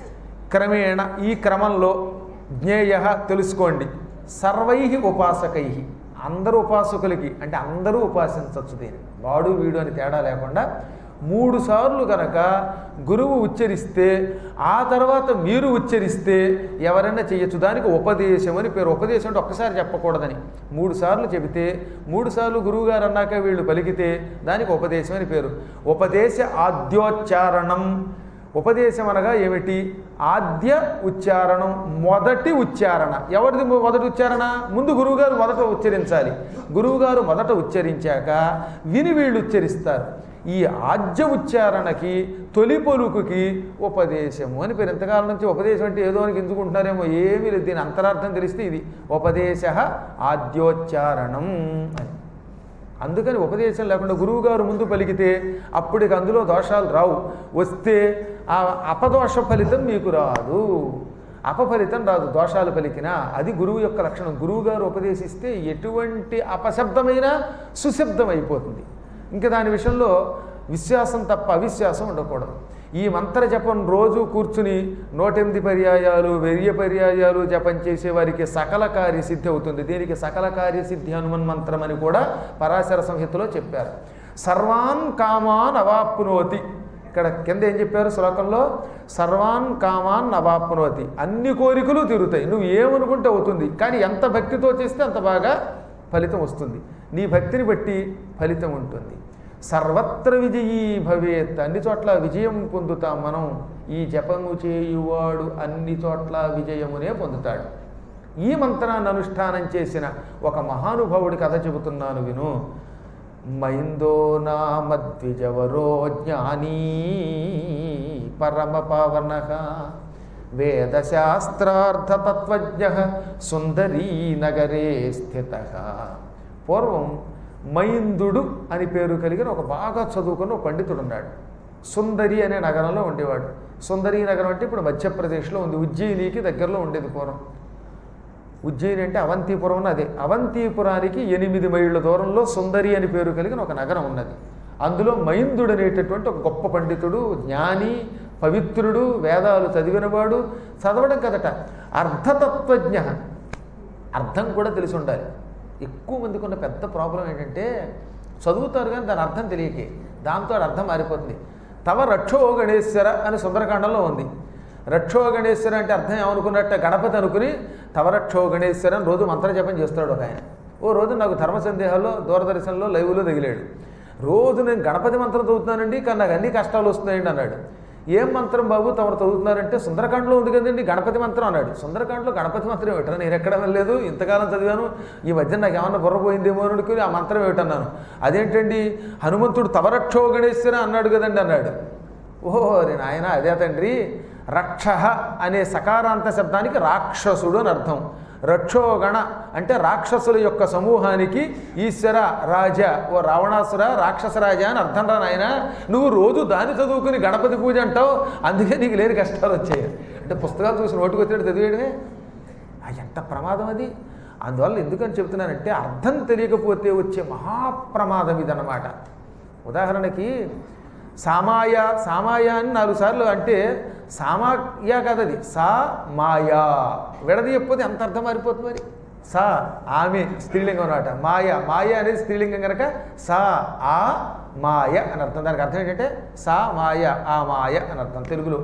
క్రమేణ ఈ క్రమంలో, జ్ఞేయః తెలుసుకోండి, సర్వైః ఉపాసకైః అందరూ ఉపాసకులకి, అంటే అందరూ ఉపాసించవచ్చు దీన్ని, వాడు వీడు అని తేడా లేకుండా మూడు సార్లు కనుక గురువు ఉచ్చరిస్తే ఆ తర్వాత మీరు ఉచ్చరిస్తే ఎవరైనా చేయొచ్చు. దానికి ఉపదేశం అని పేరు. ఉపదేశం అంటే ఒక్కసారి చెప్పకూడదని, మూడు సార్లు చెబితే, మూడు సార్లు గురువు గారు అన్నాక వీళ్ళు పలికితే దానికి ఉపదేశం అని పేరు. ఉపదేశ ఆద్యోచ్చారణం. ఉపదేశం అనగా ఏమిటి? ఆద్య ఉచ్చారణం, మొదటి ఉచ్చారణ. ఎవరిది మొదటి ఉచ్చారణ? ముందు గురువుగారు మొదట ఉచ్చరించాలి. గురువుగారు మొదట ఉచ్చరించాక విని వీళ్ళు ఉచ్చరిస్తారు. ఈ ఆద్య ఉచ్చారణకి, తొలి పలుకుకి ఉపదేశము అని పేరు. ఎంతకాలం నుంచి ఉపదేశం అంటే ఏదో అని ఎంచుకుంటున్నారేమో, ఏమీ లేదు. దీని అంతరార్థం తెలిస్తే ఇది ఉపదేశ ఆద్యోచ్చారణం అని. అందుకని ఉపదేశం లేకుండా గురువుగారు ముందు పలికితే అప్పటికి అందులో దోషాలు రావు. వస్తే ఆ అపదోష ఫలితం మీకు రాదు, అపఫలితం రాదు. దోషాలు పలికినా అది గురువు యొక్క లక్షణం. గురువుగారు ఉపదేశిస్తే ఎటువంటి అపశబ్దమైనా సుశబ్దం అయిపోతుంది. ఇంకా దాని విషయంలో విశ్వాసం తప్ప అవిశ్వాసం ఉండకూడదు. ఈ మంత్ర జపం రోజు కూర్చుని నూటెనిమిది పర్యాయాలు, వెయ్యి పర్యాయాలు జపం చేసే వారికి సకల కార్యసిద్ధి అవుతుంది. దీనికి సకల కార్యసిద్ధి హనుమన్ మంత్రం అని కూడా పరాశర సంహితలో చెప్పారు. సర్వాన్ కామాన్ అవాప్నోతి. ఇక్కడ కింద ఏం చెప్పారు శ్లోకంలో? సర్వాన్ కామాన్ అవాప్నోతి. అన్ని కోరికలు తీరుతాయి, నువ్వు ఏమనుకుంటే అవుతుంది. కానీ ఎంత భక్తితో చేస్తే అంత బాగా ఫలితం వస్తుంది. నీ భక్తిని బట్టి ఫలితం ఉంటుంది. సర్వత్ర విజయీ భవేత్. అన్ని చోట్ల విజయం పొందుతాం మనం. ఈ జపము చేయువాడు అన్ని చోట్ల విజయమునే పొందుతాడు. ఈ మంత్రాన్ని అనుష్ఠానం చేసిన ఒక మహానుభావుడి కథ చెబుతున్నాను విను. మైందో నామద్విజవరో జ్ఞానీ పరమ పవనః వేదశాస్త్రార్థతత్వజ్ఞ సుందరీ నగరే స్థితః. పూర్వం మైందుడు అని పేరు కలిగిన ఒక బాగా చదువుకున్న ఒక పండితుడు ఉన్నాడు. సుందరి అనే నగరంలో ఉండేవాడు. సుందరీ నగరం అంటే ఇప్పుడు మధ్యప్రదేశ్లో ఉంది. ఉజ్జయినికి దగ్గరలో ఉండేది పూర్వం. ఉజ్జయిని అంటే అవంతిపురం అని. అదే అవంతిపురానికి ఎనిమిది మైళ్ళ దూరంలో సుందరి అని పేరు కలిగిన ఒక నగరం ఉన్నది. అందులో మైందుడు అనేటటువంటి ఒక గొప్ప పండితుడు, జ్ఞాని, పవిత్రుడు, వేదాలు చదివినవాడు. చదవడం కదట, అర్ధతత్వజ్ఞ. అర్థం కూడా తెలిసి ఉండాలి. ఎక్కువ మందికి ఉన్న పెద్ద ప్రాబ్లం ఏంటంటే చదువుతారు కానీ దాని అర్థం తెలియకే, దాంతో అర్థం మారిపోతుంది. తవ రక్షో గణేశ్వర అని సుందరకాండంలో ఉంది. రక్షో గణేశ్వర అంటే అర్థం ఏమనుకున్నట్టు గణపతి అనుకుని తవ రక్షో గణేశ్వర అని రోజు మంత్రజపం చేస్తాడు ఒక ఆయన. ఓ రోజు నాకు ధర్మ సందేహాల్లో దూరదర్శన్లో లైవ్లో తగిలాడు. రోజు నేను గణపతి మంత్రం చదువుతున్నానండి, కానీ నాకు అన్ని కష్టాలు వస్తున్నాయండి అన్నాడు. ఏం మంత్రం బాబు తమరు చదువుతున్నారంటే సుందరకాండలో ఉంది కదండి గణపతి మంత్రం అన్నాడు. సుందరకాండలో గణపతి మంత్రం ఏమిటన్నా, నేను ఎక్కడ వెళ్ళలేదు, ఇంతకాలం చదివాను, ఈ మధ్య నాకు ఏమన్నా బుర్రపోయిందేమో అనుకుని ఆ మంత్రం ఏమిటన్నాను. అదేంటండి హనుమంతుడు తవరక్షో గణేశ్వర అన్నాడు కదండి అన్నాడు. ఓహో నేను ఆయన అదే తండ్రి. రక్ష అనే సకారాంత శబ్దానికి రాక్షసుడు అని అర్థం. రక్షోగణ అంటే రాక్షసుల యొక్క సమూహానికి ఈశ్వర రాజా, ఓ రావణాసుర రాక్షస రాజా అని అర్థం రా నాయన. నువ్వు రోజు దాన్ని చదువుకుని గణపతి పూజ అంటావు, అందుకే నీకు లేని కష్టాలు వచ్చాయి. అంటే పుస్తకాలు చూసి నోటుకు వచ్చినట్టు చదివేయడమే ఎంత ప్రమాదం అది. అందువల్ల ఎందుకని చెబుతున్నానంటే అర్థం తెలియకపోతే వచ్చే మహాప్రమాదం ఇదన్నమాట. ఉదాహరణకి సామాయ సామాయ అని నాలుగు సార్లు అంటే సామాయ కాదది సా మాయా, విడదీయకపోతే ఎంత అర్థం మారిపోతుంది. మరి సా ఆమె స్త్రీలింగం అన్నమాట, మాయ మాయ అనేది స్త్రీలింగం కనుక సా ఆ మాయ అని అర్థం. దానికి అర్థం ఏంటంటే సా మాయ ఆ మాయ అని అర్థం తెలుగులో.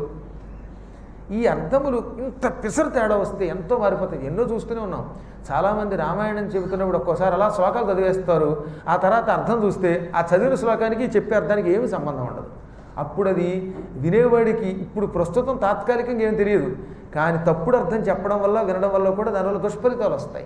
ఈ అర్థములు ఇంత పిసరు తేడా వస్తే ఎంతో మారిపోతాయి. ఎన్నో చూస్తూనే ఉన్నాం. చాలామంది రామాయణం చెబుతున్నప్పుడు ఒక్కోసారి అలా శ్లోకాలు చదివేస్తారు, ఆ తర్వాత అర్థం చూస్తే ఆ చదివిన శ్లోకానికి చెప్పే అర్థానికి ఏమీ సంబంధం ఉండదు. అప్పుడు అది వినేవాడికి ఇప్పుడు ప్రస్తుతం తాత్కాలికంగా ఏం తెలియదు, కానీ తప్పుడు అర్థం చెప్పడం వల్ల వినడం వల్ల కూడా దానివల్ల దుష్ఫలితాలు వస్తాయి.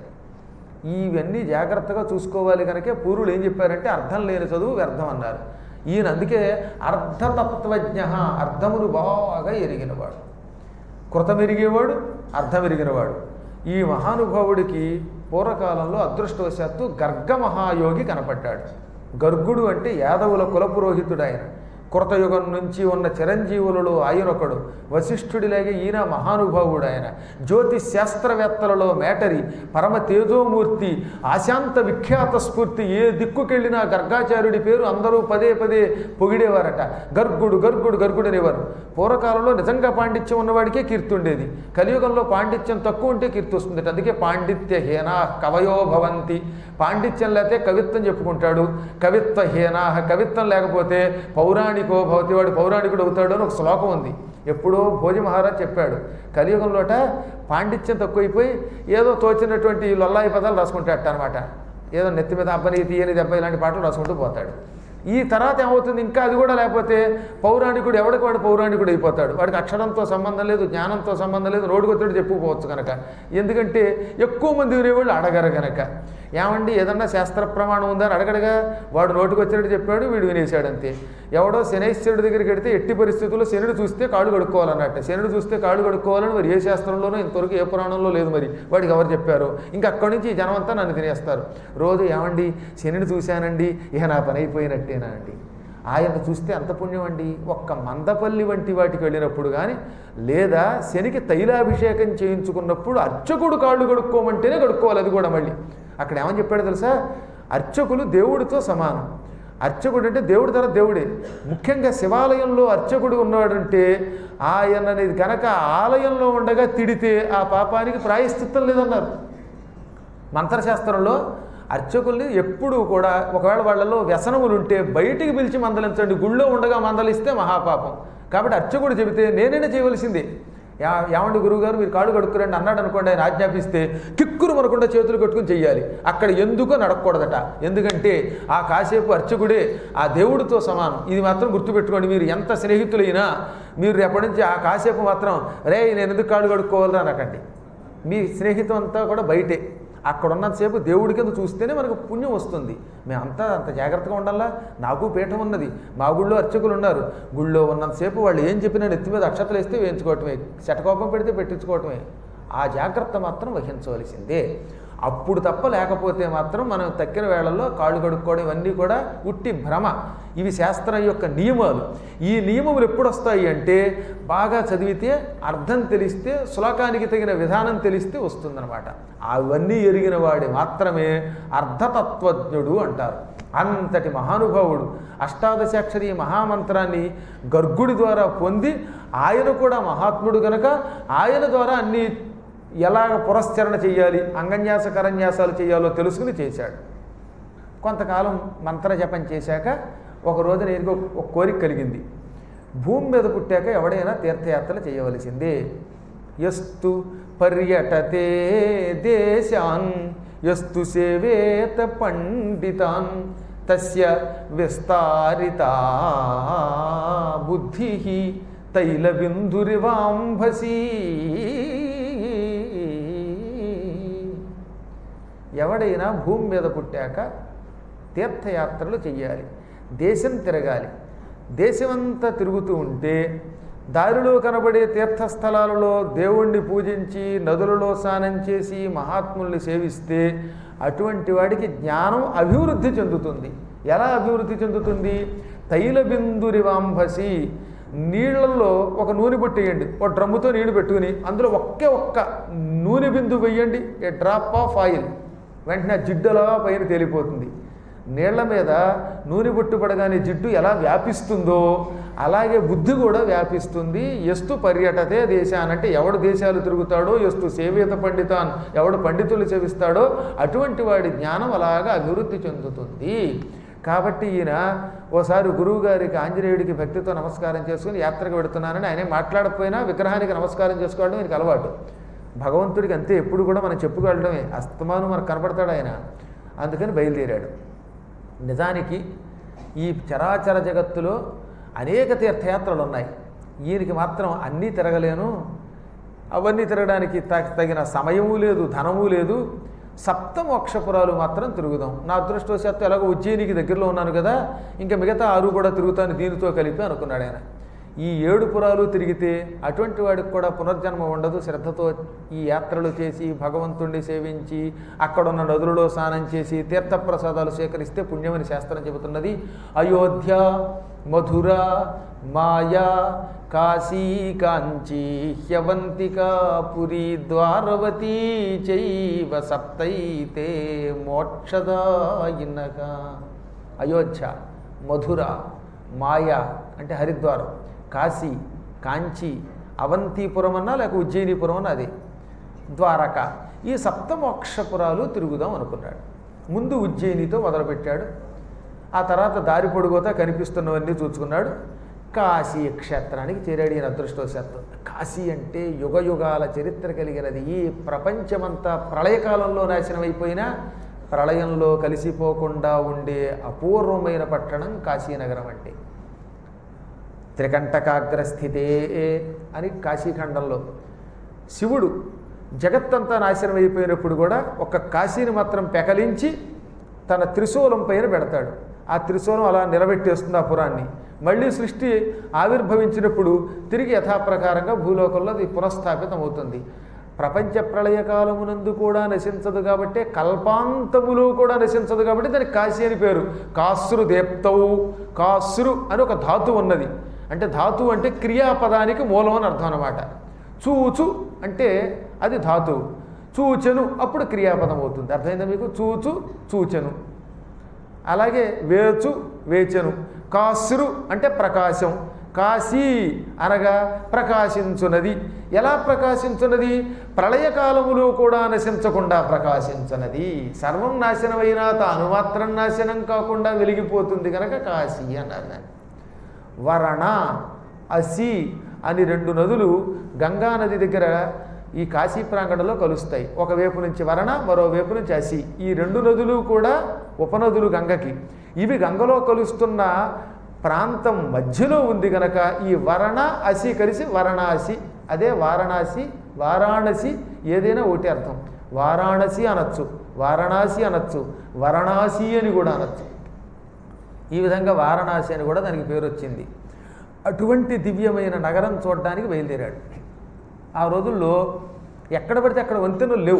ఇవన్నీ జాగ్రత్తగా చూసుకోవాలి. కనుక పూర్వులు ఏం చెప్పారంటే అర్థం లేని చదువు వ్యర్థం అన్నారు. ఈయన అందుకే అర్థతత్వజ్ఞ, అర్థమును బాగా ఎరిగినవాడు, కృతమెరిగేవాడు, అర్థమెరిగినవాడు. ఈ మహానుభావుడికి పూర్వకాలంలో అదృష్టవశాత్తు గర్గ మహాయోగి కనపడ్డాడు. గర్గుడు అంటే యాదవుల కులపురోహితుడు ఆయన. కృతయుగం నుంచి ఉన్న చిరంజీవులలో ఆయనొకడు. వశిష్ఠుడిలాగే ఈయన మహానుభావుడు. ఆయన జ్యోతిష్ శాస్త్రవేత్తలలో మేటరి, పరమ తేజోమూర్తి, ఆశాంత విఖ్యాత స్ఫూర్తి. ఏ దిక్కుకెళ్ళినా గర్గాచార్యుడి పేరు అందరూ పదే పదే పొగిడేవారట. గర్గుడు గర్గుడు గర్గుడు అనేవారు. పూర్వకాలంలో నిజంగా పాండిత్యం ఉన్నవాడికే కీర్తి ఉండేది. కలియుగంలో పాండిత్యం తక్కువ ఉంటే కీర్తి వస్తుంది. అందుకే పాండిత్య హీనా కవయో భవంతి. పాండిత్యం లేకపోతే కవిత్వం చెప్పుకుంటాడు, కవిత్వ హీనా. కవిత్వం లేకపోతే పౌరాణికో భవతి, వాడు పౌరాణికుడు అవుతాడు అని ఒక శ్లోకం ఉంది. ఎప్పుడో భోజ మహారాజ్ చెప్పాడు. కలియుగంలోట పాండిత్యం తక్కువైపోయి ఏదో తోచినటువంటి లొల్లాయి పదాలు రాసుకుంటాడట అనమాట. ఏదో నెత్తి మీద అబ్బని తీయని దెబ్బ ఇలాంటి పాటలు రాసుకుంటూ పోతాడు. ఈ తర్వాత ఏమవుతుంది, ఇంకా అది కూడా లేకపోతే పౌరాణికుడు ఎవడికి వాడు పౌరాణికుడు అయిపోతాడు. వాడికి అక్షరంతో సంబంధం లేదు, జ్ఞానంతో సంబంధం లేదు, నోడుకొత్తుడు చెప్పుకోవచ్చు కనుక. ఎందుకంటే ఎక్కువ మంది వినేవాళ్ళు అడగరు కనుక. ఏమండి ఏదన్నా శాస్త్ర ప్రమాణం ఉందని అడగడగా, వాడు నోటుకొచ్చినట్టు చెప్పాడు, వీడు వినేశాడు అంతే. ఎవడో శనైశ్వరుడి దగ్గరికి వెడితే ఎట్టి పరిస్థితుల్లో శనుడు చూస్తే కాళ్ళు కడుక్కోవాలన్నట్టు. శనుడు చూస్తే కాళ్ళు కడుక్కోవాలని మరి ఏ శాస్త్రంలోనూ ఇంతవరకు ఏ పురాణంలో లేదు. మరి వాడికి ఎవరు చెప్పారు? ఇంకా అక్కడి నుంచి ఈ జనం అంతా నన్ను తినేస్తారు. రోజు ఏమండి శనుడు చూశానండి, ఇక నా పని అయిపోయినట్టేనా అండి. ఆయన చూస్తే అంత పుణ్యం అండి. ఒక్క మందపల్లి వంటి వాటికి వెళ్ళినప్పుడు కానీ, లేదా శనికి తైలాభిషేకం చేయించుకున్నప్పుడు అర్చకుడు కాళ్ళు కడుక్కోమంటేనే కడుక్కోవాలి. అది కూడా మళ్ళీ అక్కడ ఏమని చెప్పాడు తెలుసా? అర్చకులు దేవుడితో సమానం. అర్చకుడు అంటే దేవుడి తర్వాత దేవుడే. ముఖ్యంగా శివాలయంలో అర్చకుడు ఉన్నాడంటే ఆయన అనేది కనుక ఆలయంలో ఉండగా తిడితే ఆ పాపానికి ప్రాయశ్చిత్తం లేదన్నారు. మంత్రశాస్త్రంలో అర్చకుల్ని ఎప్పుడూ కూడా ఒకవేళ వాళ్ళలో వ్యసనములు ఉంటే బయటికి పిలిచి మందలించండి, గుళ్ళో ఉండగా మందలిస్తే మహాపాపం. కాబట్టి అర్చకుడు చెబితే నేనైనా చేయవలసిందే. యా యావండి గురువుగారు మీరు కాళ్ళు కడుక్కురండి అన్నాడు అనుకోండి, ఆయన ఆజ్ఞాపిస్తే కిక్కురు మనకుండా చేతులు కట్టుకుని చెయ్యాలి. అక్కడ ఎందుకో నడకూడదట. ఎందుకంటే ఆ కాసేపు అర్చకుడే ఆ దేవుడితో సమానం. ఇది మాత్రం గుర్తుపెట్టుకోండి. మీరు ఎంత స్నేహితులైనా మీరు రేపటి నుంచి ఆ కాసేపు మాత్రం రే నేను ఎందుకు కాళ్ళు కడుక్కోవాలని అనకండి. మీ స్నేహితం అంతా కూడా బయటే. అక్కడ ఉన్నంతసేపు దేవుడి కింద చూస్తేనే మనకు పుణ్యం వస్తుంది. మేమంతా అంత జాగ్రత్తగా ఉండాలా. నాకు పీఠం ఉన్నది, మా గుళ్ళో అర్చకులు ఉన్నారు. గుళ్ళో ఉన్నంతసేపు వాళ్ళు ఏం చెప్పినా నెత్తి మీద అక్షతలు వేస్తే వేయించుకోవటమే, శటకోపం పెడితే పెట్టించుకోవటమే. ఆ జాగ్రత్త మాత్రం వహించవలసిందే. అప్పుడు తప్ప లేకపోతే మాత్రం మనం తక్కిన వేళల్లో కాళ్ళు కడుక్కోవడం ఇవన్నీ కూడా ఉట్టి భ్రమ. ఇవి శాస్త్రం యొక్క నియమాలు. ఈ నియమములు ఎప్పుడు వస్తాయి అంటే బాగా చదివితే, అర్థం తెలిస్తే, శ్లోకానికి తగిన విధానం తెలిస్తే వస్తుందన్నమాట. అవన్నీ ఎరిగిన వాడి మాత్రమే అర్ధతత్వజ్ఞుడు అంటారు. అంతటి మహానుభావుడు అష్టాదశాక్షరి మహామంత్రాన్ని గర్గుడి ద్వారా పొంది, ఆయన కూడా మహాత్ముడు గనక ఆయన ద్వారా అన్ని ఎలాగ పురస్చరణ చేయాలి, అంగన్యాస కరన్యాసాలు చేయాలో తెలుసుకుని చేశాడు. కొంతకాలం మంత్రజపం చేశాక ఒక రోజు నేను ఒక కోరిక కలిగింది. భూమి మీద పుట్టాక ఎవడైనా తీర్థయాత్రలు చేయవలసిందే. యస్తు పర్యటతే దేశాన్ యస్తు సేవేత పండితాన్ తస్య విస్తారితా బుద్ధి తైల బిందురివాంభసీ. ఎవడైనా భూమి మీద పుట్టాక తీర్థయాత్రలు చెయ్యాలి, దేశం తిరగాలి. దేశమంతా తిరుగుతూ ఉంటే దారిలో కనబడే తీర్థస్థలాలలో దేవుణ్ణి పూజించి నదులలో స్నానం చేసి మహాత్ముల్ని సేవిస్తే అటువంటి వాడికి జ్ఞానం అభివృద్ధి చెందుతుంది. ఎలా అభివృద్ధి చెందుతుంది? తైల బిందురివాంభసి, నీళ్లలో ఒక నూనె బొట్టేయండి, ఒక డ్రమ్ముతో నీళ్లు పెట్టుకుని అందులో ఒకే ఒక్క నూనె బిందు వేయండి, ఏ డ్రాప్ ఆఫ్ ఆయిల్, వెంటనే జిడ్డులా పైన తేలిపోతుంది. నీళ్ల మీద నూనె బొట్టు పడగానే జిడ్డు ఎలా వ్యాపిస్తుందో అలాగే బుద్ధి కూడా వ్యాపిస్తుంది. ఎస్తు పర్యటతే దేశానంటే ఎవడు దేశాలు తిరుగుతాడో, ఎస్తు సేవేత పండితాన్ ఎవడు పండితులు సేవిస్తాడో అటువంటి వాడి జ్ఞానం అలాగా అభివృద్ధి చెందుతుంది. కాబట్టి ఈయన ఓసారి గురువు గారికి ఆంజనేయుడికి భక్తితో నమస్కారం చేసుకుని యాత్రకు పెడుతున్నానని ఆయనే మాట్లాడకపోయినా విగ్రహానికి నమస్కారం చేసుకోవడం ఈయనకి అలవాటు. భగవంతుడికి అంతే, ఎప్పుడు కూడా మనం చెప్పుకోవడమే, అస్తమానం మనకు కనపడతాడు ఆయన. అందుకని బయలుదేరాడు. నిజానికి ఈ చరాచర జగత్తులో అనేక తీర్థయాత్రలు ఉన్నాయి. ఈయనకి మాత్రం అన్నీ తిరగలేను, అవన్నీ తిరగడానికి తగిన సమయము లేదు, ధనము లేదు. సప్తమోక్షపురాలు మాత్రం తిరుగుదాం. నా అదృష్టవశాత్తు ఎలాగో ఉజ్జయినికి దగ్గరలో ఉన్నాను కదా, ఇంకా మిగతా ఆరు కూడా తిరుగుతాను దీనితో కలిపి అనుకున్నాడు ఆయన. ఈ ఏడు పురాలు తిరిగితే అటువంటి వాడికి కూడా పునర్జన్మ ఉండదు. శ్రద్ధతో ఈ యాత్రలు చేసి భగవంతుణ్ణి సేవించి అక్కడున్న నదులలో స్నానం చేసి తీర్థప్రసాదాలు సేకరిస్తే పుణ్యమని శాస్త్రం చెబుతున్నది. అయోధ్య, మధుర, మాయా, కాశీ, కాంచీ, హ్యవంతికా, పురీ, ద్వారవతీ చైవ సప్తైతే మోక్షదాయినగా. అయోధ్య, మధుర, మాయా అంటే హరిద్వారం, కాశీ, కాంచీ, అవంతిపురం అన్నా లేక ఉజ్జయినిపురం అన్నా అది, ద్వారక, ఈ సప్తమోక్షపురాలు తిరుగుదాం అనుకున్నాడు. ముందు ఉజ్జయినితో మొదలుపెట్టాడు. ఆ తర్వాత దారి పొడుగుతా కనిపిస్తున్నవన్నీ చూసుకున్నాడు. కాశీ క్షేత్రానికి చేరాడు ఈయన అదృష్టవశాత్తు. కాశీ అంటే యుగ యుగాల చరిత్ర కలిగినది. ఈ ప్రపంచమంతా ప్రళయకాలంలో నాశనం అయిపోయినా ప్రళయంలో కలిసిపోకుండా ఉండే అపూర్వమైన పట్టణం కాశీనగరం. అంటే త్రికంటకాగ్రస్థితే అని కాశీఖండంలో శివుడు జగత్తంతా నాశనం అయిపోయినప్పుడు కూడా ఒక కాశీని మాత్రం పెకలించి తన త్రిశూలం పైన పెడతాడు. ఆ త్రిశూలం అలా నిలబెట్టేస్తుంది ఆ పురాన్ని. మళ్ళీ సృష్టి ఆవిర్భవించినప్పుడు తిరిగి యథాప్రకారంగా భూలోకంలో అది పునఃస్థాపితం అవుతుంది. ప్రపంచ ప్రళయకాలమునందు కూడా నశించదు కాబట్టి, కల్పాంతములో కూడా నశించదు కాబట్టి దానికి కాశీ అని పేరు. కాశ్రు దేప్తవు, కాశ్రు అని ఒక ధాతువు ఉన్నది. అంటే ధాతువు అంటే క్రియాపదానికి మూలం అని అర్థం అన్నమాట. చూచు అంటే అది ధాతువు, చూచెను అప్పుడు క్రియాపదం అవుతుంది. అర్థమైందా మీకు? చూచు, చూచెను. అలాగే వేచు, వేచెను. కాశ్రు అంటే ప్రకాశం, కాశీ అనగా ప్రకాశించున్నది. ఎలా ప్రకాశించున్నది? ప్రళయకాలములో కూడా నశించకుండా ప్రకాశించున్నది. సర్వం నాశనమైనా తాను మాత్రం నాశనం కాకుండా వెలిగిపోతుంది కనుక కాశీ అన్నారు దాన్ని. వరణ, అసి అని రెండు నదులు గంగానది దగ్గర ఈ కాశీ ప్రాంగణంలో కలుస్తాయి. ఒకవైపు నుంచి వరణ, మరోవైపు నుంచి అసి. ఈ రెండు నదులు కూడా ఉపనదులు గంగకి. ఇవి గంగలో కలుస్తున్న ప్రాంతం మధ్యలో ఉంది కనుక ఈ వరణ, అసి కలిసి వరణాసి. అదే వారణాసి, వారాణసి, ఏదైనా ఒకటి అర్థం. వారాణసి అనొచ్చు, వారణాసి అనొచ్చు, వరణాసి అని కూడా అనొచ్చు. ఈ విధంగా వారణాసి అని కూడా దానికి పేరు వచ్చింది. అటువంటి దివ్యమైన నగరం చూడడానికి బయలుదేరాడు. ఆ రోజుల్లో ఎక్కడ పడితే అక్కడ వంతెనలు లేవు.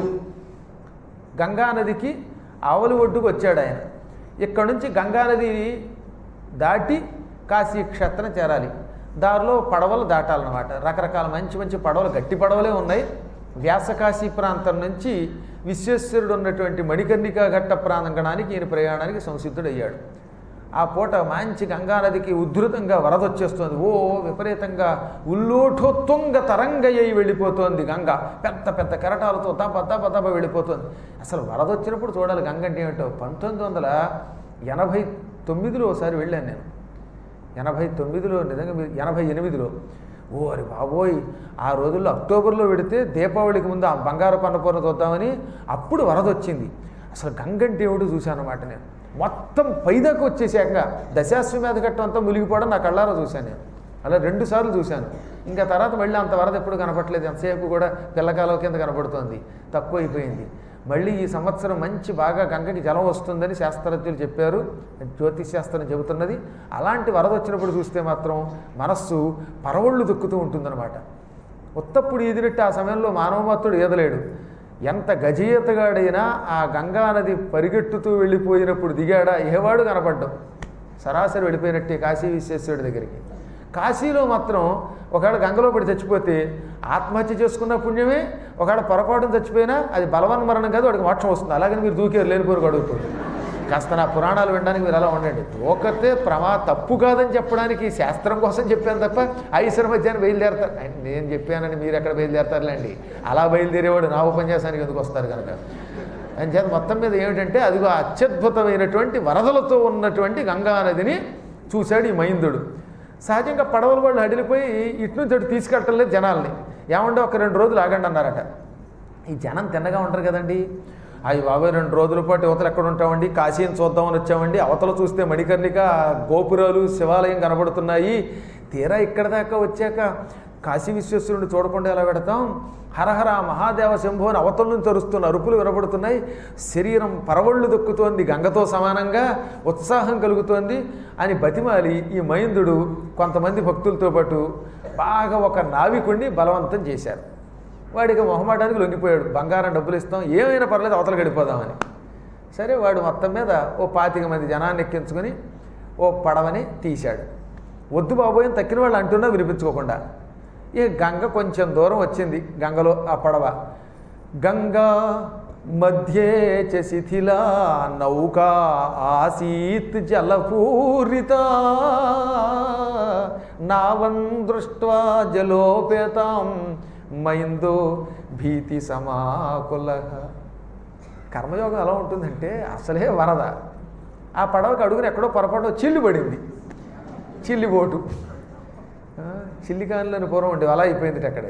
గంగానదికి ఆవలి ఒడ్డుకు వచ్చాడు ఆయన. ఇక్కడ నుంచి గంగానది దాటి కాశీ క్షేత్రం చేరాలి. దారిలో పడవలు దాటాలన్నమాట. రకరకాల మంచి మంచి పడవలు, గట్టి పడవలే ఉన్నాయి. వ్యాసకాశీ ప్రాంతం నుంచి విశ్వేశ్వరుడు ఉన్నటువంటి మణికర్ణికా ఘట్ట ప్రాంగణానికి ఈయన ప్రయాణానికి సంసిద్ధుడయ్యాడు. ఆ పూట మంచి గంగానదికి ఉద్ధృతంగా వరద వచ్చేస్తుంది. ఓ విపరీతంగా ఉల్లోఠోత్తుంగ తరంగయ్యి వెళ్ళిపోతోంది గంగ. పెద్ద పెద్ద కెరటాలతో దబ దబ దబ వెళ్ళిపోతుంది. అసలు వరద వచ్చినప్పుడు చూడాలి గంగ అంటే ఏమిటో. పంతొమ్మిది వందల ఎనభై తొమ్మిదిలో ఒకసారి వెళ్ళాను నేను. ఎనభై తొమ్మిదిలో నిజంగా ఎనభై ఎనిమిదిలో ఓ అరే బాబోయ్, ఆ రోజుల్లో అక్టోబర్లో వెడితే దీపావళికి ముందు ఆ బంగారు పన్నపూర్ణ చూద్దామని అప్పుడు వరద వచ్చింది. అసలు గంగ అంటే ఏమిటో చూశాను అన్నమాట నేను. మొత్తం పైదాకా వచ్చేసాక దశాశ్వమేధ ఘట్టం అంతా మునిగిపోవడం నా కళ్ళారా చూశాను నేను. అలా రెండు సార్లు చూశాను. ఇంకా తర్వాత మళ్ళీ అంత వరద ఎప్పుడు కనపట్లేదు. ఎంతసేపు కూడా పిల్లకాలం కింద కనపడుతోంది. తక్కువ అయిపోయింది. మళ్ళీ ఈ సంవత్సరం మంచి బాగా గంగకి జలం వస్తుందని శాస్త్రజ్ఞులు చెప్పారు, జ్యోతిష్ శాస్త్రం చెబుతున్నది. అలాంటి వరద వచ్చినప్పుడు చూస్తే మాత్రం మనస్సు పరవళ్ళు దొక్కుతూ ఉంటుందన్నమాట. ఉత్తప్పుడు ఈదినట్టు ఆ సమయంలో మానవమాత్రుడు ఈదలేడు. ఎంత గజీయతగాడైనా ఆ గంగా నది పరిగెట్టుతూ వెళ్ళిపోయినప్పుడు దిగాడా ఏవాడు కనపడ్డం. సరాసరి వెళ్ళిపోయినట్టే కాశీ విశ్వేశ్వరుడి దగ్గరికి. కాశీలో మాత్రం ఒకవేళ గంగలో పడి చచ్చిపోతే ఆత్మహత్య చేసుకున్న పుణ్యమే, ఒకవేళ పొరపాటును చచ్చిపోయినా అది బలవన్మరణం కాదు, వాడికి మోక్షం వస్తుంది. అలాగని మీరు దూకేరు లేనిపోరు అడుగుతుంది. కాస్త నా పురాణాలు వినడానికి మీరు అలా ఉండండి. దూకతే ప్రమా తప్పు కాదని చెప్పడానికి శాస్త్రం కోసం చెప్పాను తప్ప ఐశ్వర మధ్యాహ్నం బయలుదేరతారు. నేను చెప్పానని మీరు ఎక్కడ బయలుదేరతారులేండి. అలా బయలుదేరేవాడు నా ఉపన్యాసానికి ఎందుకు వస్తారు కనుక. అని చేత మొత్తం మీద ఏమిటంటే అదిగో అత్యద్భుతమైనటువంటి వరదలతో ఉన్నటువంటి గంగానదిని చూశాడు ఈ మైందుడు. సహజంగా పడవల వాళ్ళు అడిలిపోయి ఇటు నుంచి అటు తీసుకెళ్ళటం లేదు జనాల్ని. ఏమంటే ఒక రెండు రోజులు ఆగండి అన్నారట. ఈ జనం తిన్నగా ఉంటారు కదండి. అవి బాబాయ్ రెండు రోజుల పాటు యువతలు ఎక్కడ ఉంటామండి, కాశీని చూద్దామని వచ్చామండి. అవతల చూస్తే మణికర్ణిక గోపురాలు శివాలయం కనబడుతున్నాయి. తీరా ఇక్కడ దాకా వచ్చాక కాశీ విశ్వేశ్వరుని చూడకుండా ఎలా పెడతాం? హరహర మహాదేవ శంభో అని అవతల నుంచి అరుస్తున్న అరుపులు వినబడుతున్నాయి. శరీరం పరవళ్ళు దొక్కుతోంది, గంగతో సమానంగా ఉత్సాహం కలుగుతోంది అని బతిమాలి ఈ మైందుడు కొంతమంది భక్తులతో పాటు బాగా ఒక నావికుణ్ణి బలవంతం చేశారు. వాడికి మొహమాటానికి లొంగిపోయాడు. బంగారం డబ్బులు ఇస్తాం, ఏమైనా పర్లేదు అవతల గడిపోదామని. సరే వాడు మొత్తం మీద ఓ పాతిక మంది జనాన్ని ఎక్కించుకొని ఓ పడవని తీశాడు. వద్దు బాబోయ్ అని తక్కిన వాళ్ళు అంటున్నా వినిపించుకోకుండా. ఈ గంగ కొంచెం దూరం వచ్చింది. గంగలో ఆ పడవ గంగా మధ్యే చ శిథిలా నౌకా ఆసీత్ జలపూరిత నావం దృష్ట్వా జలోపేతాం మైందో భీతి సమాకుల. కర్మయోగం ఎలా ఉంటుందంటే అసలే వరద. ఆ పడవకి అడుగుని ఎక్కడో పొరపాటు చిల్లు పడింది. చిల్లిబోటు చిల్లికాయలని పూర్వం ఉండేవి, అలా అయిపోయింది అక్కడ.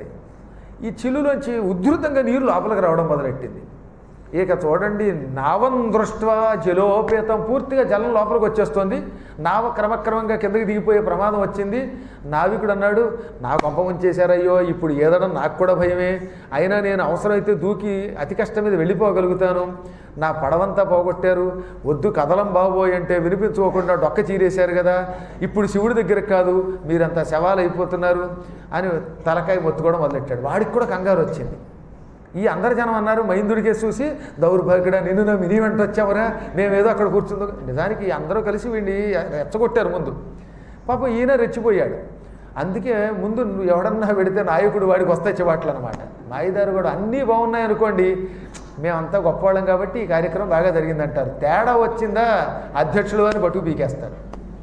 ఈ చిల్లులోంచి ఉధృతంగా నీరు లోపలికి రావడం మొదలెట్టింది. ఇక చూడండి, నావం దృష్ట్వా జలోపేతం, పూర్తిగా జలం లోపలికి వచ్చేస్తుంది. నావ క్రమక్రమంగా కిందకి దిగిపోయే ప్రమాదం వచ్చింది. నావికుడు అన్నాడు, నా కొంప ముంచేశారయ్యో, ఇప్పుడు ఏదడం నాకు కూడా భయమే. అయినా నేను అవసరమైతే దూకి అతి కష్టం మీద వెళ్ళిపోగలుగుతాను. నా పడవంతా పోగొట్టారు, వద్దు కదలం బాబోయ్ అంటే వినిపించుకోకుండా డొక్క చీరేశారు కదా, ఇప్పుడు శివుడి దగ్గరకు కాదు, మీరంతా శవాలు అయిపోతున్నారు అని తలకాయ మొత్తుకోవడం మొదలెట్టాడు. వాడికి కూడా కంగారు వచ్చింది. ఈ అందరి జనం అన్నారు మైందుడికే చూసి, దౌర్భాగ్యుడా నిన్ను నా మినీ వెంట వచ్చావరా, మేమేదో అక్కడ కూర్చుందో. నిజానికి అందరూ కలిసి వీడిని రెచ్చగొట్టారు ముందు. పాపం ఈయన రెచ్చిపోయాడు. అందుకే ముందు ఎవడన్నా పెడితే నాయకుడు వాడికి వస్తాయి చెవాట్లు అనమాట. మాయిదారు కూడా అన్నీ బాగున్నాయి అనుకోండి, మేమంతా గొప్పవాళ్ళం కాబట్టి ఈ కార్యక్రమం బాగా జరిగిందంటారు. తేడా వచ్చిందా అధ్యక్షుడు అని బట్టుకు పీకేస్తారు.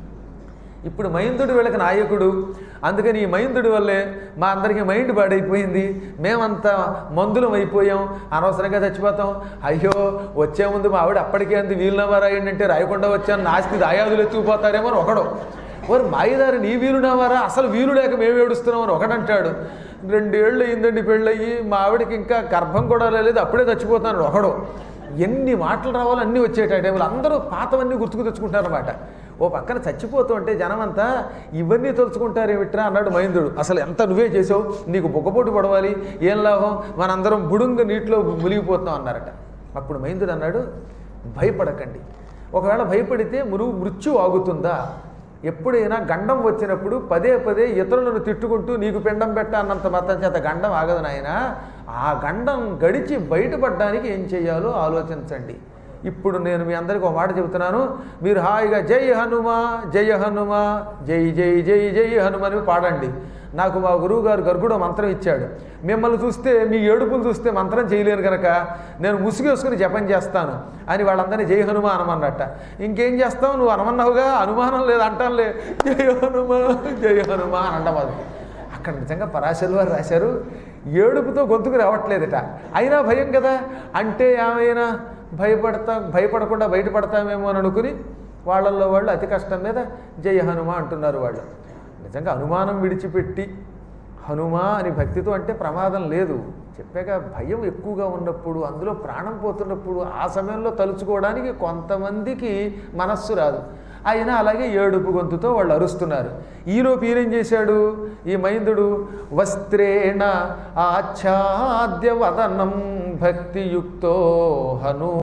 ఇప్పుడు మైందుడు వీళ్ళకి నాయకుడు. అందుకని ఈ మైందుడి వల్లే మా అందరికీ మైండ్ పాడైపోయింది, మేమంతా మందులం అయిపోయాం, అనవసరంగా చచ్చిపోతాం. అయ్యో వచ్చే ముందు మా ఆవిడ అప్పటికే అంది వీలునవా రాయండి, రాయకుండా వచ్చాను, నాస్తి దాయాదులు ఎత్తుకుపోతారేమో అని ఒకడు. వారు మాయిదారు నీ వీలునవారా, అసలు వీలు లేక మేము ఏడుస్తున్నాం అని ఒకడంటాడు. రెండేళ్ళు అయిందండి పెళ్ళయ్యి, మా ఆవిడకి ఇంకా గర్భం కూడా లేదు, అప్పుడే చచ్చిపోతాను ఒకడు. ఎన్ని మాటలు రావాలో అన్నీ వచ్చేట టైంలో అందరూ పాతవన్నీ గుర్తుకు తెచ్చుకుంటారన్నమాట. ఓ పక్కన చచ్చిపోతూ ఉంటే జనమంతా ఇవన్నీ తలుచుకుంటారేమిట్రా అన్నాడు మైందుడు. అసలు ఎంత నువ్వే చేసావు, నీకు బొగ్గపోటు పడవాలి, ఏం లాభం, మనందరం బుడుంగ నీటిలో మునిగిపోతాం అన్నారట. అప్పుడు మైందుడు అన్నాడు, భయపడకండి. ఒకవేళ భయపడితే మురుగు మృత్యు ఆగుతుందా? ఎప్పుడైనా గండం వచ్చినప్పుడు పదే పదే ఇతరులను తిట్టుకుంటూ నీకు పిండం పెట్ట అన్నంత మాత్రం చేత గండం ఆగదు నాయన. ఆ గండం గడిచి బయటపడడానికి ఏం చేయాలో ఆలోచించండి. ఇప్పుడు నేను మీ అందరికీ ఒక మాట చెబుతున్నాను, మీరు హాయిగా జై హనుమా జై హనుమా జై జై జై జై హనుమని పాడండి. నాకు మా గురువు గారు గర్గుడు మంత్రం ఇచ్చాడు. మిమ్మల్ని చూస్తే మీ ఏడుపులు చూస్తే మంత్రం చేయలేను కనుక నేను ముసుగేసుకుని జపం చేస్తాను అని వాళ్ళందరినీ జై హనుమా అనమన్నట్ట. ఇంకేం చేస్తావు, నువ్వు అనమన్నావుగా, అనుమానం లేదు అంటానులే, జై హనుమా జై హనుమా అని అంటవాదు. అక్కడ నిజంగా పరాశరులు వారు రాశారు, ఏడుపుతో గొంతుకు రావట్లేదట, అయినా భయం కదా, అంటే ఏమైనా భయపడతా భయపడకుండా బయటపడతామేమో అని అనుకుని వాళ్ళల్లో వాళ్ళు అతి కష్టం మీద జయ హనుమా అంటున్నారు. వాళ్ళు నిజంగా అనుమానం విడిచిపెట్టి హనుమా అని భక్తితో అంటే ప్రమాదం లేదు. చెప్పాక భయం ఎక్కువగా ఉన్నప్పుడు, అందులో ప్రాణం పోతున్నప్పుడు ఆ సమయంలో తలుచుకోవడానికి కొంతమందికి మనస్సు రాదు. ఆయన అలాగే ఏడుపు గొంతుతో వాళ్ళు అరుస్తున్నారు. ఈలోపు ఈయనేం చేశాడు, ఈ మైందుడు వస్త్రేణ ఆచ్ఛాద్య వదనం భక్తియుక్తో హను